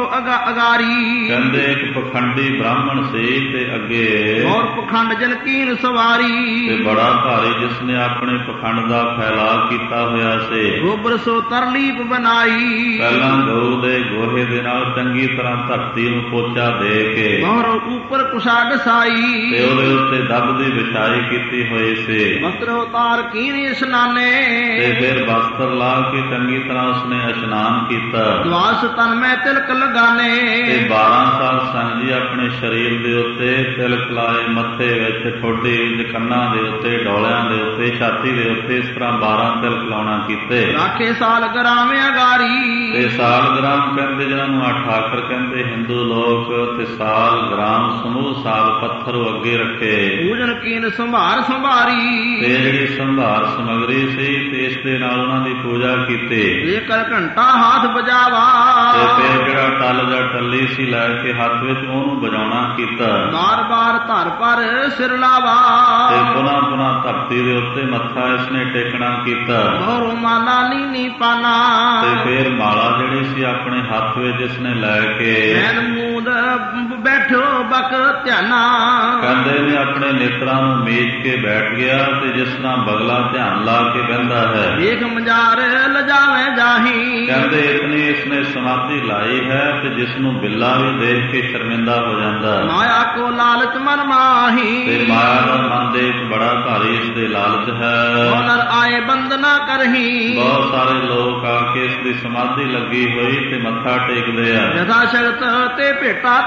ਅਗਾਰੀ, ਕਹਿੰਦੇ ਇੱਕ ਪਖੰਡੀ ਬ੍ਰਾਹਮਣ ਸੀ, ਤੇ ਅੱਗੇ ਔਰ ਪਖੰਡ ਜਨਕੀਨ ਸਵਾਰੀ, ਤੇ ਬੜਾ ਭਾਰੀ ਜਿਸ ਨੇ ਆਪਣੇ ਪਖੰਡ ਦਾ ਫੈਲਾਅ ਕੀਤਾ ਹੋਇਆ ਸੀ। ਗੋਬਰ ਸੋ ਤਰਲੀਪ ਬਣਾਈ, ਪਹਿਲਾਂ ਗਊ ਦੇ ਗੋਹੇ ਦੇ ਨਾਲ ਚੰਗੀ ਤਰ੍ਹਾਂ ਧਰਤੀ ਨੂੰ ਪੋਚਾ ਦੇ ਕੇ ਔਰ ਉੱਪਰ ਕੁਸ਼ਾਡ ਸਾਈ, ਤੇ ਉਹਦੇ ਉੱਤੇ ਦੱਬ ਦੀ ਵਿਛਾਈ ਕੀਤੀ ਹੋਈ ਸੀ। ਵਸਤਰ ਉਤਾਰ ਕੀਨ ਇਸ਼ਨਾਨੇ, ਤੇ ਫਿਰ ਵਸਤਰ ਲਾ ਕੇ ਚੰਗੀ ਤਰ੍ਹਾਂ ਉਸਨੇ ਇਸ਼ਨਾਨ ਕੀਤਾ। ਦਵਾਸ ਤਨ ਮੈਂ ਤਿਲਕ ਲਗਾਨੇ, ਤੇ 12 ਸਾਲ ਸੰਗ ਜੀ ਆਪਣੇ ਸਰੀਰ ਦੇ ਉੱਤੇ ਤਿਲਕ ਲਾਏ, ਮੱਥੇ ਵਿੱਚ, ਠੋਡੀ, ਕੰਨਾਂ ਦੇ ਉੱਤੇ, ਡੋਲਿਆਂ ਦੇ ਉੱਤੇ, ਛਾਤੀ ਦੇ ਉੱਤੇ, ਇਸ ਤਰ੍ਹਾਂ 12 ਤਿਲਕ ਲਾਉਣਾ ਕੀਤੇ। ਰਾਖੇ ਸਾਲ ਗ੍ਰਾਮ ਅਗਾਰੀ, ਤੇ ਸਾਲ ਗ੍ਰਾਮ ਕਹਿੰਦੇ ਜਿਹਨਾਂ ਨੂੰ 8 ਆਖਰ ਕਹਿੰਦੇ ਹਿੰਦੂ ਲੋਕ, ਤੇ ਸਾਲ ਗ੍ਰਾਮ ਸਮੂਹ ਸਾਲ ਪੱਥਰ ਅੱਗੇ ਰੱਖੇ। ਪੂਜਨ ਕੀਨ ਸੰਭਾਰ ਸੰਭਾਰੀ, ਤੇ ਜਿਹੜੀ ਸੰਭਾਰ ਸਮਗਰੀ ਸੀ ਤੇ ਇਸ ਦੇ ਨਾਲ ਉਹਨਾਂ ਦੀ ਪੂਜਾ ਕੀਤੀ। ਜੇਕਰ ਘੰਟਾ ਹਾਥ ਬਜਾਵਾ, ਤੇ ਫਿਰ ਜਿਹੜਾ ਟੱਲ ਜਾਂ ਟੱਲੀ ਸੀ ਲੈ ਕੇ ਹੱਥ ਵਿੱਚ ਉਹਨੂੰ ਵਜਾਉਣਾ ਕੀਤਾ। ਬਾਰ-ਬਾਰ ਧਰ ਪਰ ਸਿਰ ਲਾਵਾ, ਤੇ ਪੁਨः ਪੁਨः ਧਰਤੀ ਦੇ ਉੱਤੇ ਮੱਥਾ ਇਸਨੇ ਟੇਕਣਾ ਕੀਤਾ। ਮੋਰੋ ਮਾਲਾ ਨੀਨੀ ਪਾਨਾ, ਤੇ ਫਿਰ ਮਾਲਾ ਜਿਹੜੀ ਸੀ ਆਪਣੇ ਹੱਥ ਵਿੱਚ ਇਸਨੇ ਲੈ ਕੇ ਐਨ ਮੂੰਦ ਬੈਠੋ ਬਕ ਧਿਆਨਾ, ਕਹਿੰਦੇ ਨੇ ਆਪਣੇ ਨੇਤਰਾਂ ਨੂੰ ਮੇਜ ਕੇ ਬੈਠ ਗਿਆ, ਤੇ ਜਿਸ ਤਰ੍ਹਾਂ ਬਗਲਾ ਧਿਆਨ ਲਾ ਕੇ ਬਹਿੰਦਾ ਹੈ। ਵੇਖ ਮਜ਼ਾਰ ਲਜਾਵੇਂ ਜਾਹੀ, ਕਹਿੰਦੇ ਇਤਨੀ ਇਸਨੇ ਸਮਾਧੀ ਲਾਈ ਹੈ ਤੇ ਜਿਸ ਨੂੰ ਬਿੱਲਾ ਵੀ ਦੇਖ ਕੇ ਸ਼ਰਮਿੰਦਾ ਹੋ ਜਾਂਦਾ। ਮਾਇਆ ਕੋ ਲਾਲਚ ਮਨ ਮਾਹੀ, ਤੇ ਮਾਇਆ ਦਾ ਮਨ ਦੇ ਵਿੱਚ ਬੜਾ ਭਾਰੀ ਇਸ ਦੇ ਲਾਲਚ ਹੈ। ਨਰ ਆਏ ਬੰਦਨਾ ਕਰਹੀ, ਬਹੁਤ ਸਾਰੇ ਲੋਕ ਆ ਕੇ ਇਸ ਦੀ ਸਮਾਧੀ ਲੱਗੀ ਹੋਈ ਤੇ ਮੱਥਾ ਟੇਕਦੇ ਆ। ਯਥਾ ਸ਼ਕਤ ਤੇ ਭੇਟਾ ਧਰਹੀ,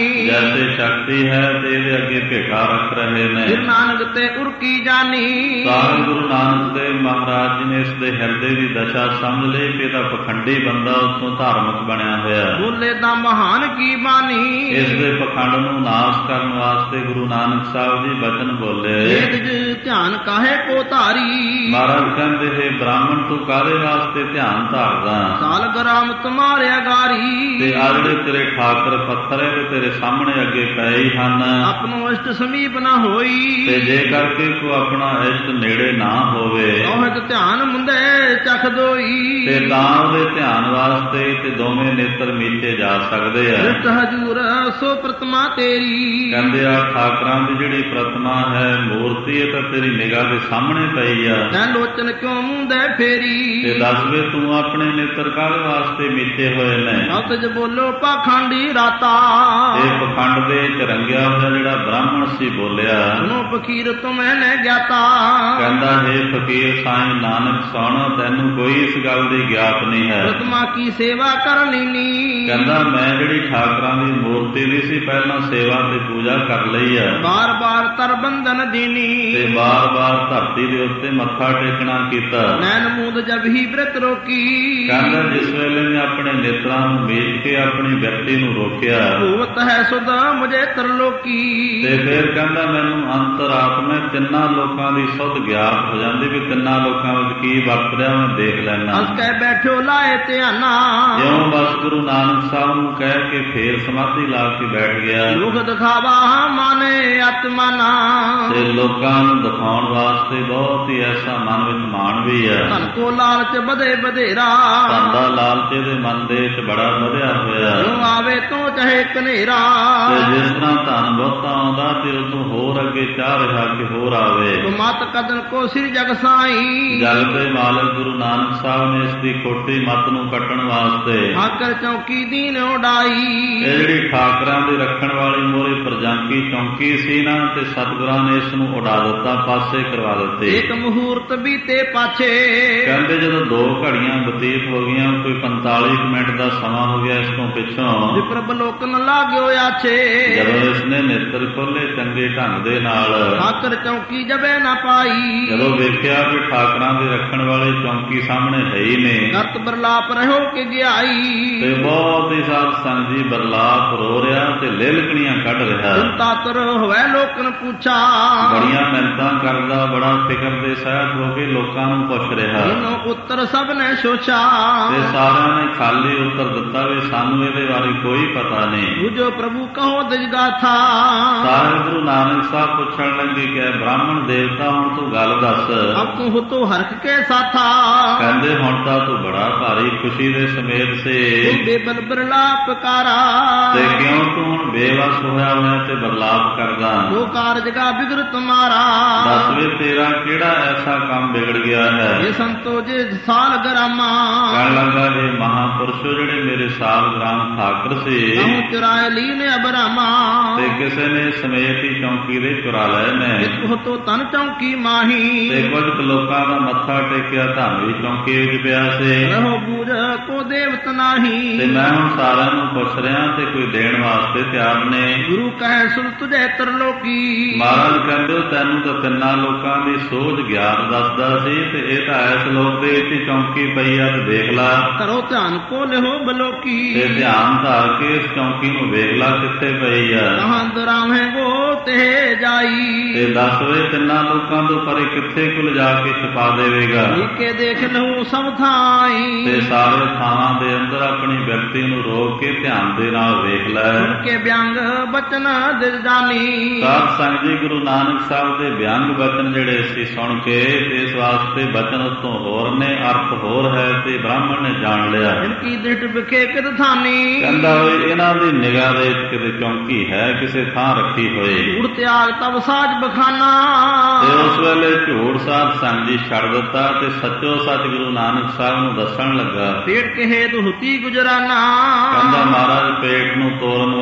ਜੈਸੇ ਸ਼ਕਤੀ ਹੈ ਤੇ ਇਹਦੇ ਅੱਗੇ ਭੇਟਾ ਰੱਖ ਰਹੇ ਨੇ। ਗੁਰੂ ਨਾਨਕ ਤੇ ਉਰਕੀ ਜਾਨੀ। ਸਾਹਿਬ ਗੁਰੂ ਨਾਨਕ ਦੇਵ ਮਹਾਰਾਜ ਜੀ ਨੇ ਇਸ ਦੇ ਹਿਰਦੇ ਦੀ ਦਸ਼ਾ ਸਮਝ ਲਈ ਕਿ ਇਹਦਾ ਪਖੰਡੀ ਬੰਦਾ ਉਤੋਂ ਧਾਰਮਿਕ ਬਣਿਆ ਹੋਇਆ। ਬੋਲੇ ਤਾਂ ਮਹਾਨ ਕੀ ਬਾਣੀ। ਇਸ ਦੇ ਪਖੰਡ ਨੂੰ ਨਾਸ਼ ਕਰਨ ਵਾਸਤੇ ਗੁਰੂ ਨਾਨਕ ਸਾਹਿਬ ਜੀ ਬਚਨ ਬੋਲੇ। ਧਿਆਨ ਕਾਹੇ ਕੋ ਧਾਰੀ। ਮਹਾਰਾਜ ਕਹਿੰਦੇ ਹੈ ਬ੍ਰਾਹਮਣ ਤੂੰ ਕਾਹਦੇ ਵਾਸਤੇ ਧਿਆਨ ਧਾਰਦਾ। ਸਾਲ ਗ੍ਰਾਮ ਤੁਮਾਰੇ ਅਗਾਰੀ। ਤੇ ਆ ਜਿਹੜੇ ਤੇਰੇ ਠਾਕਰ ਪੱਥਰ ਹੈ ਤੇਰੇ ਸਾਹਮਣੇ ਅੱਗੇ ਪਏ ਹੀ ਹਨ। ਆਪਣੋ ਇਸ਼ਟ ਸਮੀਪ ਨਾ ਹੋਈ। ਤੇ ਜੇ ਕਰਕੇ ਕੋ ਆਪਣਾ ਇਸ਼ਟ ਨੇੜੇ ਨਾ ਹੋਵੇ। ਉਹਤ ਧਿਆਨ ਮੁੰਦੇ ਚਖ ਦੋਈ। ਤੇ ਤਾਂ ਉਹਦੇ ਧਿਆਨ ਵਾਸਤੇ ਤੇ ਦੋਵੇਂ ਨੇਤਰ ਮੀਚੇ ਜਾ ਸਕਦੇ ਆ। ਦ੍ਰਿਸ਼ਟ ਹਜੂਰ ਸੋ ਪ੍ਰਤਮਾ ਤੇਰੀ। ਕਹਿੰਦੇ ਆ ਠਾਕਰਾਂ ਦੀ ਜਿਹੜੀ ਪ੍ਰਤਮਾ ਹੈ ਮੂਰਤੀ ਇਹ ਤਾਂ ਤੇਰੀ ਨਿਗਾਹ ਦੇ ਸਾਹਮਣੇ ਪਈ ਆ। ਤੈਂ ਲੋਚਨ ਕਿਉਂ ਮੁੰਦੇ ਫੇਰੀ। ਤੇ ਦੱਸ ਵੇ ਤੂੰ ਆਪਣੇ ਨੇਤਰ ਕਾਹਦੇ ਵਾਸਤੇ ਮੀਚੇ ਹੋਏ ਨੇ। ਸਤਿ ਜ ਬੋਲੋ ਪਾਖੰਡੀ ਰਾਤਾ। ਇਹ ਪਖੰਡ ਦੇ ਚ ਰੰਗਿਆ ਹੋਇਆ ਜਿਹੜਾ ਬ੍ਰਾਹਮਣ ਸੀ ਬੋਲਿਆ। ਸੁਣੋ ਫਕੀਰ ਤੁਮੈ ਨੇ ਗਿਆਤਾ। ਕਹਿੰਦਾ ਹੈ ਫਕੀਰ ਸਾਈਂ ਨਾਨਕ ਸੁਣ ਤੈਨੂੰ ਕੋਈ ਇਸ ਗੱਲ ਦੀ ਗਿਆਤ ਨਹੀਂ ਹੈ। ਪ੍ਰਤਮਾ ਕੀ ਸੇਵਾ ਕਰ ਲੀਨੀ। ਕਹਿੰਦਾ ਮੈਂ ਜਿਹੜੀ ਠਾਕਰਾਂ ਦੀ ਮੂਰਤੀ ਦੀ ਸੀ ਪਹਿਲਾਂ ਸੇਵਾ ਤੇ ਪੂਜਾ ਕਰ ਲਈ ਹੈ। ਬਾਰ ਬਾਰ ਤਰ ਬੰਧਨ ਦੀਨੀ। ਤੇ ਬਾਰ ਬਾਰ ਧਰਤੀ ਦੇ ਉੱਤੇ ਮੱਥਾ ਟੇਕਣਾ ਕੀਤਾ। ਨੈਣ ਮੂੰਦ ਜਬ ਹੀ ਬ੍ਰਿਤ ਰੋਕੀ। ਕਹਿੰਦਾ ਜਿਸ ਵੇਲੇ ਨੇ ਆਪਣੇ ਨੇਤਰਾਂ ਨੂੰ ਮੇਚ ਕੇ ਆਪਣੀ ਵਿਅਕਤੀ ਨੂੰ ਰੋਕਿਆ। ਭੂਤ ਹੈ ਸੁਦਾ ਮੁਝੇ ਤਰਲੋਕੀ। ਤੇ ਫਿਰ ਕਹਿੰਦਾ ਮੈਨੂੰ ਅੰਤਰਾਤਮਾ ਤਿੰਨਾਂ ਲੋਕਾਂ ਦੀ ਸੁਧ ਗਿਆਤ ਹੋ ਜਾਂਦੀ ਵੀ ਤਿੰਨਾਂ ਲੋਕਾਂ ਵਿੱਚ ਕੀ ਵਾਪਰ ਰਿਹਾ ਮੈਂ ਦੇਖ ਲੈਣਾ। ਹੱਸ ਕੇ ਬੈਠੋ ਲਾਏ ਧਿਆਨਾ। ਜਿਉਂ ਬਸ ਗੁਰੂ ਨਾਨਕ ਸਾਹਿਬ ਨੂੰ ਕਹਿ ਕੇ ਫੇਰ ਸਮਾਧੀ ਲਾ ਕੇ ਬੈਠ ਗਿਆ। ਲੋਕ ਦਿਖਾਵਾ ਮਾਨੇ ਆਤਮਾਨਾ। ਤੇ ਲੋਕਾਂ ਨੂੰ ਦਿਖਾਉਣ ਵਾਸਤੇ ਬਹੁਤ ਹੀ ਐਸਾ ਮਨ ਵਿੱਚ ਮਾਣ ਵੀ ਹੈ। ਧਨ ਕੋ ਲਾਲਚ ਵਧੇ ਵਧੇਰਾ। ਧਨ ਦਾ ਲਾਲਚ ਦੇ ਮਨ ਦੇ ਵਿੱਚ ਬੜਾ ਵਧਿਆ ਹੋਇਆ। ਜੋ ਆਵੇ ਤੋਂ ਚਾਹੇ ਕਨੇਰਾ। ਤੇ ਜਿਸ ਤਰ੍ਹਾਂ ਧਨ ਬਹੁਤਾ ਆਉਂਦਾ ਤੇ ਉਦੋਂ ਹੋਰ ਅੱਗੇ ਚਾਹ ਰਿਹਾ ਕਿ ਹੋਰ ਆਵੇ। ਮਤ ਕਦਨ ਕੋ ਸਿਰ ਜਗ ਸਾਈ। ਜਗ ਦੇ ਮਾਲਕ ਗੁਰੂ ਨਾਨਕ ਸਾਹਿਬ ਨੇ ਇਸ ਦੀ ਖੋਟੀ ਮਤ ਨੂੰ ਕੱਟਣ ਵਾਸਤੇ ਠਾਕਰ ਚੌਕੀ ਦੀਨ ਉਡਾਈ। ਇਹ ਜਿਹੜੀ ਠਾਕਰਾਂ ਦੇ ਰੱਖਣ ਵਾਲੀ ਮੋਰੇ ਪ੍ਰਜਾਂਕੀ ਚੌਂਕੀ ਸੀ ਨਾ ਤੇ ਸਤਿਗੁਰਾਂ ਨੇ ਇਸ ਨੂੰ ਉਡਾ ਦਿੱਤਾ ਪਾਸੇ ਕਰਵਾ ਦਿੱਤੇ। ਇੱਕ ਮਹੂਰਤ ਬੀਤੇ ਪਾਛੇ। ਕਹਿੰਦੇ ਜਦੋਂ 2 ਘੜੀਆਂ ਬਤੀਤ ਹੋ ਗਈਆਂ ਕੋਈ 45 ਮਿੰਟ ਦਾ ਸਮਾਂ ਹੋ ਗਿਆ ਇਸ ਤੋਂ ਪਿੱਛੋਂ ਵਿਪਰ ਬਲੋਕਨ ਲਾਗਿਓ ਆਛੇ। ਜਦੋਂ ਇਸਨੇ ਨੇਤਰ ਖੋਲੇ ਚੰਗੇ ਢੰਗ ਦੇ ਨਾਲ ਠਾਕਰ ਚੌਕੀ ਜਬੇ ਨਾ ਪਾਈ। ਜਦੋਂ ਵੇਖਿਆ ਵੀ ਠਾਕਰਾਂ ਦੇ ਰੱਖਣ ਵਾਲੇ ਚੌਂਕੀ ਸਾਹਮਣੇ ਹੈ ਹੀ ਨੇ। ਗਤ ਬਰਲਾਪ ਰਹੋ ਕਿ ਗਿਆਈ। ਤੇ ਬਹੁਤ ਹੀ ਸਾਧ ਸੰਗ ਜੀ ਬਰਲਾਪ ਰੋ ਰਿਹਾ ਤੇ ਲਿਲਕਣੀਆਂ ਕੱਢ ਰਿਹਾ। ਚਿੰਤਾ ਤੁਰ ਹੋਵੇ ਲੋਕਨ ਪੁੱਛਾ। ਬੜੀਆਂ ਮਿਹਨਤਾਂ ਕਰਦਾ ਬੜਾ ਫਿਕਰ ਦੇ ਸਹਿਤ ਹੋ ਕੇ ਲੋਕਾਂ ਨੂੰ ਪੁੱਛ ਰਿਹਾ। ਇਹਨੂੰ ਉੱਤਰ ਸਭ ਨੇ ਸੋਚਾ। ਤੇ ਸਾਰਿਆਂ ਨੇ ਖਾਲੀ ਉੱਤਰ ਦਿੱਤਾ ਵੀ ਸਾਨੂੰ ਇਹਦੇ ਬਾਰੇ ਕੋਈ ਪਤਾ ਨਹੀਂ। ਬੁਝੋ ਪ੍ਰਭੂ ਕਹੋ ਦਿਜ ਗਾਥਾ। ਸਾਹਿਬ ਗੁਰੂ ਨਾਨਕ ਸਾਹਿਬ ਪੁੱਛਣ ਲੱਗੇ ਕਿ ਬ੍ਰਾਹਮਣ ਦੇਵਤਾ ਹੁਣ ਤੂੰ ਗੱਲ ਦੱਸ। ਅਬ ਤੂੰ ਹੁਤੋ ਹਰਖ ਕੇ ਸਾਥਾ। ਕਹਿੰਦੇ ਹੁਣ ਤਾਂ ਤੂੰ ਬੜਾ ਭਾਰੀ ਖੁਸ਼ੀ ਦੇ ਸਮੇਤ ਸੇ ਬੇਬਲ ਬਰਲਾਪ ਕਾਰਾ। ਤੇ ਕਿਉਂ ਤੂੰ ਹੁਣ ਬੇਵਸ ਹੋਇਆ ਹੋਇਆ ਤੇ ਬਰਲਾਪ ਕਰਦਾ। ਉਹ ਕਾਰਜ ਦਾ ਬਿਗੜ ਤੁਮਾਰਾ। ਦੱਸ ਵੇ ਤੇਰਾ ਕਿਹੜਾ ਐਸਾ ਕੰਮ ਵਿਗੜ ਗਿਆ ਹੈ। ਇਹ ਸੰਤੋ ਜੇ ਸਾਲ ਗਰਾਮਾ। ਕਹਿਣ ਲੱਗਾ ਇਹ ਮਹਾਪੁਰਸ਼ੋ ਜਿਹੜੇ ਮੇਰੇ ਸਾਲ ਗ੍ਰਾਮ ਠਾਕਰ ਸੀ ਤੂੰ ਚੁਰਾਏ ਲੀ ਨੇ ਅਬਰਾਮਾ। ਤੇ ਕਿਸੇ ਨੇ ਸਮੇਤ ਹੀ ਚੌਂਕੀ ਦੇ ਚੁਰਾ ਲਏ ਨੇ। ਇੱਕ ਹੁਤੋ ਤਨ ਚੌਂਕੀ ਮਾਹੀ। ਤੇ ਕੁਝ ਲੋਕਾਂ ਦਾ ਮੱਥਾ ਟੇਕਿਆ ਧਨ ਵੀ ਚੌਂਕੀ ਵਿੱਚ ਪਿਆ ਸੀ। ਰਹੋ ਬੂਝ ਕੋ ਦੇਵਤ ਨਾਹੀ। ਤੇ ਮੈਂ ਹੁਣ ਸਾਰਿਆਂ ਨੂੰ ਪੁੱਛ ਰਿਹਾ ਤੇ ਕੋਈ ਦੇਣ ਵਾਸਤੇ ਤਿਆਰ ਨੇ। ਗੁਰੂ ਕਹੇ ਸੁਣ ਤੁਝੇ ਤਰਲੋਕੀ। ਮਹਾਰਾਜ ਕਹਿੰਦੇ ਤੈਨੂੰ ਤਾਂ ਤਿੰਨਾਂ ਲੋਕਾਂ ਦੀ ਸੋਝ ਗਿਆਨ ਦੱਸਦਾ ਸੀ ਤੇ ਇਹ ਤਾਂ ਇਸ ਲੋਕ ਦੇ ਵਿੱਚ ਚੌਂਕੀ ਪਈ ਆ ਤੇ ਦੇਖ ਲਾ। ਕਰੋ ਧਿਆਨ ਕੋ ਲਿਓ ਬਲੋਕੀ। ਤੇ ਧਿਆਨ ਧਾਰ ਕੇ ਇਸ ਚੌਂਕੀ ਨੂੰ ਵੇਖ ਲਾ ਕਿੱਥੇ ਪਈ ਆ। ਕਹਾਂ ਦਰਾਵੇਂ ਗੋ ਤੇ ਜਾਈ। ਤੇ ਦੱਸ ਵੇ ਤਿੰਨਾਂ ਲੋਕਾਂ ਤੋਂ ਪਰੇ ਕਿੱਥੇ ਕੁ ਲਿਜਾ ਕੇ ਛੁਪਾ ਦੇਵੇਗਾ। ਕੇ ਦੇਖ ਲਊ ਸਭ ਥਾਈ। ਤੇ ਸਾਰੇ ਥਾਵਾਂ ਦੇ ਅੰਦਰ ਆਪਣੀ ਵਿਅਕਤੀ ਨੂੰ ਰੋਕ ਕੇ ਧਿਆਨ ਦੇ ਨਾਲ ਵੇਖ ਲੈ। ਕੇ ਵਿਅੰਗ ਬਚਨ ਦਿਲ ਜਾਨੀ। ਸਾਧ ਸੰਗਤ ਜੀ ਗੁਰੂ ਨਾਨਕ ਸਾਹਿਬ ਦੇ ਵਿਅੰਗ ਬਚਨ ਜਿਹੜੇ ਸੀ ਸੁਣ ਕੇ ਤੇ ਇਸ ਵਾਸਤੇ ਬਚਨ ਉਤੋਂ ਹੋਰ ਨੇ ਅਰਥ ਹੋਰ ਹੈ ਤੇ ਬ੍ਰਾਹਮਣ ਨੇ ਜਾਣ ਲਿਆ। ਇਨਕੀ ਦ੍ਰਿਸ਼ਟ ਵਿਖੇ ਕਿਤ ਥਾਨੀ। ਕਹਿੰਦਾ ਓਏ ਇਹਨਾਂ ਦੀ ਨਿਗਾਹ ਦੇ ਵਿੱਚ ਕਿਤੇ ਚੌਂਕੀ ਹੈ ਕਿਸੇ ਥਾਂ ਰੱਖੀ ਹੋਏ। ਝੂਠ ਤਿਆਗ ਤਬ ਸਾਜ ਬਖਾਨਾ। ਤੇ ਉਸ ਵੇਲੇ ਝੂਠ ਸਾਧ ਸੰਗਤ ਜੀ ਛੱਡ ਦਿੱਤਾ ਤੇ ਸੱਚੋ ਸੱਚ ਗੁਰੂ ਨਾਨਕ ਸਾਹਿਬ ਨੂੰ ਦੱਸਣ ਲੱਗਾ। ਪੇਟ ਕੇ ਹੇਤ ਹੁਤੀ ਗੁਜਰਾਨਾ। ਕਹਿੰਦਾ ਮਹਾਰਾਜ ਪੇਟ ਨੂੰ ਤੋੜਨ ਵਾਸਤੇ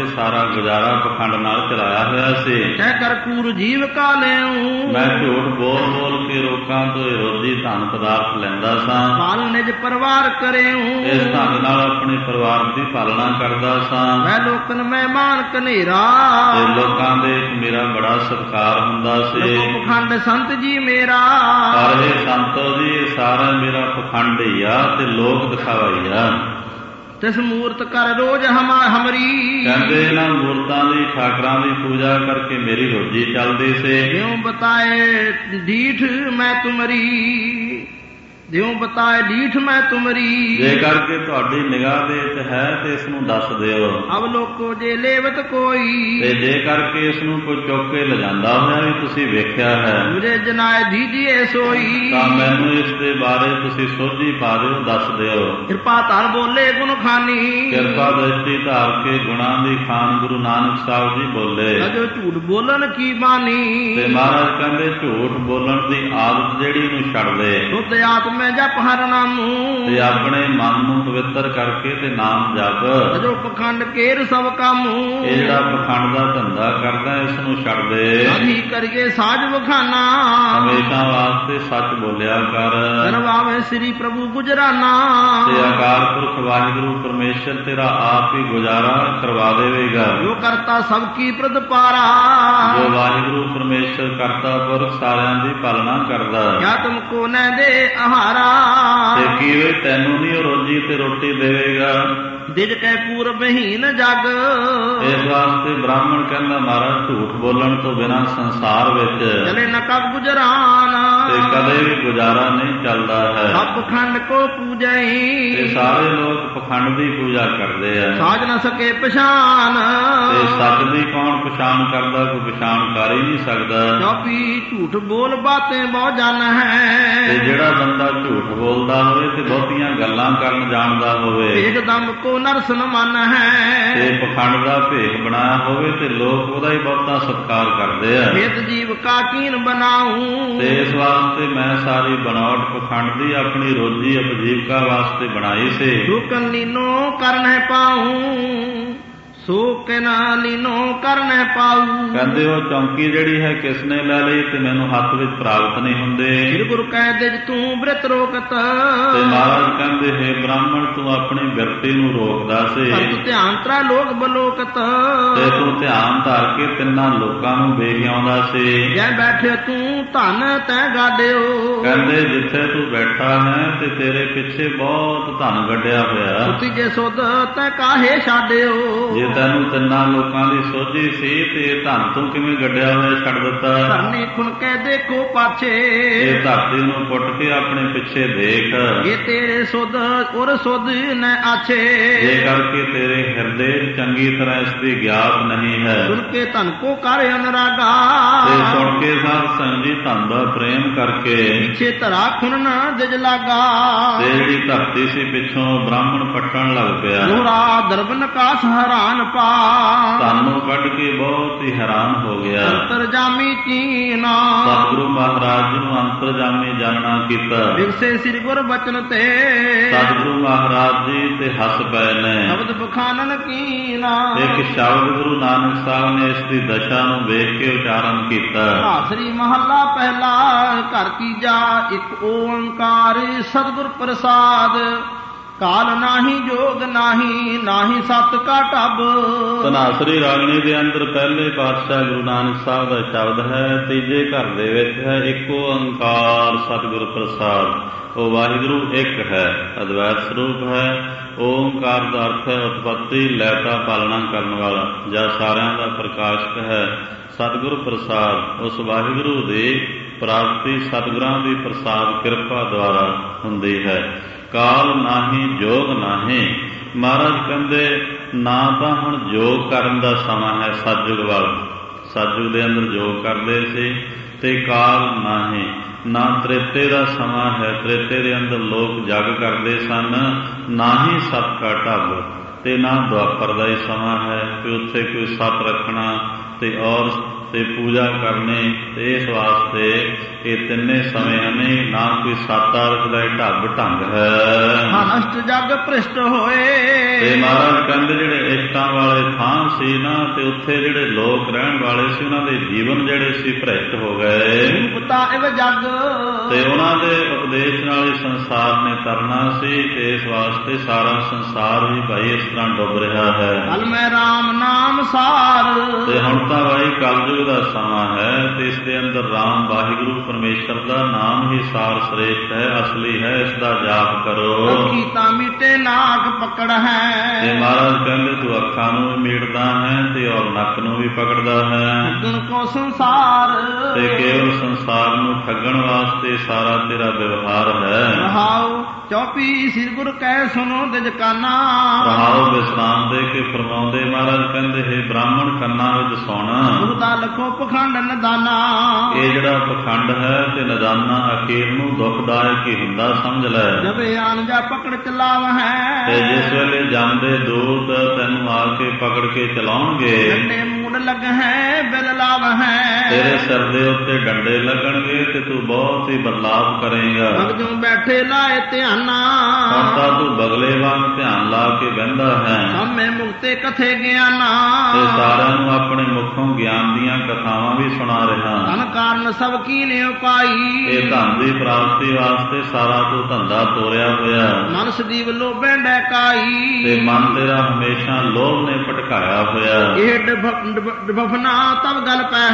ਵਾਸਤੇ ਸਾਰਾ ਗੁਜ਼ਾਰਾ ਪਖੰਡ ਨਾਲ ਚਲਾਇਆ ਹੋਇਆ ਸੀ। ਕਹਿ ਕਰ ਕੂਰ ਜੀਵ ਕਾ ਲਿਉ, ਮੈਂ ਝੂਠ ਬੋਲ ਬੋਲ ਕੇ ਲੋਕਾਂ ਤੋਂ ਰੋਜ਼ੀ ਧਨ ਪਦਾਰਥ ਲੈਂਦਾ ਸਾਂ। ਪਾਲ ਨਿਜ ਪਰਿਵਾਰ ਕਰਿਉ, ਇਸ ਢੰਗ ਨਾਲ ਆਪਣੇ ਪਰਿਵਾਰ ਦੀ ਪਾਲਣਾ ਕਰਦਾ ਸਾਂ। ਮੈਂ ਲੋਕਨ ਮਹਿਮਾਨ ਕਨੇਰਾ, ਤੇ ਲੋਕਾਂ ਦੇ ਮੇਰਾ ਬੜਾ ਸਤਿਕਾਰ ਹੁੰਦਾ ਸੀ। ਪਖੰਡ ਸੰਤ ਜੀ ਮੇਰਾ, ਪਰ ਇਹ ਸੰਤੋ ਜੀ ਇਹ ਸਾਰਾ ਮੇਰਾ ਪਖੰਡ ਹੀ ਆ ਤੇ ਲੋਕ ਦਿਖਾਵਾ ਹੀ ਆ। ਤਿਸ ਮੂਰਤ ਕਰ ਰੋਜ਼ ਹਮਰੀ, ਕਹਿੰਦੇ ਇਹਨਾਂ ਮੂਰਤਾਂ ਦੀ ਠਾਕਰਾਂ ਦੀ ਪੂਜਾ ਕਰਕੇ ਮੇਰੀ ਰੋਜੀ ਚੱਲਦੀ ਸੀ। ਜਿਉ ਬਤਾਏ ਡੀਠ ਮੈਂ ਤੁਮਰੀ, ਜਿਉ ਬਤਾਏ ਡੀਠ ਮੈਂ ਤੁਮਰੀ। ਜੇ ਕਰਕੇ ਤੁਹਾਡੀ ਨਿਗਾਹ ਦੇ ਵਿੱਚ ਹੈ ਤੇ ਇਸ ਨੂੰ ਦੱਸ ਦਿਓ। ਅਬ ਲੋਕੋ ਜੇ ਲੇਵਤ ਕੋਈ, ਤੇ ਜੇ ਕਰਕੇ ਇਸ ਨੂੰ ਕੋਈ ਚੁੱਕ ਕੇ ਲਿਜਾਂਦਾ ਹੋਇਆ ਵੀ ਤੁਸੀਂ ਵੇਖਿਆ ਹੈ, ਮੁਝੇ ਜਨਾਏ ਦੀਜੀਏ ਸੋਈ। ਤਾਂ ਮੈਨੂੰ ਇਸ ਦੇ ਬਾਰੇ ਤੁਸੀਂ ਸੋਝੀ ਪਾ ਦਿਓ, ਦੱਸ ਦਿਓ। ਕਿਰਪਾ ਧਰ ਬੋਲੇ ਗੁਣ ਖਾਨੀ, ਕਿਰਪਾ ਦ੍ਰਿਸ਼ਟੀ ਧਾਰ ਕੇ ਗੁਣਾਂ ਦੀ ਖਾਨ ਗੁਰੂ ਨਾਨਕ ਸਾਹਿਬ ਜੀ ਬੋਲੇ। ਜੋ ਝੂਠ ਬੋਲਣ ਕੀ ਬਾਨੀ, ਤੇ ਮਹਾਰਾਜ ਕਹਿੰਦੇ ਝੂਠ ਬੋਲਣ ਦੀ ਆਦਤ ਜਿਹੜੀ ਨੂੰ ਛੱਡ ਦੇ। ਸੁਧ ਆਤਮੈ ਜਪ ਹਰ ਨਾਮੂ, ਤੇ ਆਪਣੇ ਮਨ ਨੂੰ ਪਵਿੱਤਰ ਕਰਕੇ ਤੇ ਨਾਮ ਜਪ। ਜੋ ਪਖੰਡ ਕੇਰ ਸਭ ਕਾਮੂ, ਇਹ ਜਿਹੜਾ ਪਖੰਡ ਦਾ ਧੰਦਾ ਕਰਦਾ ਇਸ ਨੂੰ ਛੱਡ ਦੇ। ਅਭੀ ਕਰੀਏ ਸਾਜ ਬਖਾਨਾ, ਹਮੇਸ਼ਾ ਵਾਸਤੇ ਸੱਚ ਬੋਲਿਆ ਕਰ। ਕਰਵਾਵੇ ਸ੍ਰੀ ਪ੍ਰਭੂ ਗੁਜਰਾਨਾ, ਤੇ ਅਕਾਲ ਪੁਰਖ ਵਾਹਿਗੁਰੂ ਪਰਮੇਸ਼ਰ ਤੇਰਾ ਆਪ ਹੀ ਗੁਜ਼ਾਰਾ ਕਰਵਾ ਦੇਵੇਗਾ। ਜੋ ਕਰਤਾ ਸਭ ਕੀ ਪ੍ਰਤਪਾਰਾ, ਜੋ ਵਾਹਿਗੁਰੂ ਪਰਮੇਸ਼ਰ ਕਰਤਾ ਪੁਰਖ ਸਾਰਿਆਂ ਦੀ ਪਾਲਣਾ ਕਰਦਾ। ਕਿਆ ਤੁਮਕੋ ਨੈ ਦੇ ਆਹਾਰਾ, ਤੇ ਕਿਵੇਂ ਤੈਨੂੰ ਨਹੀਂ ਰੋਜੀ ਤੇ ਰੋਟੀ ਦੇਵੇਗਾ। ਦਿਜ ਕੈ ਪੂਰਬਹੀਨ ਜਗ, ਇਸ ਵਾਸਤੇ ਬ੍ਰਾਹਮਣ ਕਹਿੰਦਾ ਮਹਾਰਾਜ ਝੂਠ ਬੋਲਣ ਤੋਂ ਬਿਨਾਂ ਸੰਸਾਰ ਵਿੱਚ ਚਲੇ ਨ ਕਬ ਗੁਜਰਾਨ, ਤੇ ਕਦੇ ਵੀ ਗੁਜ਼ਾਰਾ ਨਹੀਂ ਚੱਲਦਾ ਹੈ। ਸਭ ਪਖੰਡ ਕੋ ਪੂਜਈ, ਤੇ ਸਾਰੇ ਲੋਕ ਪਖੰਡ ਦੀ ਪੂਜਾ ਕਰਦੇ ਆ। ਸਾਜ ਨ ਸਕੇ ਪਛਾਨ, ਤੇ ਸੱਚ ਦੀ ਕੌਣ ਪਛਾਣ ਕਰਦਾ, ਕੋਈ ਪਛਾਣ ਕਰ ਹੀ ਨਹੀਂ ਸਕਦਾ। ਕਿਉਂਕਿ ਝੂਠ ਬੋਲ ਬਾतें ਬਹੁ ਜਨ ਹੈ, ਤੇ ਜਿਹੜਾ ਬੰਦਾ ਝੂਠ ਬੋਲਦਾ ਹੋਵੇ ਤੇ ਬਹੁਤੀਆਂ ਗੱਲਾਂ ਕਰਨ ਜਾਣਦਾ ਹੋਵੇ, ਇੱਕਦਮ ਕੋ ਨਰਸਨ ਮਨ ਹੈ। ਤੇ ਪਖੰਡ ਦਾ ਭੇਖ ਬਣਾਇਆ ਹੋਵੇ ਤੇ ਲੋਕ ਉਹਦਾ ਹੀ ਬਹੁਤਾ ਸਤਿਕਾਰ ਕਰਦੇ ਆ। ਨਿਤ ਜੀਵ ਕਾ ਕੀਨ ਬਣਾਉ, ਤੇ ਇਸ ਵਾਸਤੇ ਮੈਂ ਸਾਰੀ ਬਣਾਵਟ ਪਖੰਡ ਦੀ ਆਪਣੀ ਰੋਜੀ ਉਪਜੀਵਕਾ ਵਾਸਤੇ ਬਣਾਈ ਸੀ। ਸੁਕਨ ਲੀਨੋ ਕਰਨ ਪਾਉ, ਸੋ ਕਿਨਾ ਲੀਨੋ ਕਰਨ ਪਾਉ। ਕਹਿੰਦੇ ਉਹ ਚੌਂਕੀ ਜਿਹੜੀ ਹੈ ਕਿਸ ਨੇ ਲੈ ਲਈ ਤੇ ਮੈਨੂੰ ਹੱਥ ਵਿੱਚ ਪ੍ਰਾਪਤ ਨਹੀਂ ਹੁੰਦੇ। ਫਿਰ ਗੁਰੂ ਕਹਿ ਦੇ ਤੂੰ ਬ੍ਰਿਤ ਰੋਕਤ, ਤੇ ਮਹਾਰਾਜ ਕਹਿੰਦੇ ਹੈ ਬ੍ਰਾਹਮਣ ਤੂੰ ਆਪਣੀ ਬਿਰਤੀ ਨੂੰ ਰੋਕਦਾ ਸੀ। ਤੂੰ ਧਿਆਨ ਤਰਾ ਲੋਕ ਬਲੋਕਤ, ਤੇ ਤੂੰ ਧਿਆਨ ਧਰ ਕੇ ਤਿੰਨਾਂ ਲੋਕਾਂ ਨੂੰ ਵੇਖ ਆਉਂਦਾ ਸੀ। ਜੈ ਬੈਠੇ ਤੂੰ ਧਨ ਤੈ ਗਾਡਿਓ, ਕਹਿੰਦੇ ਜਿੱਥੇ ਤੂੰ ਬੈਠਾ ਹੈ ਤੇ ਤੇਰੇ ਪਿੱਛੇ ਬਹੁਤ ਧਨ ਗੱਡਿਆ ਹੋਇਆ। ਤੁਤੀ ਜੇ ਸੁਧ ਤੈ ਕਾਹੇ ਛਾਡਿਓ, ਜੇ ਤੈਨੂੰ ਤਿੰਨਾਂ ਲੋਕਾਂ ਦੀ ਸੋਝੀ ਸੀ ਤੇ ਧਨ ਤੂੰ ਕਿਵੇਂ ਗੱਡਿਆ ਹੋਇਆ ਛੱਡ ਦਿੱਤਾ। ਧਰਨੀ ਖੁਣ ਕੇ ਦੇਖੋ ਪਾਛੇ, ਇਹ ਧਰਤੀ ਨੂੰ ਪੁੱਟ ਕੇ ਆਪਣੇ ਪਿੱਛੇ ਦੇਖ। ਇਹ ਤੇਰੇ ਸੁਧ ਔਰ ਸੁਧ ਨ ਆਛੇ, ਜੇ ਕਰਕੇ ਤੇਰੇ ਹਿਰਦੇ ਚੰਗੀ ਤਰ੍ਹਾਂ ਇਸ ਦੀ ਗਿਆਤ ਨਹੀਂ ਹੈ। ਸੁਣ ਕੇ ਧਨ ਕੋ ਕਰ ਅਨਰਾਗਾ, ਤੇ ਸੁਣ ਕੇ ਸਾਧ ਸੰਗ ਜੀ ਧਨ ਦਾ ਪ੍ਰੇਮ ਕਰਕੇ ਪਿੱਛੇ ਧਰਾ ਖੁਣ ਨਾ ਦਿਜ ਲਾਗਾ। ਤੇ ਜਿਹੜੀ ਧਰਤੀ ਸੀ ਪਿੱਛੋਂ ਬ੍ਰਾਹਮਣ ਪੱਟਣ ਲੱਗ ਪਿਆ। ਲੋਰਾ ਦਰਬਨ ਕਾਸ ਹੈਰਾਨ ਪਾ, ਧਨ ਨੂੰ ਕੱਢ ਕੇ ਬਹੁਤ ਹੀ ਹੈਰਾਨ ਹੋ ਗਿਆ। ਅੰਤਰਜਾਮੀ ਚੀਨਾ, ਸਤਿਗੁਰੂ ਮਹਾਰਾਜ ਜੀ ਨੂੰ ਅੰਤਰਜਾਮੀ ਜਾਣਨਾ ਕੀਤਾ। ਵਿਗਸੇ ਸ੍ਰੀ ਗੁਰ ਬਚਨ ਤੇ, ਸਤਿਗੁਰੂ ਮਹਾਰਾਜ ਜੀ ਤੇ ਹੱਸ ਪਏ ਨੇ। ਸ਼ਬਦ ਬਖਾਨਨ ਕੀਨਾ, ਇੱਕ ਸ਼ਬਦ ਗੁਰੂ ਨਾਨਕ ਸਾਹਿਬ ਨੇ ਇਸ ਦੀ ਦਸ਼ਾ ਨੂੰ ਵੇਖ ਕੇ ਉਚਾਰਨ ਕੀਤਾ। ਸ੍ਰੀ ਮਹੱਲਾ ਪਹਿਲਾ ਘਰ ਤੀਜਾ, ਇੱਕ ਓੰਕਾਰ ਸਤਿਗੁਰ ਪ੍ਰਸਾਦ। ਕਾਲ ਨਾਹੀ ਜੋਗ ਨਾਹੀ, ਨਾਹੀ ਸਤ ਕਾ ਢਬ। ਧਨਾਸਰੀ ਰਾਗਣੀ ਦੇ ਅੰਦਰ ਪਹਿਲੇ ਪਾਤਸ਼ਾਹ ਗੁਰੂ ਨਾਨਕ ਸਾਹਿਬ ਦਾ ਸ਼ਬਦ ਹੈ। ਤੀਜੇ ਘਰ ਦੇ ਵਿੱਚ ਹੈ ਇੱਕ ਓੰਕਾਰ ਸਤਿਗੁਰ ਪ੍ਰਸਾਦ। ਉਹ ਵਾਹਿਗੁਰੂ ਇੱਕ ਹੈ, ਅਦਵੈਤ ਸਰੂਪ ਹੈ। ਓੰਕਾਰ ਦਾ ਅਰਥ ਹੈ ਉਤਪੱਤੀ, ਲੈਤਾ, ਪਾਲਣਾ ਕਰਨ ਵਾਲਾ ਜਾਂ ਸਾਰਿਆਂ ਦਾ ਪ੍ਰਕਾਸ਼ਕ ਹੈ। ਸਤਿਗੁਰ ਪ੍ਰਸਾਦ ਉਸ ਵਾਹਿਗੁਰੂ ਦੀ ਪ੍ਰਾਪਤੀ ਸਤਿਗੁਰਾਂ ਦੀ ਪ੍ਰਸਾਦ ਕਿਰਪਾ ਦੁਆਰਾ ਹੁੰਦੀ ਹੈ। ਕਾਲ ਨਾਹੀ ਜੋਗ ਨਾਹੀ, ਮਹਾਰਾਜ ਕਹਿੰਦੇ ਨਾ ਤਾਂ ਹੁਣ ਯੋਗ ਕਰਨ ਦਾ ਸਮਾਂ ਹੈ ਸਤਿਯੁਗ ਵੱਲ। ਸਤਿਯੁਗ ਦੇ ਅੰਦਰ ਯੋਗ ਕਰਦੇ ਸੀ। ਤੇ ਕਾਲ ਨਾਹੀ, ਨਾ ਤ੍ਰੇਤੇ ਦਾ ਸਮਾਂ ਹੈ। ਤ੍ਰੇਤੇ ਦੇ ਅੰਦਰ ਲੋਕ ਜਗ ਕਰਦੇ ਸਨ। ਨਾ ਹੀ ਸਤ ਕਾ ਢੱਬ, ਤੇ ਨਾ ਦੁਆਪਰ ਦਾ ਹੀ ਸਮਾਂ ਹੈ ਕਿ ਉੱਥੇ ਕੋਈ ਸਤ ਰੱਖਣਾ ਤੇ ਔਰ ਤੇ ਪੂਜਾ ਕਰਨੀ। ਤੇ ਇਸ ਵਾਸਤੇ ਇਹ ਤਿੰਨੇ ਸਮੇਂ ਨੇ, ਨਾ ਕੋਈ ਸਤਾਰਥ ਦਾ ਢੱਗ ਢੰਗ ਹੈ। ਅਨਸ਼ਟ ਜਗ ਭ੍ਰਿਸ਼ਟ ਹੋਏ। ਤੇ ਮਹਾਰਾਜ ਕਹਿੰਦੇ ਜਿਹੜੇ ਇਸ਼ਟਾਂ ਵਾਲੇ ਥਾਂ ਸੀ ਨਾ, ਤੇ ਉੱਥੇ ਜਿਹੜੇ ਲੋਕ ਰਹਿਣ ਵਾਲੇ ਸੀ, ਉਹਨਾਂ ਦੇ ਜੀਵਨ ਜਿਹੜੇ ਸੀ ਭ੍ਰਿਸ਼ਟ ਹੋ ਗਏ। ਰੂਪਤਾ ਇਵ ਜਗ। ਤੇ ਉਹਨਾਂ ਦੇ ਉਪਦੇਸ਼ ਨਾਲ ਹੀ ਸੰਸਾਰ ਨੇ ਤਰਨਾ ਸੀ। ਤੇ ਇਸ ਵਾਸਤੇ ਸਾਰਾ ਸੰਸਾਰ ਵੀ ਭਾਈ ਇਸ ਤਰ੍ਹਾਂ ਡੁੱਬ ਰਿਹਾ ਹੈ। ਕਲ ਮੈਂ ਰਾਮ ਨਾਮ ਸਾਰ। ਤੇ ਹੁਣ ਤਾਂ ਭਾਈ ਕਲਯੁਗ ਦਾ ਸਮਾਂ ਹੈ, ਤੇ ਇਸ ਦੇ ਅੰਦਰ ਰਾਮ ਵਾਹਿਗੁਰੂ ਪਰਮੇਸ਼ਰ ਦਾ ਨਾਮ ਹੀ ਸਾਰ ਸ੍ਰੇਸ਼ਟ ਹੈ, ਅਸਲੀ ਹੈ। ਇਸ ਦਾ ਜਾਪ ਕਰੋ। ਅੱਖੀ ਤਾਂ ਮੀਟੇ ਨਾਕ ਪਕੜ ਹੈ। ਤੇ ਮਹਾਰਾਜ ਕਹਿੰਦੇ ਤੂੰ ਅੱਖਾਂ ਨੂੰ ਵੀ ਮੀਟਦਾ ਹੈ ਤੇ ਔਰ ਨੱਕ ਨੂੰ ਵੀ ਪਕੜਦਾ ਹੈ। ਠੱਗਣ ਕੋ ਸੰਸਾਰ। ਤੇ ਕੇਵਲ ਸੰਸਾਰ ਨੂੰ ਠੱਗਣ ਵਾਸਤੇ ਸਾਰਾ ਤੇਰਾ ਵਿਵਹਾਰ ਹੈ। ਰਹਾਉ ਚੌਪੀ ਸਿਰ ਗੁਰ ਕਹਿ ਸੁਨੋ ਦਿਜ ਕਾਨਾ। ਰਹਾਉ ਵਿਸਰਾਮ ਦੇ ਕੇ ਫਰਮਾਉਂਦੇ ਮਹਾਰਾਜ ਕਹਿੰਦੇ ਹੈ ਬ੍ਰਾਹਮਣ ਕੰਨਾਂ ਵਿੱਚ ਸੁਣ। ਦੁਖਦਾ ਲਖੋ ਪਖੰਡ ਨਦਾਨਾ। ਇਹ ਜਿਹੜਾ ਪਖੰਡ ਹੈ ਤੇ ਨਦਾਨਾ ਅਖੀਰ ਨੂੰ ਦੁਖਦਾਇਕ ਹੀ ਹੁੰਦਾ, ਸਮਝ ਲੈ। ਜਬੇ ਆਨ ਜਾ ਪਕੜ ਚਲਾਵ ਹੈ। ਤੇ ਜਿਸ ਵੇਲੇ ਜਾਂਦੇ ਦੂਤ ਤੈਨੂੰ ਆ ਕੇ ਪਕੜ ਕੇ ਚਲਾਉਣਗੇ। ਡੰਡੇ ਮੂਡ ਲੱਗ ਹੈ ਬਿਲ ਲਾਭ ਹੈ। ਤੇਰੇ ਸਿਰ ਦੇ ਉੱਤੇ ਡੰਡੇ ਲੱਗਣਗੇ ਤੇ ਤੂੰ ਬਹੁਤ ਹੀ ਬਦਲਾਵ ਕਰੇਗਾ। ਮਗਜੋਂ ਬੈਠੇ ਲਾਏ ਧਿਆਨਾ। ਹੁਣ ਤਾਂ ਤੂੰ ਬਗਲੇ ਵਾਂਗ ਧਿਆਨ ਲਾ ਕੇ ਬਹਿੰਦਾ ਹੈ। ਹਮੇ ਮੁਕਤੇ ਕਥੇ ਗਿਆਨਾ। ਤੇ ਸਾਰਿਆਂ ਨੂੰ ਆਪਣੇ ਮੁਖੋਂ ਗਿਆਨ ਦੀਆਂ ਕਥਾਵਾਂ ਵੀ ਸੁਣਾ ਰਿਹਾ। ਧਨ ਕਾਰਨ ਸਭ ਕੀ ਨੇ ਉਪਾਈ। ਇਹ ਧਨ ਦੀ ਪ੍ਰਾਪਤੀ ਵਾਸਤੇ ਸਾਰਾ ਤੂੰ ਧੰਦਾ ਤੋਰਿਆ ਹੋਇਆ। ਮਨ ਸਦੀਵ ਲੋਭੇ ਡਕਾਈ। ਤੇ ਮਨ ਤੇਰਾ ਹਮੇਸ਼ਾ ਲੋਭ ਨੇ ਭਟਕਾਇਆ ਹੋਇਆ। ਇਹ ਡਫਨਾ ਤਬ ਗਲ ਪੈ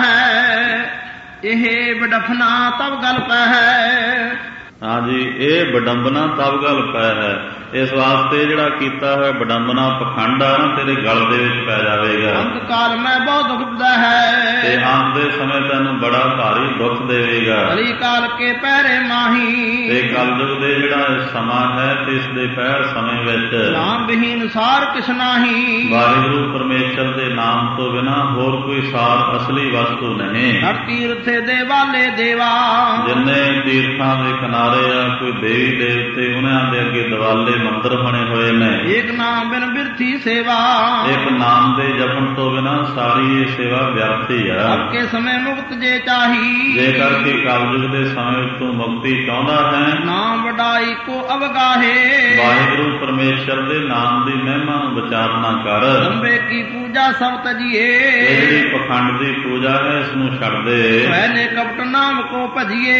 ਹੈ। ਇਹ ਬਡਫਨਾ ਤਬ ਗਲ ਪੈ ਹੈ। ਹਾਂਜੀ, ਇਹ ਬਡੰਬਨਾ ਤਬ ਗਲ ਪੈ ਹੈ। ਇਸ ਵਾਸਤੇ ਜਿਹੜਾ ਕੀਤਾ ਹੋਇਆ ਬਡੰਬਨਾ ਪਖੰਡ ਆ ਨਾ, ਤੇਰੇ ਗਲ ਦੇ ਵਿੱਚ ਪੈ ਜਾਵੇਗਾ। ਅੰਤ ਕਾਲ ਮੈਂ ਬਹੁਤ ਦੁਖਦਾ ਹੈ। ਤੇ ਅੰਤ ਦੇ ਸਮੇਂ ਤੈਨੂੰ ਬੜਾ ਭਾਰੀ ਦੁੱਖ ਦੇਵੇਗਾ। ਕਲੀ ਕਾਲ ਕੇ ਪਹਿਰੇ ਮਾਹੀ। ਤੇ ਕਲਯੁਗ ਦੇ ਜਿਹੜਾ ਸਮਾਂ ਹੈ ਤੇ ਇਸ ਦੇ ਪਹਿਰ ਸਮੇਂ ਵਿੱਚ ਨਾਮ ਵਿਹੀਨ ਸਾਰ ਕਿਛ ਨਾਹੀ। ਵਾਹਿਗੁਰੂ ਪਰਮੇਸ਼ਰ ਦੇ ਨਾਮ ਤੋਂ ਬਿਨਾਂ ਹੋਰ ਕੋਈ ਸਾਰ ਅਸਲੀ ਵਸਤੂ ਨਹੀਂ। ਹਰ ਤੀਰਥੇ ਦੇ ਵਾਲੇ ਦੇਵਾ। ਜਿੰਨੇ ਤੀਰਥਾਂ ਦੇ ਕਿਨਾਰੇ ਆ ਕੋਈ ਦੇਵੀ ਦੇਵਤੇ, ਉਹਨਾਂ ਦੇ ਅੱਗੇ ਦਿਵਾਲੇ ਮੰਦਰ ਬਣੇ ਹੋਏ ਨੇ। ਇੱਕ ਨਾਮ ਬਿਨ ਬਿਰਥੀ ਸੇਵਾ। ਇੱਕ ਨਾਮ ਦੇ ਜਪਣ ਤੋਂ ਬਿਨਾਂ ਸਾਰੀ ਇਹ ਸੇਵਾ ਵਿਅਰਥੀ ਆ। ਅੱਗੇ ਸਮੇਂ ਮੁਕਤ ਜੇ ਚਾਹੀ। ਜੇਕਰ ਕਿ ਕਲਯੁਗ ਦੇ ਸਮੇਂ ਤੋਂ ਮੁਕਤੀ ਚਾਹੁੰਦਾ ਹੈ, ਨਾਮ ਵਡਾਈ ਕੋ ਅਵਗਾਹੇ। ਵਾਹਿਗੁਰੂ ਪਰਮੇਸ਼ਰ ਦੇ ਨਾਮ ਦੀ ਮਹਿਮਾ ਨੂੰ ਵਿਚਾਰਨਾ ਕਰ। ਲੰਬੇ ਕੀ ਪੂਜਾ ਸਭ ਤਜੀਏ। ਇਹ ਜਿਹੜੀ ਪਖੰਡ ਦੀ ਪੂਜਾ ਹੈ ਇਸ ਨੂੰ ਛੱਡ ਦੇ। ਪਹਿਲੇ ਕਪਟ ਨਾਮ ਕੋ ਭਜੀਏ।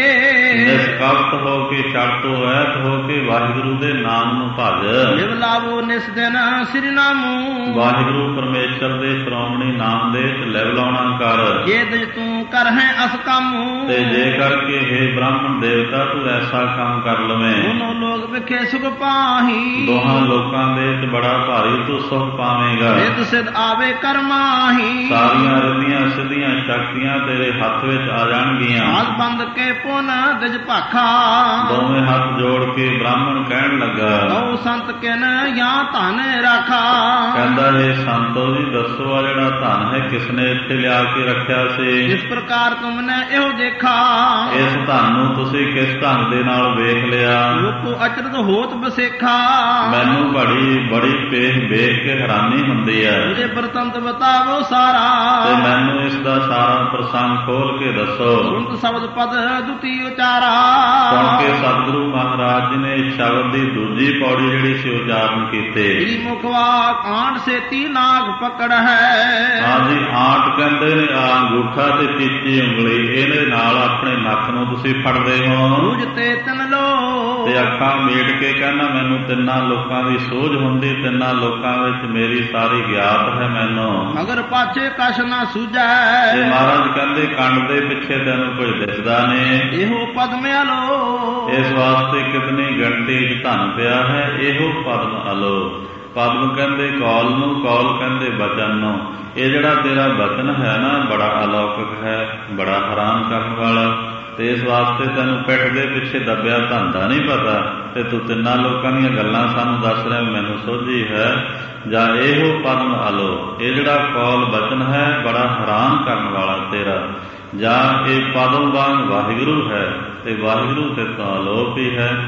ਨਿਸ਼ਕਪਟ ਹੋ ਕੇ ਛੱਡ ਤੋਂ ਐਤ ਹੋ ਕੇ ਵਾਹਿਗੁਰੂ ਦੇ ਨਾਮ ਨੂੰ ਭਜ। ਲਿਵ ਲਾਵੋ ਨਿਸ ਦਿਨ ਸ੍ਰੀ ਨਾਮੂ। ਵਾਹਿਗੁਰੂ ਪਰਮੇਸ਼ਰ ਦੇ ਸ਼੍ਰੋਮਣੀ ਨਾਮ ਦੇ ਲਿਵ ਲਾਉਣਾ ਕਰ। ਜੇ ਦਿਜ ਤੂੰ ਕਰ ਹੈ ਅਸ ਕਾਮੂ। ਤੇ ਜੇਕਰ ਕਿ ਇਹ ਬ੍ਰਾਹਮਣ ਦੇਵਤਾ ਤੂੰ ਐਸਾ ਕੰਮ ਕਰ ਲਵੇਂ, ਦੋਨੋਂ ਲੋਕ ਵਿਖੇ ਸੁਖ ਪਾਹੀ। ਦੋਹਾਂ ਲੋਕਾਂ ਦੇ ਵਿੱਚ ਬੜਾ ਭਾਰੀ ਤੂੰ ਸੁਖ ਪਾਵੇਂਗਾ। ਰਿੱਧ ਸਿੱਧ ਆਵੇ ਕਰਮਾਹੀ। ਸਾਰੀਆਂ ਰਿੱਧੀਆਂ ਸਿੱਧੀਆਂ ਸ਼ਕਤੀਆਂ ਤੇਰੇ ਹੱਥ ਵਿੱਚ ਆ ਜਾਣਗੀਆਂ। ਹੱਥ ਬੰਦ ਕੇ ਪੁਨ ਦਿਜ ਭਾਖਾ। ਦੋਵੇਂ ਹੱਥ ਜੋੜ ਕੇ ਬ੍ਰਾਹਮਣ ਕਹਿਣ ਲੱਗਾ, ਕਉ ਸੰਤ ਕਿਨ ਜਾਂ ਧਨ ਰਾਖਾ। ਕਹਿੰਦਾ ਇਹ ਸੰਤੋ ਜੀ ਦੱਸੋ ਆ ਜਿਹੜਾ ਧਨ ਹੈ ਕਿਸਨੇ ਇੱਥੇ ਲਿਆ ਕੇ ਰੱਖਿਆ ਸੀ। ਇਸ ਪ੍ਰਕਾਰ ਤੁਮਨੇ ਇਹੋ ਦੇਖਾ। ਇਸ ਧਨ ਨੂੰ ਤੁਸੀਂ ਕਿਸ ਢੰਗ ਦੇ ਨਾਲ ਵੇਖ ਲਿਆ। ਲੋਕੋ ਅਚਰਤ ਹੋਤ ਬਸੇਖਾ। ਮੈਨੂੰ ਬੜੀ ਪੇਖ ਵੇਖ ਕੇ ਹੈਰਾਨੀ ਹੁੰਦੀ ਹੈ। ਇਹਦੇ ਬਰਤੰਤ ਬਤਾਵੋ ਸਾਰਾ। ਤੇ ਮੈਨੂੰ ਇਸ ਦਾ ਸਾਰਾ ਪ੍ਰਸੰਗ ਖੋਲ ਕੇ ਦੱਸੋ। ਸੁਣਤ ਸ਼ਬਦ ਪਦ ਦੁਤੀ ਉਚਾਰਾ। ਸੁਣ ਕੇ ਸਤਿਗੁਰੂ ਮਹਾਰਾਜ ਜੀ ਨੇ ਸ਼ਬਦ ਦੀ ਦੂਜੀ ਪੌੜੀ ਜਿਹੜੀ ਸੀ ਉਚਾਰਨ ਕੀਤੇ। ਈ ਮੁਖਵਾ ਆਂਟ ਸੇਤੀ ਨਾਗ ਪਕੜ ਹੈ। ਹਾਂਜੀ, ਆਂਟ ਕਹਿੰਦੇ ਨੇ ਆ ਅੰਗੂਠਾ ਤੇ ਤੀਜੀ ਉਂਗਲੀ, ਇਹਦੇ ਨਾਲ ਆਪਣੇ ਨੱਕ ਨੂੰ ਤੁਸੀਂ ਫੜਦੇ ਹੋ। ਸੂਝ ਤੇ ਤਿੰਨ ਲੋ। ਤੇ ਅੱਖਾਂ ਮੀਟ ਕੇ ਕਹਿੰਦਾ ਮੈਨੂੰ ਤਿੰਨਾਂ ਲੋਕਾਂ ਦੀ ਸੋਝ ਹੁੰਦੀ, ਤਿੰਨਾਂ ਲੋਕਾਂ ਵਿੱਚ ਮੇਰੀ ਸਾਰੀ ਗਿਆਤ ਹੈ ਮੈਨੂੰ। ਅਗਰ ਪਾਛੇ ਕਛ ਨਾ ਸੂਝੈ। ਤੇ ਮਹਾਰਾਜ ਕਹਿੰਦੇ ਕੰਡ ਦੇ ਪਿੱਛੇ ਤੈਨੂੰ ਕੁਝ ਦਿਸਦਾ ਨਹੀਂ। ਇਹੋ ਪਦਮ ਅਲੋ। ਇਸ ਵਾਸਤੇ ਕਿਤਨੀ ਗਿਣਤੀ ਚ ਧਨ ਪਿਆ ਹੈ। ਇਹੋ ਪਦਮ ਅਲੋ। ਪਦਮ ਕਹਿੰਦੇ ਕੌਲ ਨੂੰ, ਕੌਲ ਕਹਿੰਦੇ ਬਚਨ ਨੂੰ। ਇਹ ਜਿਹੜਾ ਤੇਰਾ ਬਚਨ ਹੈ ਨਾ ਬੜਾ ਅਲੌਕਿਕ ਹੈ, ਬੜਾ ਹੈਰਾਨ ਕਰਨ ਵਾਲਾ। ਤੇ ਇਸ ਵਾਸਤੇ ਤੈਨੂੰ ਪਿੱਠ ਦੇ ਪਿੱਛੇ ਦੱਬਿਆ ਧਨ ਦਾ ਨਹੀਂ ਪਤਾ, ਤੇ ਤੂੰ ਤਿੰਨਾਂ ਲੋਕਾਂ ਦੀਆਂ ਗੱਲਾਂ ਸਾਨੂੰ ਦੱਸ ਰਿਹਾ ਮੈਨੂੰ ਸੋਝੀ ਹੈ। ਜਾਂ ਇਹੋ ਪਦਮ ਆਲੋ, ਇਹ ਜਿਹੜਾ ਕੌਲ ਬਚਨ ਹੈ ਬੜਾ ਹੈਰਾਨ ਕਰਨ ਵਾਲਾ ਤੇਰਾ। ਜਾਂ ਇਹ ਪਦਮ ਵਾਂਗ ਵਾਹਿਗੁਰੂ ਹੈ, ਤੇ ਵਾਹਿਗੁਰੂ ਤੇ ਤਾਂ ਅਲੋਪ ਹੀ ਹੈ।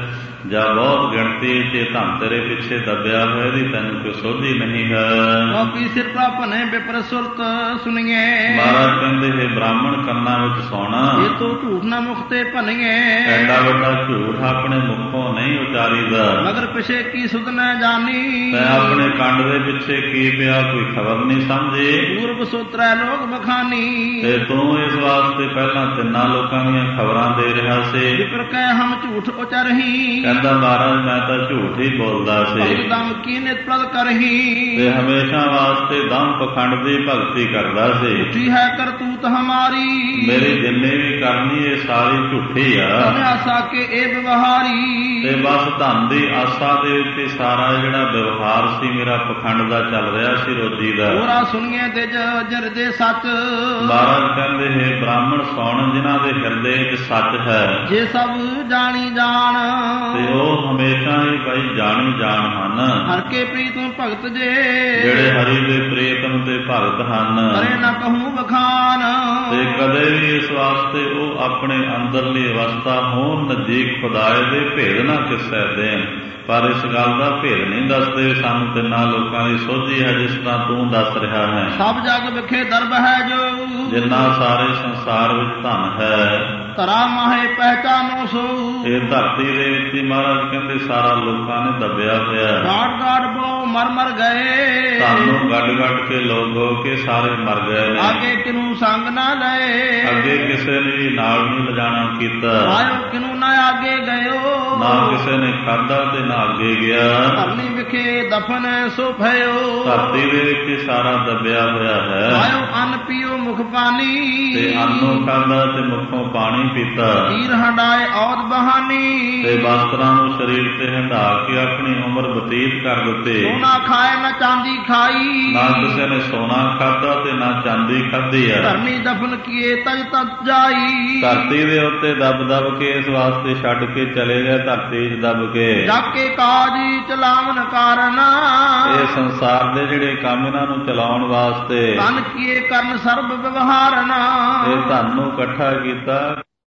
ਜਾਂ ਬਹੁਤ ਗਿਣਤੀ ਚ ਧਨ ਤੇਰੇ ਪਿੱਛੇ ਦੱਬਿਆ ਹੋਇਆ ਦੀ ਤੈਨੂੰ ਕੋਈ ਸੋਝੀ ਨਹੀਂ ਹੈ। ਲੋਕੀ ਸਿਰ ਪ੍ਰਾਪਨੇ ਬਿਪਰ ਸੁਰਤ ਸੁਣੀਏ। ਮਹਾਰਾਜ ਕਹਿੰਦੇ ਹੈ ਬ੍ਰਾਹਮਣ ਕੰਨਾਂ ਵਿੱਚ ਸੋਣਾ, ਇਹ ਤੋਂ ਝੂਠ ਨਾ ਮੁਖ ਤੇ ਭਨੀਏ। ਐਡਾ ਵੱਡਾ ਝੂਠ ਆਪਣੇ ਮੁਖੋਂ ਨਹੀਂ ਉਚਾਰੀਦਾ। ਮਗਰ ਪਿਛੇ ਕੀ ਸੁਧ ਨਾ ਜਾਣੀ, ਤੈਂ ਆਪਣੇ ਕੰਡ ਦੇ ਪਿੱਛੇ ਕੀ ਪਿਆ ਕੋਈ ਖਬਰ ਨਹੀਂ ਸਮਝੀ। ਪੂਰਬ ਸੋਤਰੈ ਲੋਕ ਬਖਾਨੀ, ਤੇ ਤੂੰ ਇਸ ਵਾਸਤੇ ਪਹਿਲਾਂ ਤਿੰਨਾਂ ਲੋਕਾਂ ਦੀਆਂ ਖਬਰਾਂ ਦੇ ਰਿਹਾ ਸੀ। ਵਿਪਰ ਕਹਿ ਹਮ ਝੂਠ ਉਚਰਹੀ, ਕਹਿੰਦਾ ਮਹਾਰਾਜ ਮੈਂ ਤਾਂ ਝੂਠ ਹੀ ਬੋਲਦਾ ਸੀ। ਦਮ ਕੀ ਨਿਤ ਪ੍ਰਦ ਕਰਹੀ, ਤੇ ਹਮੇਸ਼ਾ ਵਾਸਤੇ ਦਮ ਪਖੰਡ ਦੀ ਭਗਤੀ ਕਰਦਾ ਸੀ। ਝੂਠੀ ਹੈ ਕਰਤੂਤ ਹਮਾਰੀ, ਮੇਰੀ ਜਿੰਨੇ ਵੀ ਕਰਨੀ ਇਹ ਸਾਰੀ ਝੂਠੀ ਆ। ਧਨ ਆਸਾ ਕੇ ਇਹ ਵਿਵਹਾਰੀ, ਤੇ ਬਸ ਧਨ ਦੀ ਆਸਾ ਦੇ ਉੱਤੇ ਸਾਰਾ ਜਿਹੜਾ ਵਿਵਹਾਰ ਸੀ ਮੇਰਾ ਪਖੰਡ ਦਾ ਚੱਲ ਰਿਹਾ ਸੀ, ਰੋਜੀ ਦਾ। ਹੋਰਾ ਸੁਣੀਏ ਤੇ ਜਰਦੇ ਸੱਚ, ਮਹਾਰਾਜ ਕਹਿੰਦੇ ਹੈ ਬ੍ਰਾਹਮਣ ਸੌਣ ਜਿਨ੍ਹਾਂ ਦੇ ਹਿਰਦੇ ਵਿੱਚ ਸੱਚ ਹੈ, ਜੇ ਸਭ ਜਾਣੀ ਜਾਣ, ਤੇ ਉਹ ਹਮੇਸ਼ਾ ਹੀ ਭਾਈ ਜਾਣੀ ਜਾਣ ਹਨ। ਹਰ ਕੇ ਪ੍ਰੀਤਮ ਭਗਤ ਜੇ, ਜਿਹੜੇ ਹਰੀ ਦੇ ਪ੍ਰੀਤਮ ਤੇ ਭਗਤ ਹਨ। ਕਰੇ ਨਾ ਕਹੂੰ ਬਖਾਨ, ਤੇ ਕਦੇ ਵੀ ਇਸ ਵਾਸਤੇ ਉਹ ਆਪਣੇ ਅੰਦਰਲੀ ਅਵਸਥਾ ਹੋਣ ਨਜ਼ਦੀਕ ਖੁਦਾਏ ਦੇ ਭੇਦ ਨਾ ਕਿਸੇ ਦੇਣ, ਪਰ ਇਸ ਗੱਲ ਦਾ ਭੇਦ ਨਹੀਂ ਦੱਸਦੇ। ਸਾਨੂੰ ਤਿੰਨਾਂ ਲੋਕਾਂ ਦੀ ਸੋਝੀ ਹੈ ਜਿਸ ਤਰ੍ਹਾਂ ਤੂੰ ਦੱਸ ਰਿਹਾ ਹੈ। ਸਭ ਜਗ ਵਿਖੇ ਦਰਬ ਹੈ ਜੋ, ਜਿੰਨਾ ਸਾਰੇ ਸੰਸਾਰ ਵਿੱਚ ਧਨ ਹੈ, ਤਰਾ ਮਾਹੇ ਪਹਿਚਾਨੋ ਸੋ। ਇਹ ਧਰਤੀ ਦੇ ਵਿੱਚ ਹੀ ਮਹਾਰਾਜ ਕਹਿੰਦੇ ਸਾਰਾ ਲੋਕਾਂ ਨੇ ਦੱਬਿਆ ਹੋਇਆ। ਗਾੜ ਗਾੜ ਬੋ ਮਰ ਮਰ ਗਏ, ਸਾਨੂੰ ਗੱਡ ਗੱਡ ਕੇ ਲੋਕ ਹੋ ਕੇ ਸਾਰੇ ਮਰ ਗਏ ਨੇ। ਆਗੇ ਕਿਨੂੰ ਸੰਗ ਨਾ ਲਏ, ਅੱਗੇ ਕਿਸੇ ਨੇ ਵੀ ਨਾਲ ਨਹੀਂ ਲਿਜਾਣਾ ਕੀਤਾ। ਆਇਓ ਕਿਨੂੰ ਨਾ ਆਗੇ ਗਇਓ, ਨਾ ਕਿਸੇ ਨੇ ਖਾਧਾ ਤੇ ਨਾ ਅੱਗੇ ਗਿਆ। ਧਰਨੀ ਵਿਖੇ ਦਫਨ ਸੋ ਭਇਓ, ਧਰਤੀ ਦੇ ਵਿੱਚ ਸਾਰਾ ਦੱਬਿਆ ਹੋਇਆ ਹੈ। ਆਇਓ ਅੰਨ ਪੀਓ ਮੁਖ ਪਾਣੀ, ਤੇ ਅੰਨੋਂ ਖਾਧਾ ਤੇ ਮੁਖੋਂ ਪਾਣੀ ਪੀਤਾ। ਤੀਰ ਹੰਡਾਏ ਔਦ ਬਹਾਨੀ, ਤੇ ਵਸਤਰਾਂ ਨੂੰ ਸਰੀਰ ਤੇ ਹੰਢਾ ਕੇ ਆਪਣੀ ਉਮਰ ਬਤੀਤ ਕਰ ਦਿੱਤੇ। ਸੋਨਾ ਖਾਏ ਨਾ ਚਾਂਦੀ ਖਾਈ, ਨਾ ਕਿਸੇ ਨੇ ਸੋਨਾ ਖਾਧਾ ਤੇ ਨਾ ਚਾਂਦੀ ਖਾਧੀ ਹੈ। ਧਰਨੀ ਦਫਨ ਕੀਏ ਤਜ ਤਜ ਜਾਈ, ਧਰਤੀ ਦੇ ਉੱਤੇ ਦੱਬ ਦੱਬ ਕੇ ਇਸ ਵਾਸਤੇ ਛੱਡ ਕੇ ਚਲੇ ਗਏ, ਧਰਤੀ 'ਚ ਦੱਬ ਕੇ। ਜਾਕੇ ਕਾਜੀ ਚਲਾਵਨ ਕਾਰਨ, ਇਹ ਸੰਸਾਰ ਦੇ ਜਿਹੜੇ ਕੰਮ ਇਹਨਾਂ ਨੂੰ ਚਲਾਉਣ ਵਾਸਤੇ ਧਨ ਕੀਏ ਕਰਨ ਸਰਬ ਵਿਵਹਾਰਨ, ਇਹ ਧਨ ਨੂੰ ਇਕੱਠਾ ਕੀਤਾ